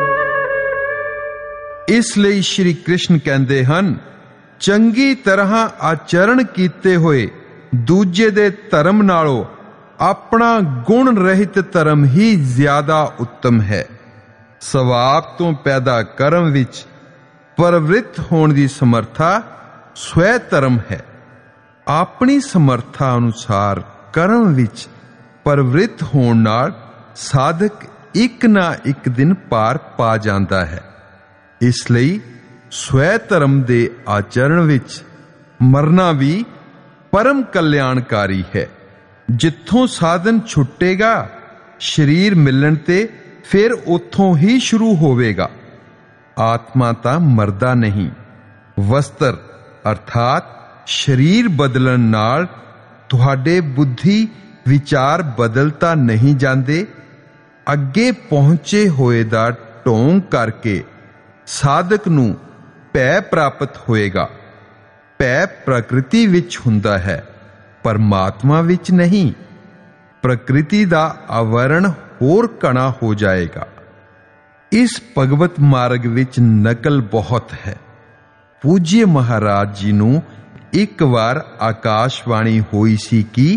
ਇਸ ਲਈ ਸ਼੍ਰੀ ਕ੍ਰਿਸ਼ਨ ਕਹਿੰਦੇ ਹਨ, ਚੰਗੀ ਤਰ੍ਹਾਂ ਆਚਰਣ ਕੀਤੇ ਹੋਏ ਦੂਜੇ ਦੇ ਧਰਮ ਨਾਲੋਂ ਆਪਣਾ ਗੁਣ ਰਹਿਤ ਧਰਮ ਹੀ ਜ਼ਿਆਦਾ ਉੱਤਮ ਹੈ। ਸਵਾਬ ਤੋਂ ਪੈਦਾ ਕਰਮ ਵਿੱਚ ਪ੍ਰਵਿਰਤ ਹੋਣ ਦੀ ਸਮਰੱਥਾ ਸਵੈ ਧਰਮ ਹੈ। ਆਪਣੀ ਸਮਰੱਥਾ ਅਨੁਸਾਰ ਕਰਮ ਵਿੱਚ ਪ੍ਰਵਿਰਤ ਹੋਣ ਨਾਲ ਸਾਧਕ ਇੱਕ ਨਾ ਇੱਕ ਦਿਨ ਪਾਰ ਪਾ ਜਾਂਦਾ ਹੈ। ਇਸ ਲਈ ਸਵੈ ਧਰਮ ਦੇ ਆਚਰਣ ਵਿੱਚ ਮਰਨਾ ਵੀ ਪਰਮ ਕਲਿਆਣਕਾਰੀ ਹੈ। ਜਿੱਥੋਂ ਸਾਧਨ ਛੁੱਟੇਗਾ ਸਰੀਰ ਮਿਲਣ ਤੇ ਫਿਰ ਉੱਥੋਂ ਹੀ ਸ਼ੁਰੂ ਹੋਵੇਗਾ। ਆਤਮਾ ਤਾਂ ਮਰਦਾ ਨਹੀਂ। ਵਸਤਰ ਅਰਥਾਤ ਸਰੀਰ ਬਦਲਣ ਨਾਲ ਤੁਹਾਡੇ ਬੁੱਧੀ ਵਿਚਾਰ ਬਦਲ ਤਾਂ ਨਹੀਂ ਜਾਂਦੇ। ਅੱਗੇ ਪਹੁੰਚੇ ਹੋਏ ਦਾ ਢੋਂਗ ਕਰਕੇ ਸਾਧਕ ਨੂੰ ਭੈ ਪ੍ਰਾਪਤ ਹੋਏਗਾ। ਭੈ ਪ੍ਰਕਿਰਤੀ ਵਿੱਚ ਹੁੰਦਾ ਹੈ, ਪਰਮਾਤਮਾ ਵਿੱਚ ਨਹੀਂ। ਪ੍ਰਕਿਰਤੀ ਦਾ ਆਵਰਣ ਹੋਰ ਘਣਾ ਹੋ ਜਾਏਗਾ। ਇਸ ਭਗਵਤ ਮਾਰਗ ਵਿੱਚ ਨਕਲ ਬਹੁਤ ਹੈ। ਪੂਜਯ ਮਹਾਰਾਜ ਜੀ ਨੂੰ ਇੱਕ ਵਾਰ ਆਕਾਸ਼ਬਾਣੀ ਹੋਈ ਸੀ ਕਿ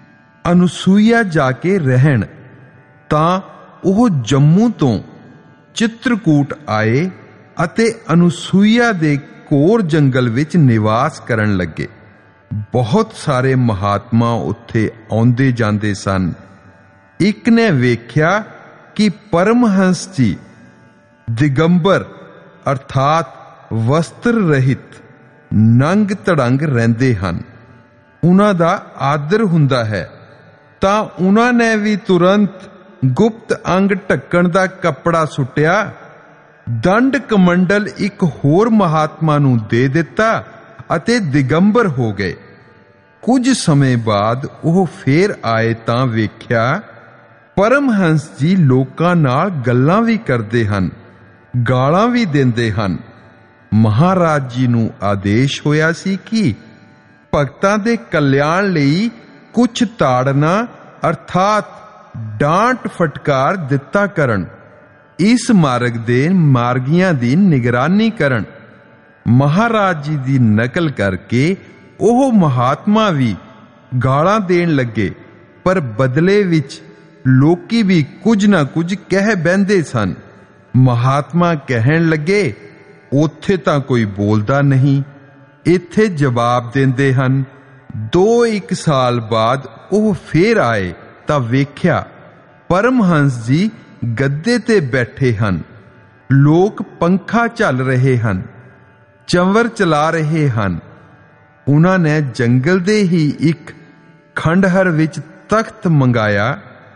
ਅਨੁਸੂਈਆ ਜਾ ਕੇ ਰਹਿਣ, ਤਾਂ ਉਹ ਜੰਮੂ ਤੋਂ ਚਿੱਤਰਕੂਟ ਆਏ ਅਤੇ ਅਨੁਸੂਈਆ ਦੇ ਘੋਰ ਜੰਗਲ ਵਿੱਚ ਨਿਵਾਸ ਕਰਨ ਲੱਗੇ। ਬਹੁਤ ਸਾਰੇ ਮਹਾਤਮਾ ਉੱਥੇ ਆਉਂਦੇ ਜਾਂਦੇ ਸਨ। ਇੱਕ ਨੇ ਵੇਖਿਆ ਕਿ ਪਰਮਹੰਸ ਜੀ ਦਿਗੰਬਰ ਅਰਥਾਤ ਵਸਤਰ ਰਹਿਤ ਨੰਗ ਤੜੰਗ ਰਹਿੰਦੇ ਹਨ। ਉਹਨਾਂ ਦਾ ਆਦਰ ਹੁੰਦਾ ਹੈ। ਤਾਂ ਉਹਨਾਂ ਨੇ ਵੀ ਤੁਰੰਤ ਗੁਪਤ ਅੰਗ ਢੱਕਣ ਦਾ ਕੱਪੜਾ ਸੁੱਟਿਆ, ਦੰਡ ਕਮੰਡਲ ਇੱਕ ਹੋਰ ਮਹਾਤਮਾ ਨੂੰ ਦੇ ਦਿੱਤਾ ਅਤੇ ਦਿਗੰਬਰ ਹੋ ਗਏ। ਕੁਝ ਸਮੇਂ ਬਾਅਦ ਉਹ ਫੇਰ ਆਏ ਤਾਂ ਵੇਖਿਆ ਪਰਮਹੰਸ ਜੀ ਲੋਕਾਂ ਨਾਲ ਗੱਲਾਂ ਵੀ ਕਰਦੇ ਹਨ, ਗਾਲਾਂ ਵੀ ਦਿੰਦੇ ਹਨ। ਮਹਾਰਾਜ ਜੀ ਨੂੰ ਆਦੇਸ਼ ਹੋਇਆ ਸੀ ਕਿ ਭਗਤਾਂ ਦੇ ਕਲਿਆਣ ਲਈ ਕੁਛ ਤਾੜਨਾ ਅਰਥਾਤ ਡਾਂਟ ਫਟਕਾਰ ਦਿੱਤਾ ਕਰਨ। ਇਸ ਮਾਰਗ ਦੇ ਮਾਰਗੀਆਂ ਦੀ ਨਿਗਰਾਨੀ ਕਰਨ। ਮਹਾਰਾਜ ਜੀ ਦੀ ਨਕਲ ਕਰਕੇ ਉਹ ਮਹਾਤਮਾ ਵੀ ਗਾਲਾਂ ਦੇਣ ਲੱਗੇ, ਪਰ ਬਦਲੇ ਵਿੱਚ ਲੋਕੀ ਵੀ ਕੁਝ ਨਾ ਕੁਝ ਕਹਿ ਬਹਿੰਦੇ ਸਨ। ਮਹਾਤਮਾ ਕਹਿਣ ਲੱਗੇ, ਉੱਥੇ ਤਾਂ ਕੋਈ ਬੋਲਦਾ ਨਹੀਂ, ਇੱਥੇ ਜਵਾਬ ਦਿੰਦੇ ਹਨ। 2-1 ਸਾਲ ਬਾਅਦ ਉਹ ਫੇਰ ਆਏ ਤਾਂ ਵੇਖਿਆ ਪਰਮਹੰਸ ਜੀ ਗੱਦੇ ਤੇ ਬੈਠੇ ਹਨ, ਲੋਕ ਪੰਖਾ ਝੱਲ ਰਹੇ ਹਨ, ਚੰਵਰ ਚਲਾ ਰਹੇ ਹਨ। ਉਹਨਾਂ ਨੇ ਜੰਗਲ ਦੇ ਹੀ ਇੱਕ ਖੰਡਹਰ ਵਿੱਚ ਤਖਤ ਮੰਗਾਇਆ,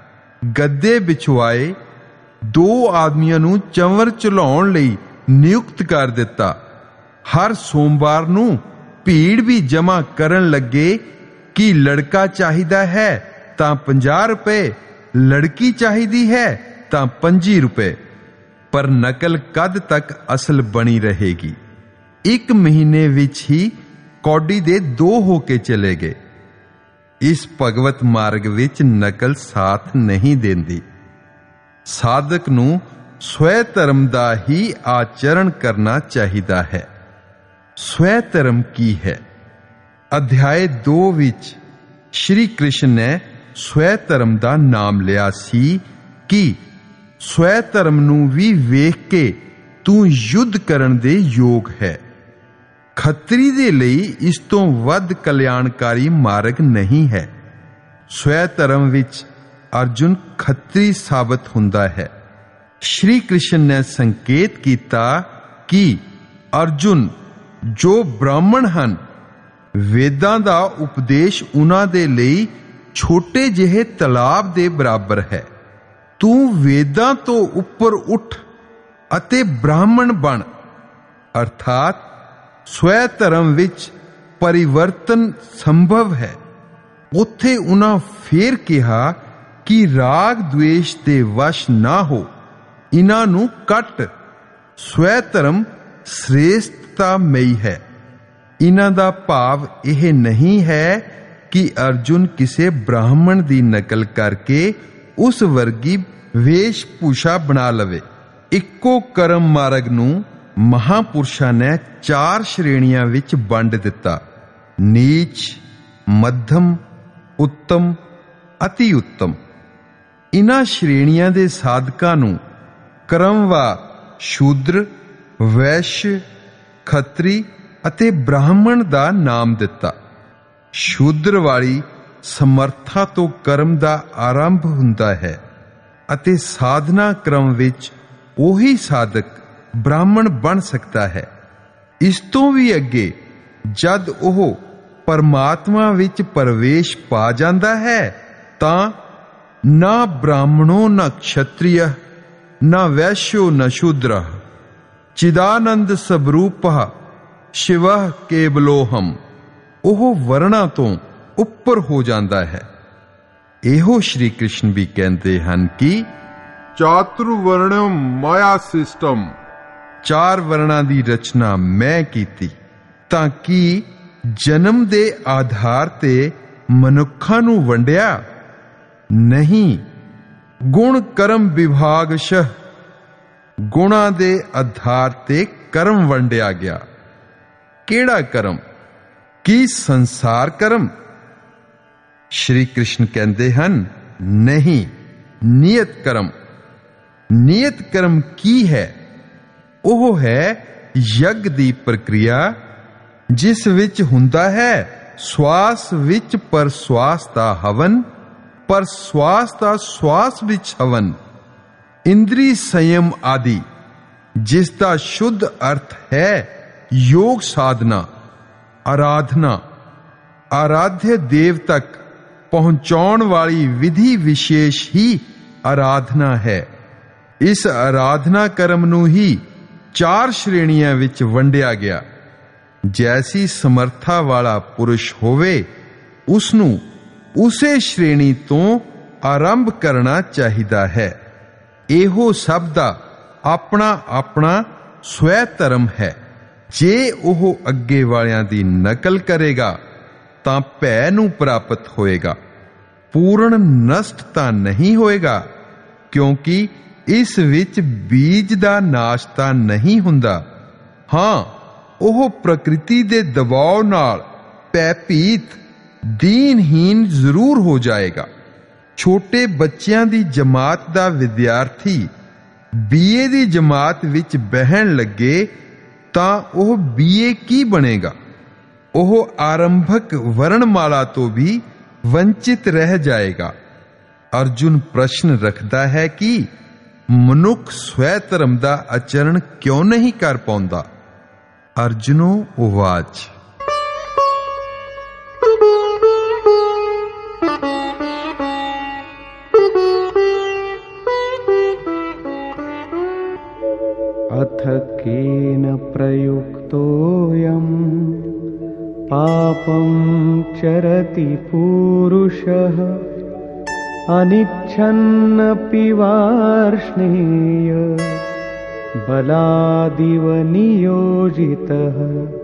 ਗੱਦੇ ਵਿਛਵਾਏ, 2 ਆਦਮੀਆਂ ਨੂੰ ਚੰਵਰ ਚਲਾਉਣ ਲਈ ਨਿਯੁਕਤ ਕਰ ਦਿੱਤਾ। ਹਰ ਸੋਮਵਾਰ ਨੂੰ ਭੀੜ ਵੀ ਜਮ੍ਹਾਂ ਕਰਨ ਲੱਗੇ ਕਿ ਲੜਕਾ ਚਾਹੀਦਾ ਹੈ ਤਾਂ 50 ਰੁਪਏ, ਲੜਕੀ ਚਾਹੀਦੀ ਹੈ ਤਾਂ 25 ਰੁਪਏ। ਪਰ ਨਕਲ ਕਦ ਤੱਕ ਅਸਲ ਬਣੀ ਰਹੇਗੀ? 1 ਮਹੀਨੇ ਵਿੱਚ ਹੀ ਕੌਡੀ ਦੇ 2 ਹੋ ਕੇ ਚਲੇ ਗਏ। ਇਸ ਭਗਵਤ ਮਾਰਗ ਵਿੱਚ ਨਕਲ ਸਾਥ ਨਹੀਂ ਦਿੰਦੀ। ਸਾਧਕ ਨੂੰ ਸਵੈ ਧਰਮ ਦਾ ਹੀ ਆਚਰਣ ਕਰਨਾ ਚਾਹੀਦਾ ਹੈ। ਸਵੈ ਧਰਮ ਕੀ ਹੈ? ਅਧਿਆਇ 2 ਵਿੱਚ ਸ਼੍ਰੀ ਕ੍ਰਿਸ਼ਨ ਨੇ ਸਵੈ ਧਰਮ ਦਾ ਨਾਮ ਲਿਆ ਸੀ ਕਿ ਸਵੈ ਧਰਮ ਨੂੰ ਵੀ ਵੇਖ ਕੇ ਤੂੰ ਯੁੱਧ ਕਰਨ ਦੇ ਯੋਗ ਹੈ। ਖੱਤਰੀ ਦੇ ਲਈ ਇਸ ਤੋਂ ਵੱਧ ਕਲਿਆਣਕਾਰੀ ਮਾਰਗ ਨਹੀਂ ਹੈ। ਸਵੈ ਧਰਮ ਵਿੱਚ ਅਰਜੁਨ ਖੱਤਰੀ ਸਾਬਤ ਹੁੰਦਾ ਹੈ। ਸ਼੍ਰੀ ਕ੍ਰਿਸ਼ਨ ਨੇ ਸੰਕੇਤ ਕੀਤਾ ਕਿ ਅਰਜੁਨ ਜੋ ਬ੍ਰਾਹਮਣ ਹਨ, ਵੇਦਾਂ ਦਾ ਉਪਦੇਸ਼ ਉਹਨਾਂ ਦੇ ਲਈ ਛੋਟੇ ਜਿਹੇ ਤਲਾਬ ਦੇ ਬਰਾਬਰ ਹੈ। ਤੂੰ ਵੇਦਾਂ ਤੋਂ ਉੱਪਰ ਉੱਠ ਅਤੇ ਬ੍ਰਾਹਮਣ ਬਣ, ਅਰਥਾਤ ਸਵੈ ਧਰਮ ਵਿੱਚ ਪਰਿਵਰਤਨ ਸੰਭਵ ਹੈ। ਉੱਥੇ ਉਹਨਾਂ ਫੇਰ ਕਿਹਾ ਕਿ ਰਾਗ ਦਵੇਸ਼ ਦੇ ਵਸ਼ ਨਾ ਹੋ, ਇਹਨਾਂ ਨੂੰ ਕੱਟ। ਸਵੈ ਧਰਮ ਸ੍ਰੇਸ਼ਟਤਾਮਈ ਹੈ। ਇਹਨਾਂ ਦਾ ਭਾਵ ਇਹ ਨਹੀਂ ਹੈ ਕਿ ਅਰਜੁਨ ਕਿਸੇ ਬ੍ਰਾਹਮਣ ਦੀ ਨਕਲ ਕਰਕੇ ਉਸ ਵਰਗੀ ਵੇਸ਼ ਭੂਸ਼ਾ ਬਣਾ ਲਵੇ। ਇੱਕੋ ਕਰਮ ਮਾਰਗ ਨੂੰ ਮਹਾਪੁਰਸ਼ਾਂ ਨੇ 4 ਸ਼੍ਰੇਣੀਆਂ ਵਿੱਚ ਵੰਡ ਦਿੱਤਾ: ਨੀਚ, ਮੱਧਮ, ਉੱਤਮ, ਅਤੀ ਉੱਤਮ। ਇਹਨਾਂ ਸ਼੍ਰੇਣੀਆਂ ਦੇ ਸਾਧਕਾਂ ਨੂੰ ਕਰਮਵਾ ਸ਼ੂਦਰ, ਵੈਸ਼ਯ, ਖੱਤਰੀ ਅਤੇ ਬ੍ਰਾਹਮਣ ਦਾ ਨਾਮ ਦਿੱਤਾ। ਸ਼ੂਦਰ ਵਾਲੀ ਸਮਰਥਾ ਤੋਂ ਕਰਮ ਦਾ ਆਰੰਭ ਹੁੰਦਾ ਹੈ ਅਤੇ ਸਾਧਨਾ ਕ੍ਰਮ ਵਿੱਚ ਉਹੀ ਸਾਧਕ ਬ੍ਰਾਹਮਣ ਬਣ ਸਕਦਾ ਹੈ। ਇਸ ਤੋਂ ਵੀ ਅੱਗੇ ਜਦ ਉਹ ਪਰਮਾਤਮਾ ਵਿੱਚ ਪ੍ਰਵੇਸ਼ ਪਾ ਜਾਂਦਾ ਹੈ ਤਾਂ ਨਾ ਬ੍ਰਾਹਮਣੋ ਨਾ ਕਸ਼ਤਰੀਯ ਨਾ ਵੈਸ਼ਯੋ ਨਾ ਸ਼ੂਦਰ ਚਿਦਾਨੰਦ ਸਵਰੂਪः ਸ਼ਿਵः ਕੇਵਲੋਹਮ, ਉਹ ਵਰਣਾ ਤੋਂ ਉੱਪਰ ਹੋ ਜਾਂਦਾ ਹੈ। ਇਹੋ ਸ਼੍ਰੀ ਕ੍ਰਿਸ਼ਨ ਵੀ ਕਹਿੰਦੇ ਹਨ ਕਿ ਚਾਤੁਰਵਰਣਮ ਮਾਇਆ ਸਿਸਟਮ, 4 ਵਰਣਾਂ ਦੀ ਰਚਨਾ ਮੈਂ ਕੀਤੀ ਤਾਂ ਕਿ ਜਨਮ ਦੇ ਆਧਾਰ ਤੇ ਮਨੁੱਖਾਂ ਨੂੰ ਵੰਡਿਆ ਨਹੀਂ। ਗੁਣ ਕਰਮ ਵਿਭਾਗਸ਼ः, ਗੁਣਾਂ ਦੇ ਆਧਾਰ ਤੇ ਕਰਮ ਵੰਡਿਆ ਗਿਆ। ਕਿਹੜਾ ਕਰਮ? ਕੀ ਸੰਸਾਰ ਕਰਮ? ਸ਼੍ਰੀ ਕ੍ਰਿਸ਼ਨ ਕਹਿੰਦੇ ਹਨ, ਨਹੀਂ, ਨਿਯਤ ਕਰਮ। ਨਿਯਤ ਕਰਮ ਕੀ ਹੈ? ਉਹ ਹੈ ਯੱਗ ਦੀ ਪ੍ਰਕਿਰਿਆ, ਜਿਸ ਵਿੱਚ ਹੁੰਦਾ ਹੈ ਸਵਾਸ ਵਿੱਚ ਪ੍ਰਸਵਾਸ ਦਾ ਹਵਨ, ਪ੍ਰਸਵਾਸ ਦਾ ਸਵਾਸ ਵਿੱਚ ਹਵਨ, ਇੰਦਰੀ ਸੰਯਮ ਆਦਿ, ਜਿਸ ਦਾ ਸ਼ੁੱਧ ਅਰਥ ਹੈ ਯੋਗ ਸਾਧਨਾ, ਆਰਾਧਨਾ। ਆਰਾਧਿਆ ਦੇਵ ਤੱਕ ਪਹੁੰਚਾਉਣ ਵਾਲੀ ਵਿਧੀ ਵਿਸ਼ੇਸ਼ ਹੀ ਆਰਾਧਨਾ ਹੈ। ਇਸ ਆਰਾਧਨਾ ਕਰਮ ਨੂੰ ਹੀ 4 ਸ਼੍ਰੇਣੀਆਂ ਵਿੱਚ ਵੰਡਿਆ ਗਿਆ। ਜੈਸੀ ਸਮਰੱਥਾ ਵਾਲਾ ਪੁਰਸ਼ ਹੋਵੇ, ਉਸ ਨੂੰ ਉਸੇ ਸ਼੍ਰੇਣੀ ਤੋਂ ਆਰੰਭ ਕਰਨਾ ਚਾਹੀਦਾ ਹੈ। ਇਹੋ ਸਭ ਦਾ ਆਪਣਾ ਆਪਣਾ ਸਵੈ ਧਰਮ ਹੈ। ਜੇ ਉਹ ਅੱਗੇ ਵਾਲਿਆਂ ਦੀ ਨਕਲ ਕਰੇਗਾ ਤਾਂ ਭੈ ਨੂੰ ਪ੍ਰਾਪਤ ਹੋਏਗਾ, ਪੂਰਨ ਨਸ਼ਟ ਤਾਂ ਨਹੀਂ ਹੋਏਗਾ, ਕਿਉਂਕਿ ਇਸ ਵਿੱਚ ਬੀਜ ਦਾ ਨਾਸ਼ ਤਾਂ ਨਹੀਂ ਹੁੰਦਾ। ਹਾਂ, ਉਹ ਪ੍ਰਕਿਰਤੀ ਦੇ ਦਬਾਅ ਨਾਲ ਭੈਭੀਤ, ਦੀਨਹੀਨ ਜ਼ਰੂਰ ਹੋ ਜਾਏਗਾ। ਛੋਟੇ ਬੱਚਿਆਂ ਦੀ ਜਮਾਤ ਦਾ ਵਿਦਿਆਰਥੀ BA ਦੀ ਜਮਾਤ ਵਿੱਚ ਬਹਿਣ ਲੱਗੇ ਤਾਂ ਉਹ BA ਕੀ ਬਣੇਗਾ? ਉਹ ਆਰੰਭਕ ਵਰਣਮਾਲਾ ਤੋਂ ਵੀ ਵੰਚਿਤ ਰਹਿ ਜਾਏਗਾ। ਅਰਜੁਨ ਪ੍ਰਸ਼ਨ ਰੱਖਦਾ ਹੈ ਕਿ ਮਨੁੱਖ ਸਵੈ ਧਰਮ ਦਾ ਆਚਰਣ ਕਿਉਂ ਨਹੀਂ ਕਰ ਪਾਉਂਦਾ? ਅਰਜੁਨੋ ਉਵਾਚ। अथ केन प्रयुक्तोऽयं पापं चरति पूरुषः अनिच्छन्नपि वार्ष्णेय बलादिव नियोजितः।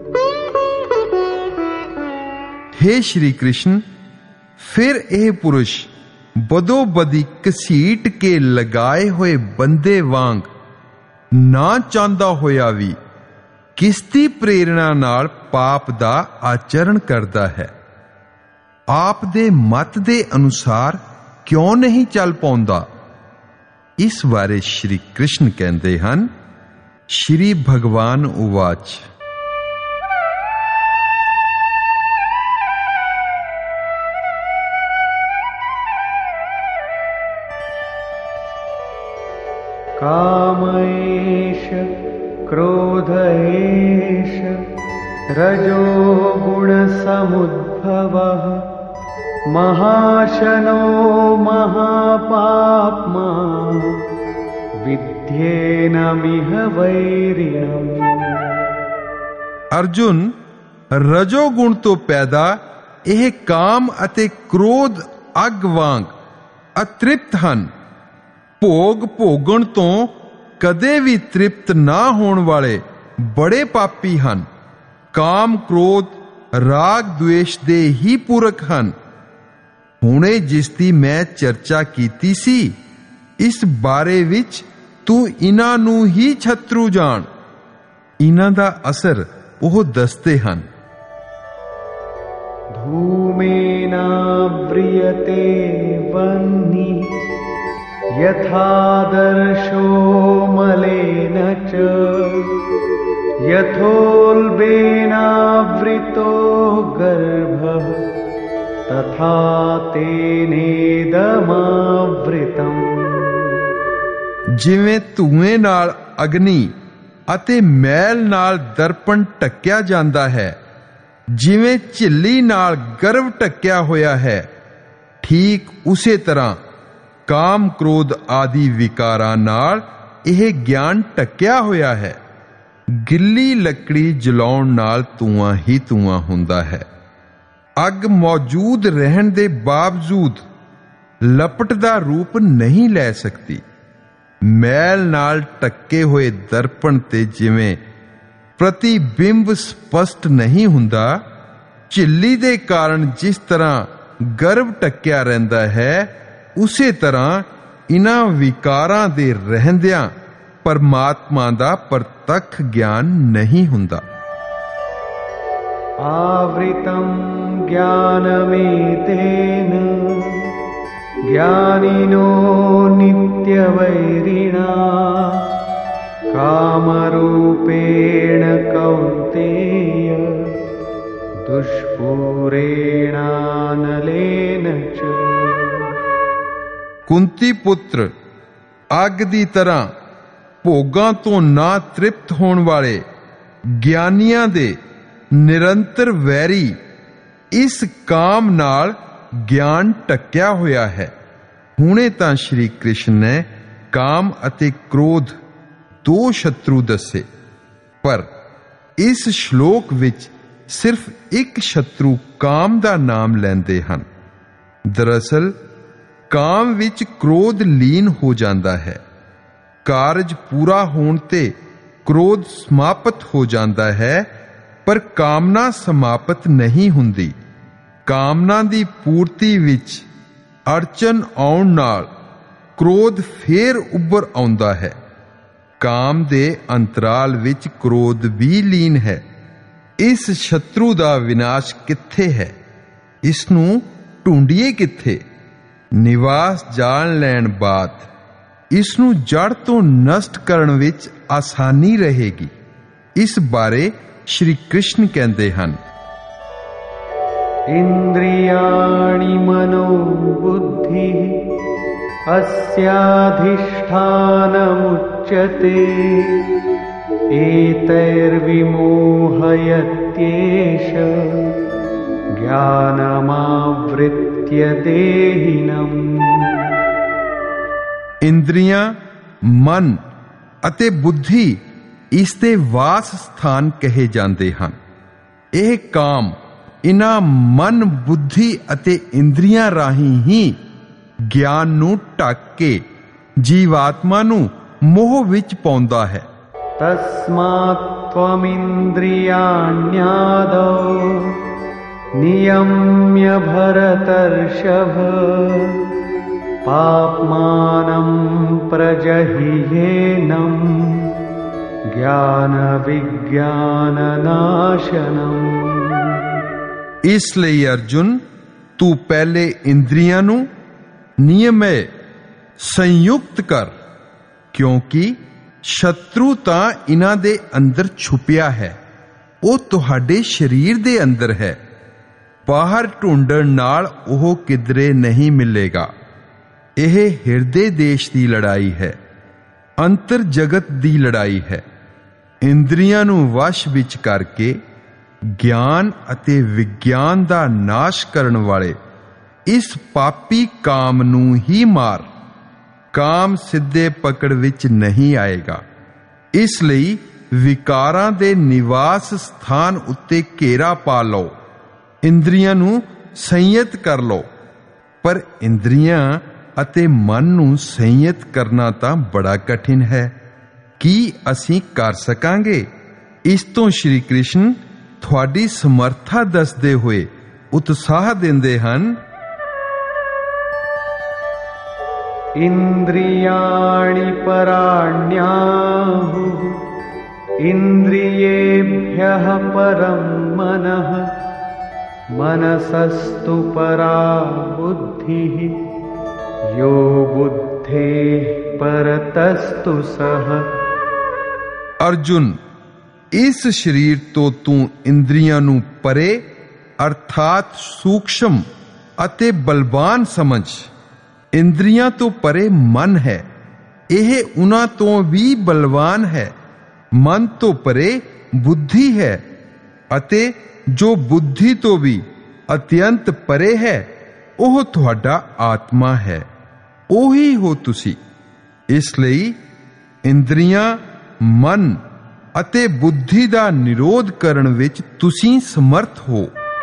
हे श्री कृष्ण, फिर ਇਹ ਪੁਰਸ਼ ਬਦੋ ਬਦੀ ਘਸੀਟ ਕੇ ਲਗਾਏ ਹੋਏ ਬੰਦੇ ਵਾਂਗ ਨਾ ਚਾਹੁੰਦਾ ਹੋਇਆ ਵੀ ਕਿਸ ਦੀ ਪ੍ਰੇਰਣਾ ਨਾਲ ਪਾਪ ਦਾ ਆਚਰਣ ਕਰਦਾ ਹੈ? ਆਪ ਦੇ ਮਤ ਦੇ ਅਨੁਸਾਰ ਕਿਉਂ ਨਹੀਂ ਚੱਲ ਪਾਉਂਦਾ? ਇਸ ਬਾਰੇ ਸ਼੍ਰੀ ਕ੍ਰਿਸ਼ਨ ਕਹਿੰਦੇ ਹਨ, ਸ਼੍ਰੀ ਭਗਵਾਨ ਉਵਾਚ। काम एष क्रोध एष रजो गुण समुद्भवः महाशनो महापाप्मा विद्येनमिह वैरिणम्। ਅਰਜੁਨ, ਰਜੋਗੁਣ ਤੋਂ ਪੈਦਾ ਇਹ ਕਾਮ ਅਤੇ ਕ੍ਰੋਧ ਅੱਗ ਵਾਂਗ ਅਤ੍ਰਿਪਤ ਹਨ। ਭੋਗ ਭੋਗਣ ਤੋਂ ਕਦੇ ਵੀ ਤ੍ਰਿਪਤ ਨਾ ਹੋਣ ਵਾਲੇ ਬੜੇ ਪਾਪੀ ਹਨ। ਕਾਮ ਕ੍ਰੋਧ ਰਾਗ द्वेष ਦੇ ਹੀ ਪੂਰਕ ਹਨ। ਹੁਣੇ ਜਿਸ ਦੀ ਮੈਂ ਚਰਚਾ ਕੀਤੀ ਸੀ, ਇਸ ਬਾਰੇ ਵਿੱਚ ਤੂੰ ਇਹਨਾਂ ਨੂੰ ਹੀ ਸ਼ਤਰੂ ਜਾਣ। ਇਹਨਾਂ ਦਾ ਅਸਰ ਉਹ ਦੱਸਦੇ ਹਨ। धूमेना व्रियते वह्नि यथादर्शो मलेन च यथोल्बेनावृतो गर्भः तथा तेनेदमावृतम्। ਜਿਵੇਂ ਧੂਏ ਨਾਲ ਅਗਨੀ ਅਤੇ ਮੈਲ ਨਾਲ ਦਰਪਣ ਢੱਕਿਆ ਜਾਂਦਾ ਹੈ, ਜਿਵੇਂ ਝਿੱਲੀ ਨਾਲ ਗਰਭ ਢੱਕਿਆ ਹੋਇਆ ਹੈ, ਠੀਕ ਉਸੇ ਤਰ੍ਹਾਂ ਕਾਮ ਕ੍ਰੋਧ ਆਦਿ ਵਿਕਾਰਾਂ ਨਾਲ ਇਹ ਗਿਆਨ ਢੱਕਿਆ ਹੋਇਆ ਹੈ। ਗਿੱਲੀ ਲੱਕੜੀ ਜਲਾਉਣ ਨਾਲ ਧੂਆਂ ਹੀ ਧੂਆਂ ਹੁੰਦਾ ਹੈ। ਅੱਗ ਮੌਜੂਦ ਰਹਿਣ ਦੇ ਬਾਵਜੂਦ ਲਪਟ ਦਾ ਰੂਪ ਨਹੀਂ ਲੈ ਸਕਦੀ। ਮੈਲ ਨਾਲ ਢੱਕੇ ਹੋਏ ਦਰਪਣ ਤੇ ਜਿਵੇਂ ਪ੍ਰਤੀਬਿੰਬ ਸਪਸ਼ਟ ਨਹੀਂ ਹੁੰਦਾ, ਝਿੱਲੀ ਦੇ ਕਾਰਨ ਜਿਸ ਤਰ੍ਹਾਂ ਗਰਭ ਢੱਕਿਆ ਰਹਿੰਦਾ ਹੈ, ਉਸੇ ਤਰ੍ਹਾਂ ਇਹਨਾਂ ਵਿਕਾਰਾਂ ਦੇ ਰਹਿੰਦਿਆਂ ਪਰਮਾਤਮਾ ਦਾ ਪ੍ਰਤੱਖ ਗਿਆਨ ਨਹੀਂ ਹੁੰਦਾ। आवृतं ज्ञानमेतेन ज्ञानिनो नित्यवैरिणा कामरूपेण कौन्तेय दुष्पूरेणानलेन च। ਕੁੰਤੀ ਪੁੱਤਰ, ਅੱਗ ਦੀ ਤਰ੍ਹਾਂ ਭੋਗਾਂ ਤੋਂ ਨਾ ਤ੍ਰਿਪਤ ਹੋਣ ਵਾਲੇ ਗਿਆਨੀਆਂ ਦੇ ਨਿਰੰਤਰ ਵੈਰੀ ਇਸ ਕਾਮ ਨਾਲ ਗਿਆਨ ਢੱਕਿਆ ਹੋਇਆ ਹੈ। ਹੁਣੇ ਤਾਂ ਸ਼੍ਰੀ ਕ੍ਰਿਸ਼ਨ ਨੇ ਕਾਮ ਅਤੇ ਕ੍ਰੋਧ ਦੋ ਸ਼ਤਰੂ ਦੱਸੇ, ਪਰ ਇਸ ਸ਼ਲੋਕ ਵਿੱਚ ਸਿਰਫ ਇੱਕ ਸ਼ਤਰੂ ਕਾਮ ਦਾ ਨਾਮ ਲੈਂਦੇ ਹਨ। ਦਰਅਸਲ ਕਾਮ ਵਿੱਚ ਕ੍ਰੋਧ ਲੀਨ ਹੋ ਜਾਂਦਾ ਹੈ। ਕਾਰਜ ਪੂਰਾ ਹੋਣ ਤੇ ਕ੍ਰੋਧ ਸਮਾਪਤ ਹੋ ਜਾਂਦਾ ਹੈ, ਪਰ ਕਾਮਨਾ ਸਮਾਪਤ ਨਹੀਂ ਹੁੰਦੀ। ਕਾਮਨਾ ਦੀ ਪੂਰਤੀ ਵਿੱਚ ਅੜਚਨ ਆਉਣ ਨਾਲ ਕ੍ਰੋਧ ਫੇਰ ਉੱਭਰ ਆਉਂਦਾ ਹੈ। ਕਾਮ ਦੇ ਅੰਤਰਾਲ ਵਿੱਚ ਕ੍ਰੋਧ ਵੀ ਲੀਨ ਹੈ। ਇਸ ਸ਼ਤਰੂ ਦਾ ਵਿਨਾਸ਼ ਕਿੱਥੇ ਹੈ? ਇਸ ਨੂੰ ਢੂੰਡੀਏ ਕਿੱਥੇ? ਨਿਵਾਸ ਜਾਣ ਲੈਣ ਬਾਅਦ ਇਸ ਨੂੰ ਜੜ ਤੋਂ ਨਸ਼ਟ ਕਰਨ ਵਿੱਚ ਆਸਾਨੀ ਰਹੇਗੀ। ਇਸ ਬਾਰੇ ਸ਼੍ਰੀ ਕ੍ਰਿਸ਼ਨ ਕਹਿੰਦੇ ਹਨ, ਇੰਦ੍ਰਿਯਾਣਿ ਮਨੋ ਬੁੱਧਿ अस्याधिष्ठानमुच्यते एतैर्विमोहयत्येष ज्ञानमावृत्य देहिनम्। ਇੰਦਰੀਆਂ, ਮਨ ਅਤੇ ਬੁੱਧੀ ਇਸ ਦੇ ਵਾਸ ਸਥਾਨ ਕਹੇ ਜਾਂਦੇ ਹਨ। ਇਹ ਕਾਮ ਇਨ੍ਹਾਂ ਮਨ, ਬੁੱਧੀ ਅਤੇ ਇੰਦਰੀਆਂ ਰਾਹੀਂ ਹੀ ਗਿਆਨ ਨੂੰ ਢੱਕ ਕੇ ਜੀਵਾਤਮਾ ਨੂੰ ਮੋਹ ਵਿੱਚ ਪਾਉਂਦਾ ਹੈ। ਤਸਮਾਤ ਤਵਮਿੰਦ੍ਰਿਯਾਣ්ਯਾਦੌ ਨਿਯਮਯ ਭਰਤਰਸ਼ਭ ਪਾਪਮਾਨੰ ਪ੍ਰਜਹੀਯੇਨੰ ਗਿਆਨ ਵਿਗਿਆਨ ਨਾਸ਼ਨੰ। ਇਸ ਲਈ ਅਰਜੁਨ, ਤੂੰ ਪਹਿਲੇ ਇੰਦਰੀਆਂ ਨੂੰ ਨਿਯਮੇ ਸੰਯੁਕਤ ਕਰ, ਕਿਉਂਕਿ ਸ਼ਤਰੂ ਤਾਂ ਇਹਨਾਂ ਦੇ ਅੰਦਰ ਛੁਪਿਆ ਹੈ। ਉਹ ਤੁਹਾਡੇ ਸਰੀਰ ਦੇ ਅੰਦਰ ਹੈ। ਬਾਹਰ ਢੂੰਡਣ ਨਾਲ ਉਹ ਕਿਧਰੇ ਨਹੀਂ ਮਿਲੇਗਾ। ਇਹ ਹਿਰਦੇ ਦੇਸ਼ ਦੀ ਲੜਾਈ ਹੈ, ਅੰਤਰ ਜਗਤ ਦੀ ਲੜਾਈ ਹੈ। ਇੰਦਰੀਆਂ ਨੂੰ ਵਸ਼ ਵਿੱਚ ਕਰਕੇ ਗਿਆਨ ਅਤੇ ਵਿਗਿਆਨ ਦਾ ਨਾਸ਼ ਕਰਨ ਵਾਲੇ ਇਸ ਪਾਪੀ ਕਾਮ ਨੂੰ ਹੀ ਮਾਰ। ਕਾਮ ਸਿੱਧੇ ਪਕੜ ਵਿੱਚ ਨਹੀਂ ਆਏਗਾ। ਇਸ ਲਈ ਵਿਕਾਰਾਂ ਦੇ ਨਿਵਾਸ ਸਥਾਨ ਉੱਤੇ ਘੇਰਾ ਪਾ ਲਓ। ਇੰਦਰੀਆਂ ਨੂੰ ਸੰਯਤ ਕਰ ਲਓ। ਪਰ ਇੰਦਰੀਆਂ ਅਤੇ ਮਨ ਨੂੰ ਸੰਯਤ ਕਰਨਾ ਤਾਂ ਬੜਾ ਕਠਿਨ ਹੈ। ਕੀ ਅਸੀਂ ਕਰ ਸਕਾਂਗੇ? ਇਸ ਤੋਂ ਸ਼੍ਰੀ ਕ੍ਰਿਸ਼ਨ ਤੁਹਾਡੀ ਸਮਰੱਥਾ ਦੱਸਦੇ ਹੋਏ ਉਤਸ਼ਾਹ ਦਿੰਦੇ ਹਨ, ਇੰਦ੍ਰਿਯਾਣਿ ਪਰਾਣ੍ਯਾਹੁ ਇੰਦ੍ਰਿਯੇਭ్యః ਪਰੰ ਮਨః ਮਨਸस्तु ਪਰਾ ਬੁੱਧਿః ਯੋ ਬੁੱਧੇః ਪਰਤਸਤੁ ਸః। ਅਰਜੁਨ, ਇਸ ਸਰੀਰ ਤੋਂ ਤੂੰ ਇੰਦਰੀਆਂ ਨੂੰ ਪਰੇ ਅਰਥਾਤ ਸੂਖਸ਼ਮ ਅਤੇ ਬਲਵਾਨ ਸਮਝ। ਇੰਦਰੀਆਂ ਤੋਂ ਪਰੇ ਮਨ ਹੈ, ਇਹ ਉਹਨਾਂ ਤੋਂ ਵੀ ਬਲਵਾਨ ਹੈ। ਮਨ ਤੋਂ ਪਰੇ ਬੁੱਧੀ ਹੈ, ਅਤੇ ਜੋ ਬੁੱਧੀ ਤੋਂ ਵੀ ਅਤਿਅੰਤ ਪਰੇ ਹੈ ਉਹ ਤੁਹਾਡਾ ਆਤਮਾ ਹੈ। ਉਹੀ ਹੋ ਤੁਸੀਂ। ਇਸ ਲਈ ਇੰਦਰੀਆਂ, ਮਨ ਅਤੇ ਬੁੱਧੀ ਦਾ ਨਿਰੋਧ ਕਰਨ ਵਿੱਚ ਤੁਸੀਂ ਸਮਰਥ ਹੋ।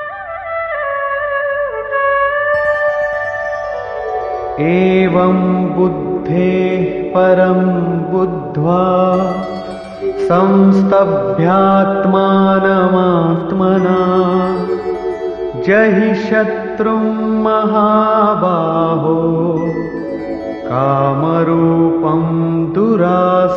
एवं बुद्धेः परं बुद्ध्वा संस्तभ्यात्मानमात्मना जहि शत्रुं महाबाहो कामरूपं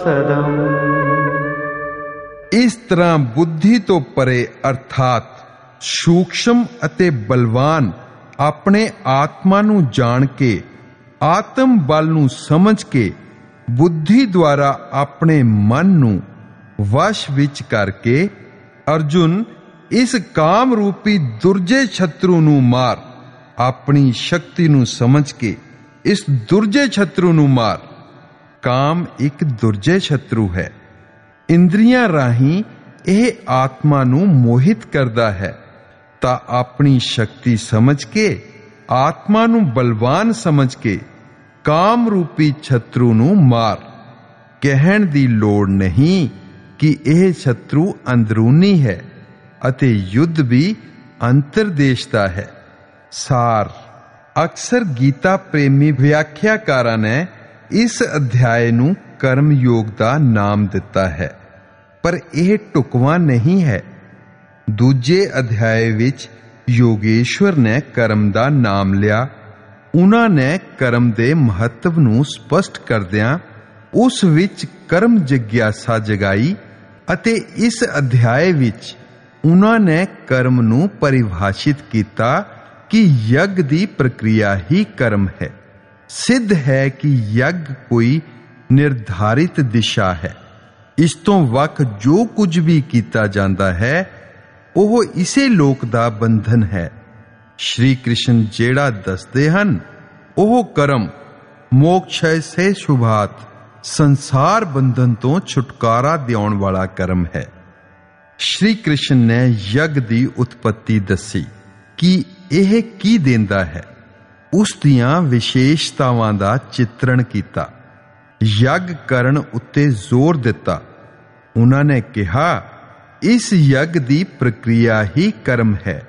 दुरासदम्। ਇਸ ਤਰ੍ਹਾਂ ਬੁੱਧੀ ਤੋਂ ਪਰੇ ਅਰਥਾਤ ਸੂਖਸ਼ਮ ਅਤੇ ਬਲਵਾਨ ਆਪਣੇ ਆਤਮਾ ਨੂੰ ਜਾਣ ਕੇ, ਆਤਮ ਬਲ ਨੂੰ ਸਮਝ ਕੇ, ਬੁੱਧੀ ਦੁਆਰਾ ਆਪਣੇ ਮਨ ਨੂੰ ਵਸ਼ ਵਿੱਚ ਕਰਕੇ, ਅਰਜੁਨ ਇਸ ਕਾਮ ਰੂਪੀ ਦੁਰਜੇ ਸ਼ਤਰੂ ਨੂੰ ਮਾਰ। ਆਪਣੀ ਸ਼ਕਤੀ ਨੂੰ ਸਮਝ ਕੇ ਇਸ ਦੁਰਜੇ ਸ਼ਤਰੂ ਨੂੰ ਮਾਰ। ਕਾਮ ਇੱਕ ਦੁਰਜੇ ਸ਼ਤਰੂ ਹੈ। ਇੰਦਰੀਆਂ ਰਾਹੀਂ ਇਹ ਆਤਮਾ ਨੂੰ ਮੋਹਿਤ ਕਰਦਾ ਹੈ, ਤਾਂ ਆਪਣੀ ਸ਼ਕਤੀ ਸਮਝ ਕੇ, ਆਤਮਾ ਨੂੰ ਬਲਵਾਨ ਸਮਝ ਕੇ ਕਾਮ ਰੂਪੀ ਸ਼ਤਰੂ ਨੂੰ ਮਾਰ। ਕਹਿਣ ਦੀ ਲੋੜ ਨਹੀਂ ਕਿ ਇਹ ਸ਼ਤਰੂ ਅੰਦਰੂਨੀ ਹੈ ਅਤੇ ਯੁੱਧ ਵੀ ਅੰਤਰਦੇਸ਼ ਦਾ ਹੈ। ਸਾਰ ਅਕਸਰ ਗੀਤਾ ਪ੍ਰੇਮੀ ਵਿਆਖਿਆਕਾਰਾਂ ਨੇ ਇਸ ਅਧਿਆਏ ਨੂੰ ਕਰਮ ਯੋਗ ਦਾ ਨਾਮ ਦਿੱਤਾ ਹੈ, ਪਰ ਇਹ ਢੁਕਵਾਂ ਨਹੀਂ ਹੈ। ਦੂਜੇ ਅਧਿਆਏ ਵਿੱਚ ਯੋਗੇਸ਼ਵਰ ਨੇ ਕਰਮ ਦਾ ਨਾਮ ਲਿਆ। ਉਹਨਾਂ ਨੇ ਕਰਮ ਦੇ ਮਹੱਤਵ ਨੂੰ ਸਪਸ਼ਟ ਕਰਦਿਆਂ ਉਸ ਵਿੱਚ ਕਰਮ ਜਿਗਿਆਸਾ ਜਗਾਈ ਅਤੇ ਇਸ ਅਧਿਆਏ ਵਿੱਚ ਉਹਨਾਂ ਨੇ ਕਰਮ ਨੂੰ ਪਰਿਭਾਸ਼ਿਤ ਕੀਤਾ ਕਿ ਯੱਗ ਦੀ ਪ੍ਰਕਿਰਿਆ ਹੀ ਕਰਮ ਹੈ। ਸਿੱਧ ਹੈ ਕਿ ਯੱਗ ਕੋਈ ਨਿਰਧਾਰਿਤ ਦਿਸ਼ਾ ਹੈ। ਇਸ ਤੋਂ ਵੱਖ ਜੋ ਕੁਝ ਵੀ ਕੀਤਾ ਜਾਂਦਾ ਹੈ ਉਹ ਇਸੇ ਲੋਕ ਦਾ ਬੰਧਨ ਹੈ। ਸ਼੍ਰੀ ਕ੍ਰਿਸ਼ਨ ਜਿਹੜਾ ਦੱਸਦੇ ਹਨ ਉਹ ਕਰਮ ਮੋਕਸ਼ਯ ਸੇ ਸ਼ੁਭਾਤ, ਸੰਸਾਰ ਬੰਧਨ ਤੋਂ ਛੁਟਕਾਰਾ ਦਿਵਾਉਣ ਵਾਲਾ ਕਰਮ ਹੈ। ਸ਼੍ਰੀ ਕ੍ਰਿਸ਼ਨ ਨੇ ਯੱਗ ਦੀ ਉਤਪਤੀ ਦੱਸੀ ਕਿ ਇਹ ਕੀ ਦਿੰਦਾ ਹੈ, ਉਸ ਦੀਆਂ ਵਿਸ਼ੇਸ਼ਤਾਵਾਂ ਦਾ ਚਿੱਤਰਣ ਕੀਤਾ, ਯੱਗ ਕਰਨ ਉੱਤੇ ਜ਼ੋਰ ਦਿੱਤਾ। ਉਹਨਾਂ ਨੇ ਕਿਹਾ ਇਸ ਯੱਗ ਦੀ ਪ੍ਰਕਿਰਿਆ ਹੀ ਕਰਮ ਹੈ।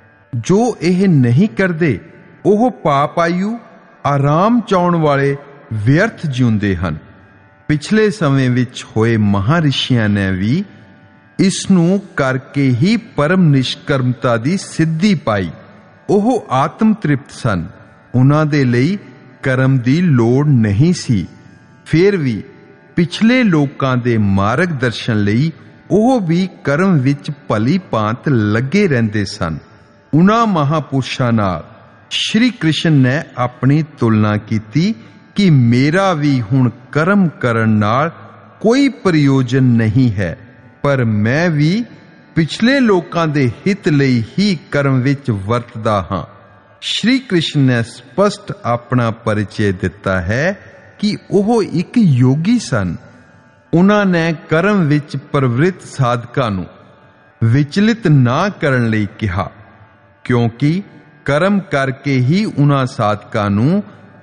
ਜੋ ਇਹ ਨਹੀਂ ਕਰਦੇ ਉਹ ਪਾਪ ਆਯੂ ਆਰਾਮ ਚਾਉਣ ਵਾਲੇ ਵਿਅਰਥ ਜਿਉਂਦੇ ਹਨ। ਪਿਛਲੇ ਸਮੇਂ ਵਿੱਚ ਹੋਏ ਮਹਾਰਿਸ਼ੀਆਂ ਨੇ ਵੀ ਇਸ ਨੂੰ ਕਰਕੇ ਹੀ ਪਰਮ ਨਿਸ਼ਕਰਮਤਾ ਦੀ ਸਿੱਧੀ ਪਾਈ। ਉਹ ਆਤਮ ਤ੍ਰਿਪਤ ਸਨ। ਉਹਨਾਂ ਦੇ ਲਈ ਕਰਮ ਦੀ ਲੋੜ ਨਹੀਂ ਸੀ। ਫਿਰ ਵੀ ਪਿਛਲੇ ਲੋਕਾਂ ਦੇ ਮਾਰਗ ਦਰਸ਼ਨ ਲਈ ਉਹ ਵੀ ਕਰਮ ਵਿੱਚ ਭਲੀ ਭਾਂਤ ਲੱਗੇ ਰਹਿੰਦੇ ਸਨ। ਉਹਨਾਂ ਮਹਾਪੁਰਸ਼ਾਂ ਨਾਲ ਸ਼੍ਰੀ ਕ੍ਰਿਸ਼ਨ ਨੇ ਆਪਣੀ ਤੁਲਨਾ ਕੀਤੀ ਕਿ ਮੇਰਾ ਵੀ ਹੁਣ ਕਰਮ ਕਰਨ ਨਾਲ ਕੋਈ ਪ੍ਰਯੋਜਨ ਨਹੀਂ ਹੈ, ਪਰ ਮੈਂ ਵੀ ਪਿਛਲੇ ਲੋਕਾਂ ਦੇ ਹਿੱਤ ਲਈ ਹੀ ਕਰਮ ਵਿੱਚ ਵਰਤਦਾ ਹਾਂ। ਸ਼੍ਰੀ ਕ੍ਰਿਸ਼ਨ ਨੇ ਸਪਸ਼ਟ ਆਪਣਾ ਪਰਿਚੈ ਦਿੱਤਾ ਹੈ ਕਿ ਉਹ ਇੱਕ ਯੋਗੀ ਸਨ। ਉਹਨਾਂ ਨੇ ਕਰਮ ਵਿੱਚ ਪ੍ਰਵਿਰਤ ਸਾਧਕਾਂ ਨੂੰ ਵਿਚਲਿਤ ਨਾ ਕਰਨ ਲਈ ਕਿਹਾ, ਕਿਉਂਕਿ ਕਰਮ ਕਰਕੇ ਹੀ ਉਹਨਾਂ ਸਾਧਕਾਂ ਨੂੰ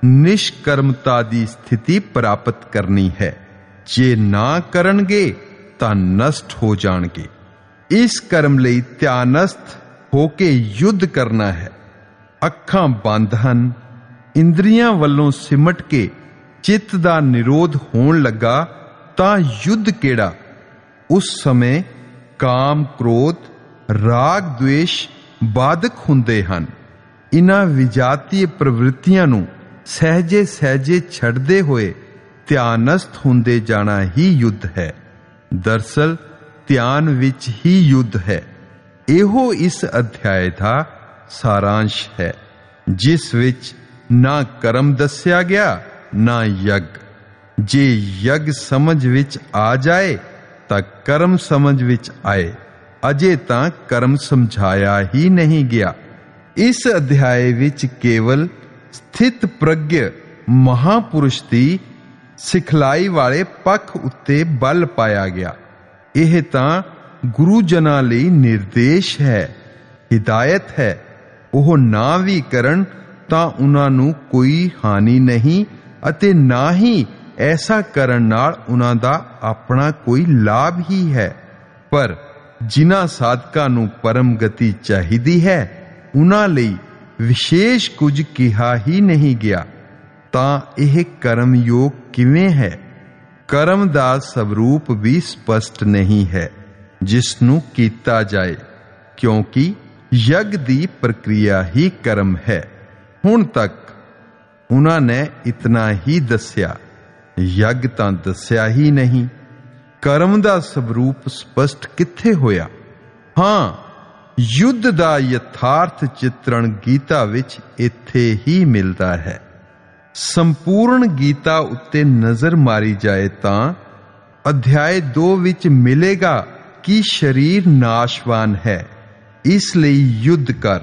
ਨਿਸ਼ਕਰਮਤਾ ਦੀ ਸਥਿਤੀ ਪ੍ਰਾਪਤ ਕਰਨੀ ਹੈ। ਜੇ ਨਾ ਕਰਨਗੇ ਤਾਂ ਨਸ਼ਟ ਹੋ ਜਾਣਗੇ। ਇਸ ਕਰਮ ਲਈ ਧਿਆਨਸਥ ਹੋ ਕੇ ਯੁੱਧ ਕਰਨਾ ਹੈ। ਅੱਖਾਂ ਬੰਦ ਹਨ। ਇੰਦਰੀਆਂ ਵੱਲੋਂ ਸਿਮਟ ਕੇ ਚਿੱਤ ਦਾ ਨਿਰੋਧ ਹੋਣ ਲੱਗਾ ਤਾਂ ਯੁੱਧ ਕਿਹੜਾ। ਉਸ ਸਮੇਂ ਕਾਮ, ਕ੍ਰੋਧ, ਰਾਗ, ਦਵੇਸ਼ ਬਾਧਕ ਹੁੰਦੇ ਹਨ। ਇਨ੍ਹਾਂ ਵਿਜਾਤੀय ਪ੍ਰਵਿਰਤੀਆਂ ਨੂੰ ਸਹਿਜੇ ਸਹਿਜੇ ਛੱਡਦੇ ਹੋਏ ਧਿਆਨਸਥ ਹੁੰਦੇ ਜਾਣਾ ਹੀ ਯੁੱਧ ਹੈ। ਦਰਅਸਲ ਧਿਆਨ ਵਿੱਚ ਹੀ ਯੁੱਧ ਹੈ। ਇਹੋ ਇਸ ਅਧਿਆਇ ਦਾ ਸਾਰਾਂਸ਼ ਹੈ, ਜਿਸ ਵਿੱਚ ਨਾ ਕਰਮ ਦੱਸਿਆ ਗਿਆ ਨਾ ਯੱਗ। ਜੇ ਯੱਗ ਸਮਝ ਵਿੱਚ ਆ ਜਾਏ ਤਾਂ ਕਰਮ ਸਮਝ ਵਿੱਚ ਆਏ। ਅਜੇ ਤਾਂ ਕਰਮ ਸਮਝਾਇਆ ਹੀ ਨਹੀਂ ਗਿਆ। ਇਸ ਅਧਿਆਇ ਵਿੱਚ ਕੇਵਲ ਸਥਿਤ ਪ੍ਰਗਯ ਮਹਾਪੁਰਸ਼ ਦੀ ਸਿਖਲਾਈ ਵਾਲੇ ਪੱਖ ਉੱਤੇ ਬਲ ਪਾਇਆ ਗਿਆ। ਇਹ ਤਾਂ ਗੁਰੂ ਜਨਾਂ ਲਈ ਨਿਰਦੇਸ਼ ਹੈ, ਹਿਦਾਇਤ ਹੈ। ਉਹ ਨਾ ਵੀ ਕਰਨ ਤਾਂ ਉਹਨਾਂ ਨੂੰ ਕੋਈ ਹਾਨੀ ਨਹੀਂ ਅਤੇ ਨਾ ਹੀ ਐਸਾ ਕਰਨ ਨਾਲ ਉਹਨਾਂ ਦਾ ਆਪਣਾ ਕੋਈ ਲਾਭ ਹੀ ਹੈ। ਪਰ ਜਿਨ੍ਹਾਂ ਸਾਧਕਾਂ ਨੂੰ ਪਰਮ ਗਤੀ ਚਾਹੀਦੀ ਹੈ ਉਹਨਾਂ ਲਈ ਵਿਸ਼ੇਸ਼ ਕੁਝ ਕਿਹਾ ਹੀ ਨਹੀਂ ਗਿਆ। ਤਾਂ ਇਹ ਕਰਮ ਯੋਗ ਕਿਵੇਂ ਹੈ? ਕਰਮ ਦਾ ਸਵਰੂਪ ਵੀ ਸਪਸ਼ਟ ਨਹੀਂ ਹੈ ਜਿਸ ਨੂੰ ਕੀਤਾ ਜਾਏ, ਕਿਉਂਕਿ ਯੱਗ ਦੀ ਪ੍ਰਕਿਰਿਆ ਹੀ ਕਰਮ ਹੈ। ਹੁਣ ਤੱਕ ਉਹਨਾਂ ਨੇ ਇਤਨਾ ਹੀ ਦੱਸਿਆ, ਯੱਗ ਤਾਂ ਦੱਸਿਆ ਹੀ ਨਹੀਂ। ਕਰਮ ਦਾ ਸਵਰੂਪ ਸਪਸ਼ਟ ਕਿੱਥੇ ਹੋਇਆ? ਹਾਂ, ਯੁੱਧ ਦਾ ਯਥਾਰਥ ਚਿਤਰਣ ਗੀਤਾ ਵਿੱਚ ਇੱਥੇ ਹੀ ਮਿਲਦਾ ਹੈ। ਸੰਪੂਰਨ ਗੀਤਾ ਉੱਤੇ ਨਜ਼ਰ ਮਾਰੀ ਜਾਏ ਤਾਂ ਅਧਿਆਇ 2 ਵਿੱਚ ਮਿਲੇਗਾ ਕਿ ਸਰੀਰ ਨਾਸ਼ਵਾਨ ਹੈ, ਇਸ ਲਈ ਯੁੱਧ ਕਰ।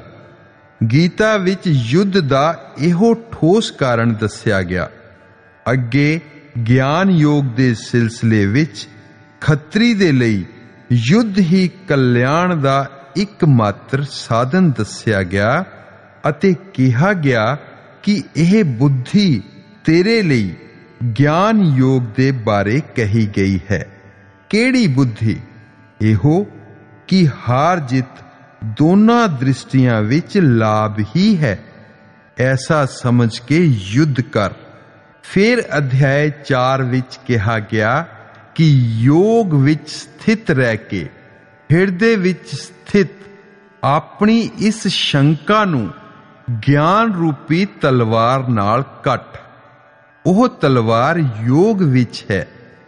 ਗੀਤਾ ਵਿੱਚ ਯੁੱਧ ਦਾ ਇਹੋ ਠੋਸ ਕਾਰਨ ਦੱਸਿਆ ਗਿਆ। ਅੱਗੇ ਗਿਆਨ ਯੋਗ ਦੇ ਸਿਲਸਿਲੇ ਵਿੱਚ ਖੱਤਰੀ ਦੇ ਲਈ ਯੁੱਧ ਹੀ ਕਲਿਆਣ ਦਾ ਇੱਕਮਾਤਰ ਸਾਧਨ ਦੱਸਿਆ ਗਿਆ ਅਤੇ ਕਿਹਾ ਗਿਆ ਕਿ ਇਹ ਬੁੱਧੀ ਤੇਰੇ ਲਈ ਗਿਆਨ ਯੋਗ ਦੇ ਬਾਰੇ ਕਹੀ ਗਈ ਹੈ। ਕਿਹੜੀ ਬੁੱਧੀ? ਇਹੋ ਕਿ ਹਾਰ ਜਿੱਤ ਦੋਨਾਂ ਦ੍ਰਿਸ਼ਟੀਆਂ ਵਿੱਚ ਲਾਭ ਹੀ ਹੈ, ਐਸਾ ਸਮਝ ਕੇ ਯੁੱਧ ਕਰ। ਫਿਰ ਅਧਿਆਇ 4 ਵਿੱਚ ਕਿਹਾ ਗਿਆ ਕਿ ਯੋਗ ਵਿੱਚ ਸਥਿਤ ਰਹਿ ਕੇ ਹਿਰਦੇ ਵਿੱਚ ਸਥਿਤ ਆਪਣੀ ਇਸ ਸ਼ੰਕਾ ਨੂੰ ਗਿਆਨ ਰੂਪੀ ਤਲਵਾਰ ਨਾਲ ਕੱਟ। ਉਹ ਤਲਵਾਰ ਯੋਗ ਵਿੱਚ ਹੈ।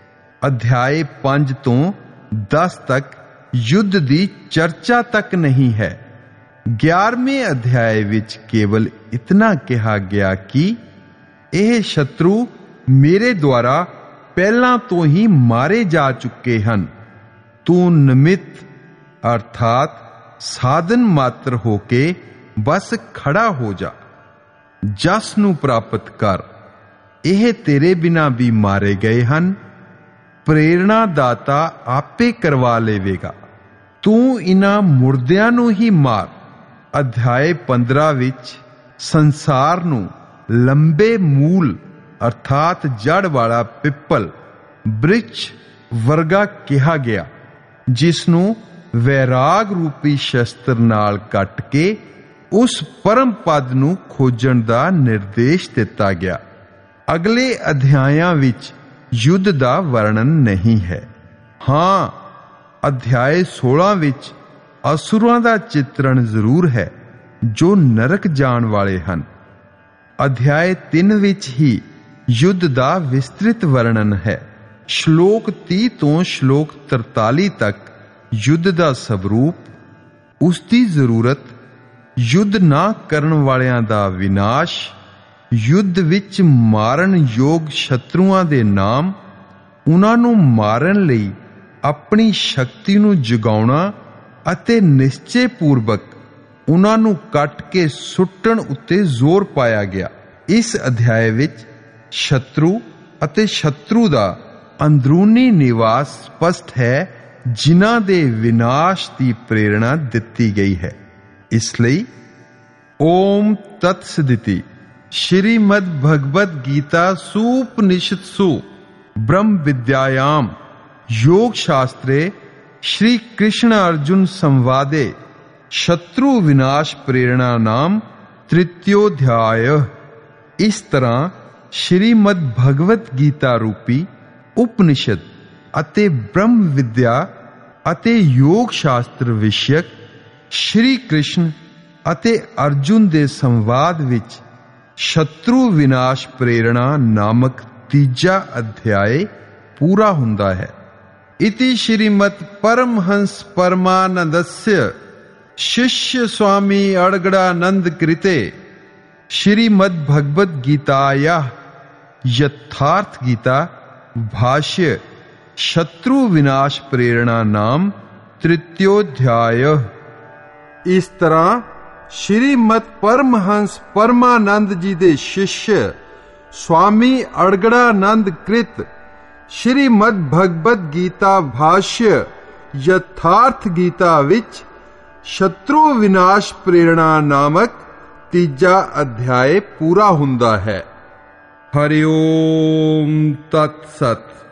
ਅਧਿਆਇ 5 ਤੋਂ 10 ਤੱਕ ਯੁੱਧ ਦੀ ਚਰਚਾ ਤੱਕ ਨਹੀਂ ਹੈ। 11ਵੇਂ ਅਧਿਆਇ ਵਿੱਚ ਕੇਵਲ ਇਤਨਾ ਕਿਹਾ ਗਿਆ ਕਿ ਇਹ ਸ਼ਤਰੂ ਮੇਰੇ ਦੁਆਰਾ ਪਹਿਲਾਂ ਤੋਂ ਹੀ ਮਾਰੇ ਜਾ ਚੁੱਕੇ ਹਨ। ਤੂੰ ਨਿਮਿਤ ਅਰਥਾਤ ਸਾਧਨ ਮਾਤਰ ਹੋ ਕੇ ਬਸ ਖੜਾ ਹੋ ਜਾ, ਜਸ ਨੂੰ ਪ੍ਰਾਪਤ ਕਰ। ਇਹ ਤੇਰੇ ਬਿਨਾਂ ਵੀ ਮਾਰੇ ਗਏ ਹਨ, ਪ੍ਰੇਰਣਾ ਦਾਤਾ ਆਪੇ ਕਰਵਾ ਲਵੇਗਾ। ਤੂੰ ਇਨ੍ਹਾਂ ਮੁਰਦਿਆਂ ਨੂੰ ਹੀ ਮਾਰ। ਅਧਿਆਇ 15 ਵਿੱਚ ਸੰਸਾਰ ਨੂੰ ਲੰਬੇ ਮੂਲ ਅਰਥਾਤ ਜੜ ਵਾਲਾ ਪਿੱਪਲ ਬ੍ਰਿਛ ਵਰਗਾ ਕਿਹਾ ਗਿਆ, ਜਿਸ ਨੂੰ ਵੈਰਾਗ ਰੂਪੀ ਸ਼ਸਤਰ ਨਾਲ ਕੱਟ ਕੇ ਉਸ ਪਰਮ ਪਦ ਨੂੰ ਖੋਜਣ ਦਾ ਨਿਰਦੇਸ਼ ਦਿੱਤਾ ਗਿਆ। ਅਗਲੇ ਅਧਿਆਇਆਂ ਵਿੱਚ ਯੁੱਧ ਦਾ ਵਰਣਨ ਨਹੀਂ ਹੈ। ਹਾਂ, ਅਧਿਆਇ 16 ਵਿੱਚ ਅਸੁਰਾਂ ਦਾ ਚਿਤਰਣ ਜ਼ਰੂਰ ਹੈ ਜੋ ਨਰਕ ਜਾਣ ਵਾਲੇ ਹਨ। ਅਧਿਆਇ 3 ਵਿੱਚ ਹੀ ਯੁੱਧ ਦਾ ਵਿਸਤ੍ਰਿਤ ਵਰਣਨ ਹੈ। ਸ਼ਲੋਕ 30 ਤੋਂ ਸ਼ਲੋਕ 43 ਤੱਕ ਯੁੱਧ ਦਾ ਸਵਰੂਪ, ਉਸ ਦੀ ਜ਼ਰੂਰਤ, ਯੁੱਧ ਨਾ ਕਰਨ ਵਾਲਿਆਂ ਦਾ ਵਿਨਾਸ਼, ਯੁੱਧ ਵਿੱਚ ਮਾਰਨ ਯੋਗ ਸ਼ਤਰੂਆਂ ਦੇ ਨਾਮ, ਉਹਨਾਂ ਨੂੰ ਮਾਰਨ ਲਈ ਆਪਣੀ ਸ਼ਕਤੀ ਨੂੰ ਜਗਾਉਣਾ ਅਤੇ ਨਿਸ਼ਚੇ ਪੂਰਵਕ ਉਹਨਾਂ ਨੂੰ ਕੱਟ ਕੇ ਸੁੱਟਣ ਉੱਤੇ ਜ਼ੋਰ ਪਾਇਆ ਗਿਆ। ਇਸ ਅਧਿਆਇ ਵਿੱਚ ਸ਼ਤਰੂ ਅਤੇ ਸ਼ਤਰੂ ਦਾ ਅੰਦਰੂਨੀ ਨਿਵਾਸ ਸਪਸ਼ਟ ਹੈ, ਜਿਨ੍ਹਾਂ ਦੇ ਵਿਨਾਸ਼ ਦੀ ਪ੍ਰੇਰਣਾ ਦਿੱਤੀ ਗਈ ਹੈ। ਇਸ ਲਈ ਓਮ ਤਤ ਸਦਿਤੀ श्रीमद् भगवद गीता सुपनिषत्सु ब्रह्म विद्यायाम योग शास्त्रे श्री कृष्ण अर्जुन संवादे शत्रु विनाश प्रेरणा नाम तृतीयोध्याय। इस तरह श्रीमद् भगवद गीता रूपी उपनिषद ਅਤੇ ब्रह्म विद्या ਅਤੇ योग शास्त्र विषयक श्री कृष्ण ਅਤੇ अर्जुन ਦੇ ਸੰਵਾਦ ਵਿੱਚ ਸ਼ਤਰੂ ਵਿਨਾਸ਼ ਪ੍ਰੇਰਣਾ ਨਾਮਕ ਤੀਜਾ ਅਧਿਆਇ ਪੂਰਾ ਹੁੰਦਾ ਹੈ। ਇਤੀ ਸ਼੍ਰੀਮਦ ਪਰਮਹੰਸ ਪਰਮਾਨੰਦस्य शिष्य स्वामी अड़गड़ानंद कृते श्रीमद् भगवद गीताया यथार्थ गीता भाष्य शत्रु विनाश प्रेरणा नाम तृतीयोध्याय। इस तरह श्रीमद परमहंस परमानंद जी दे शिष्य स्वामी अड़गड़ानंद कृत श्रीमद् भगवद गीता भाष्य यथार्थ गीता विच शत्रु विनाश प्रेरणा नामक तीजा अध्याय पूरा हुंदा है। हरि ओम तत्सत।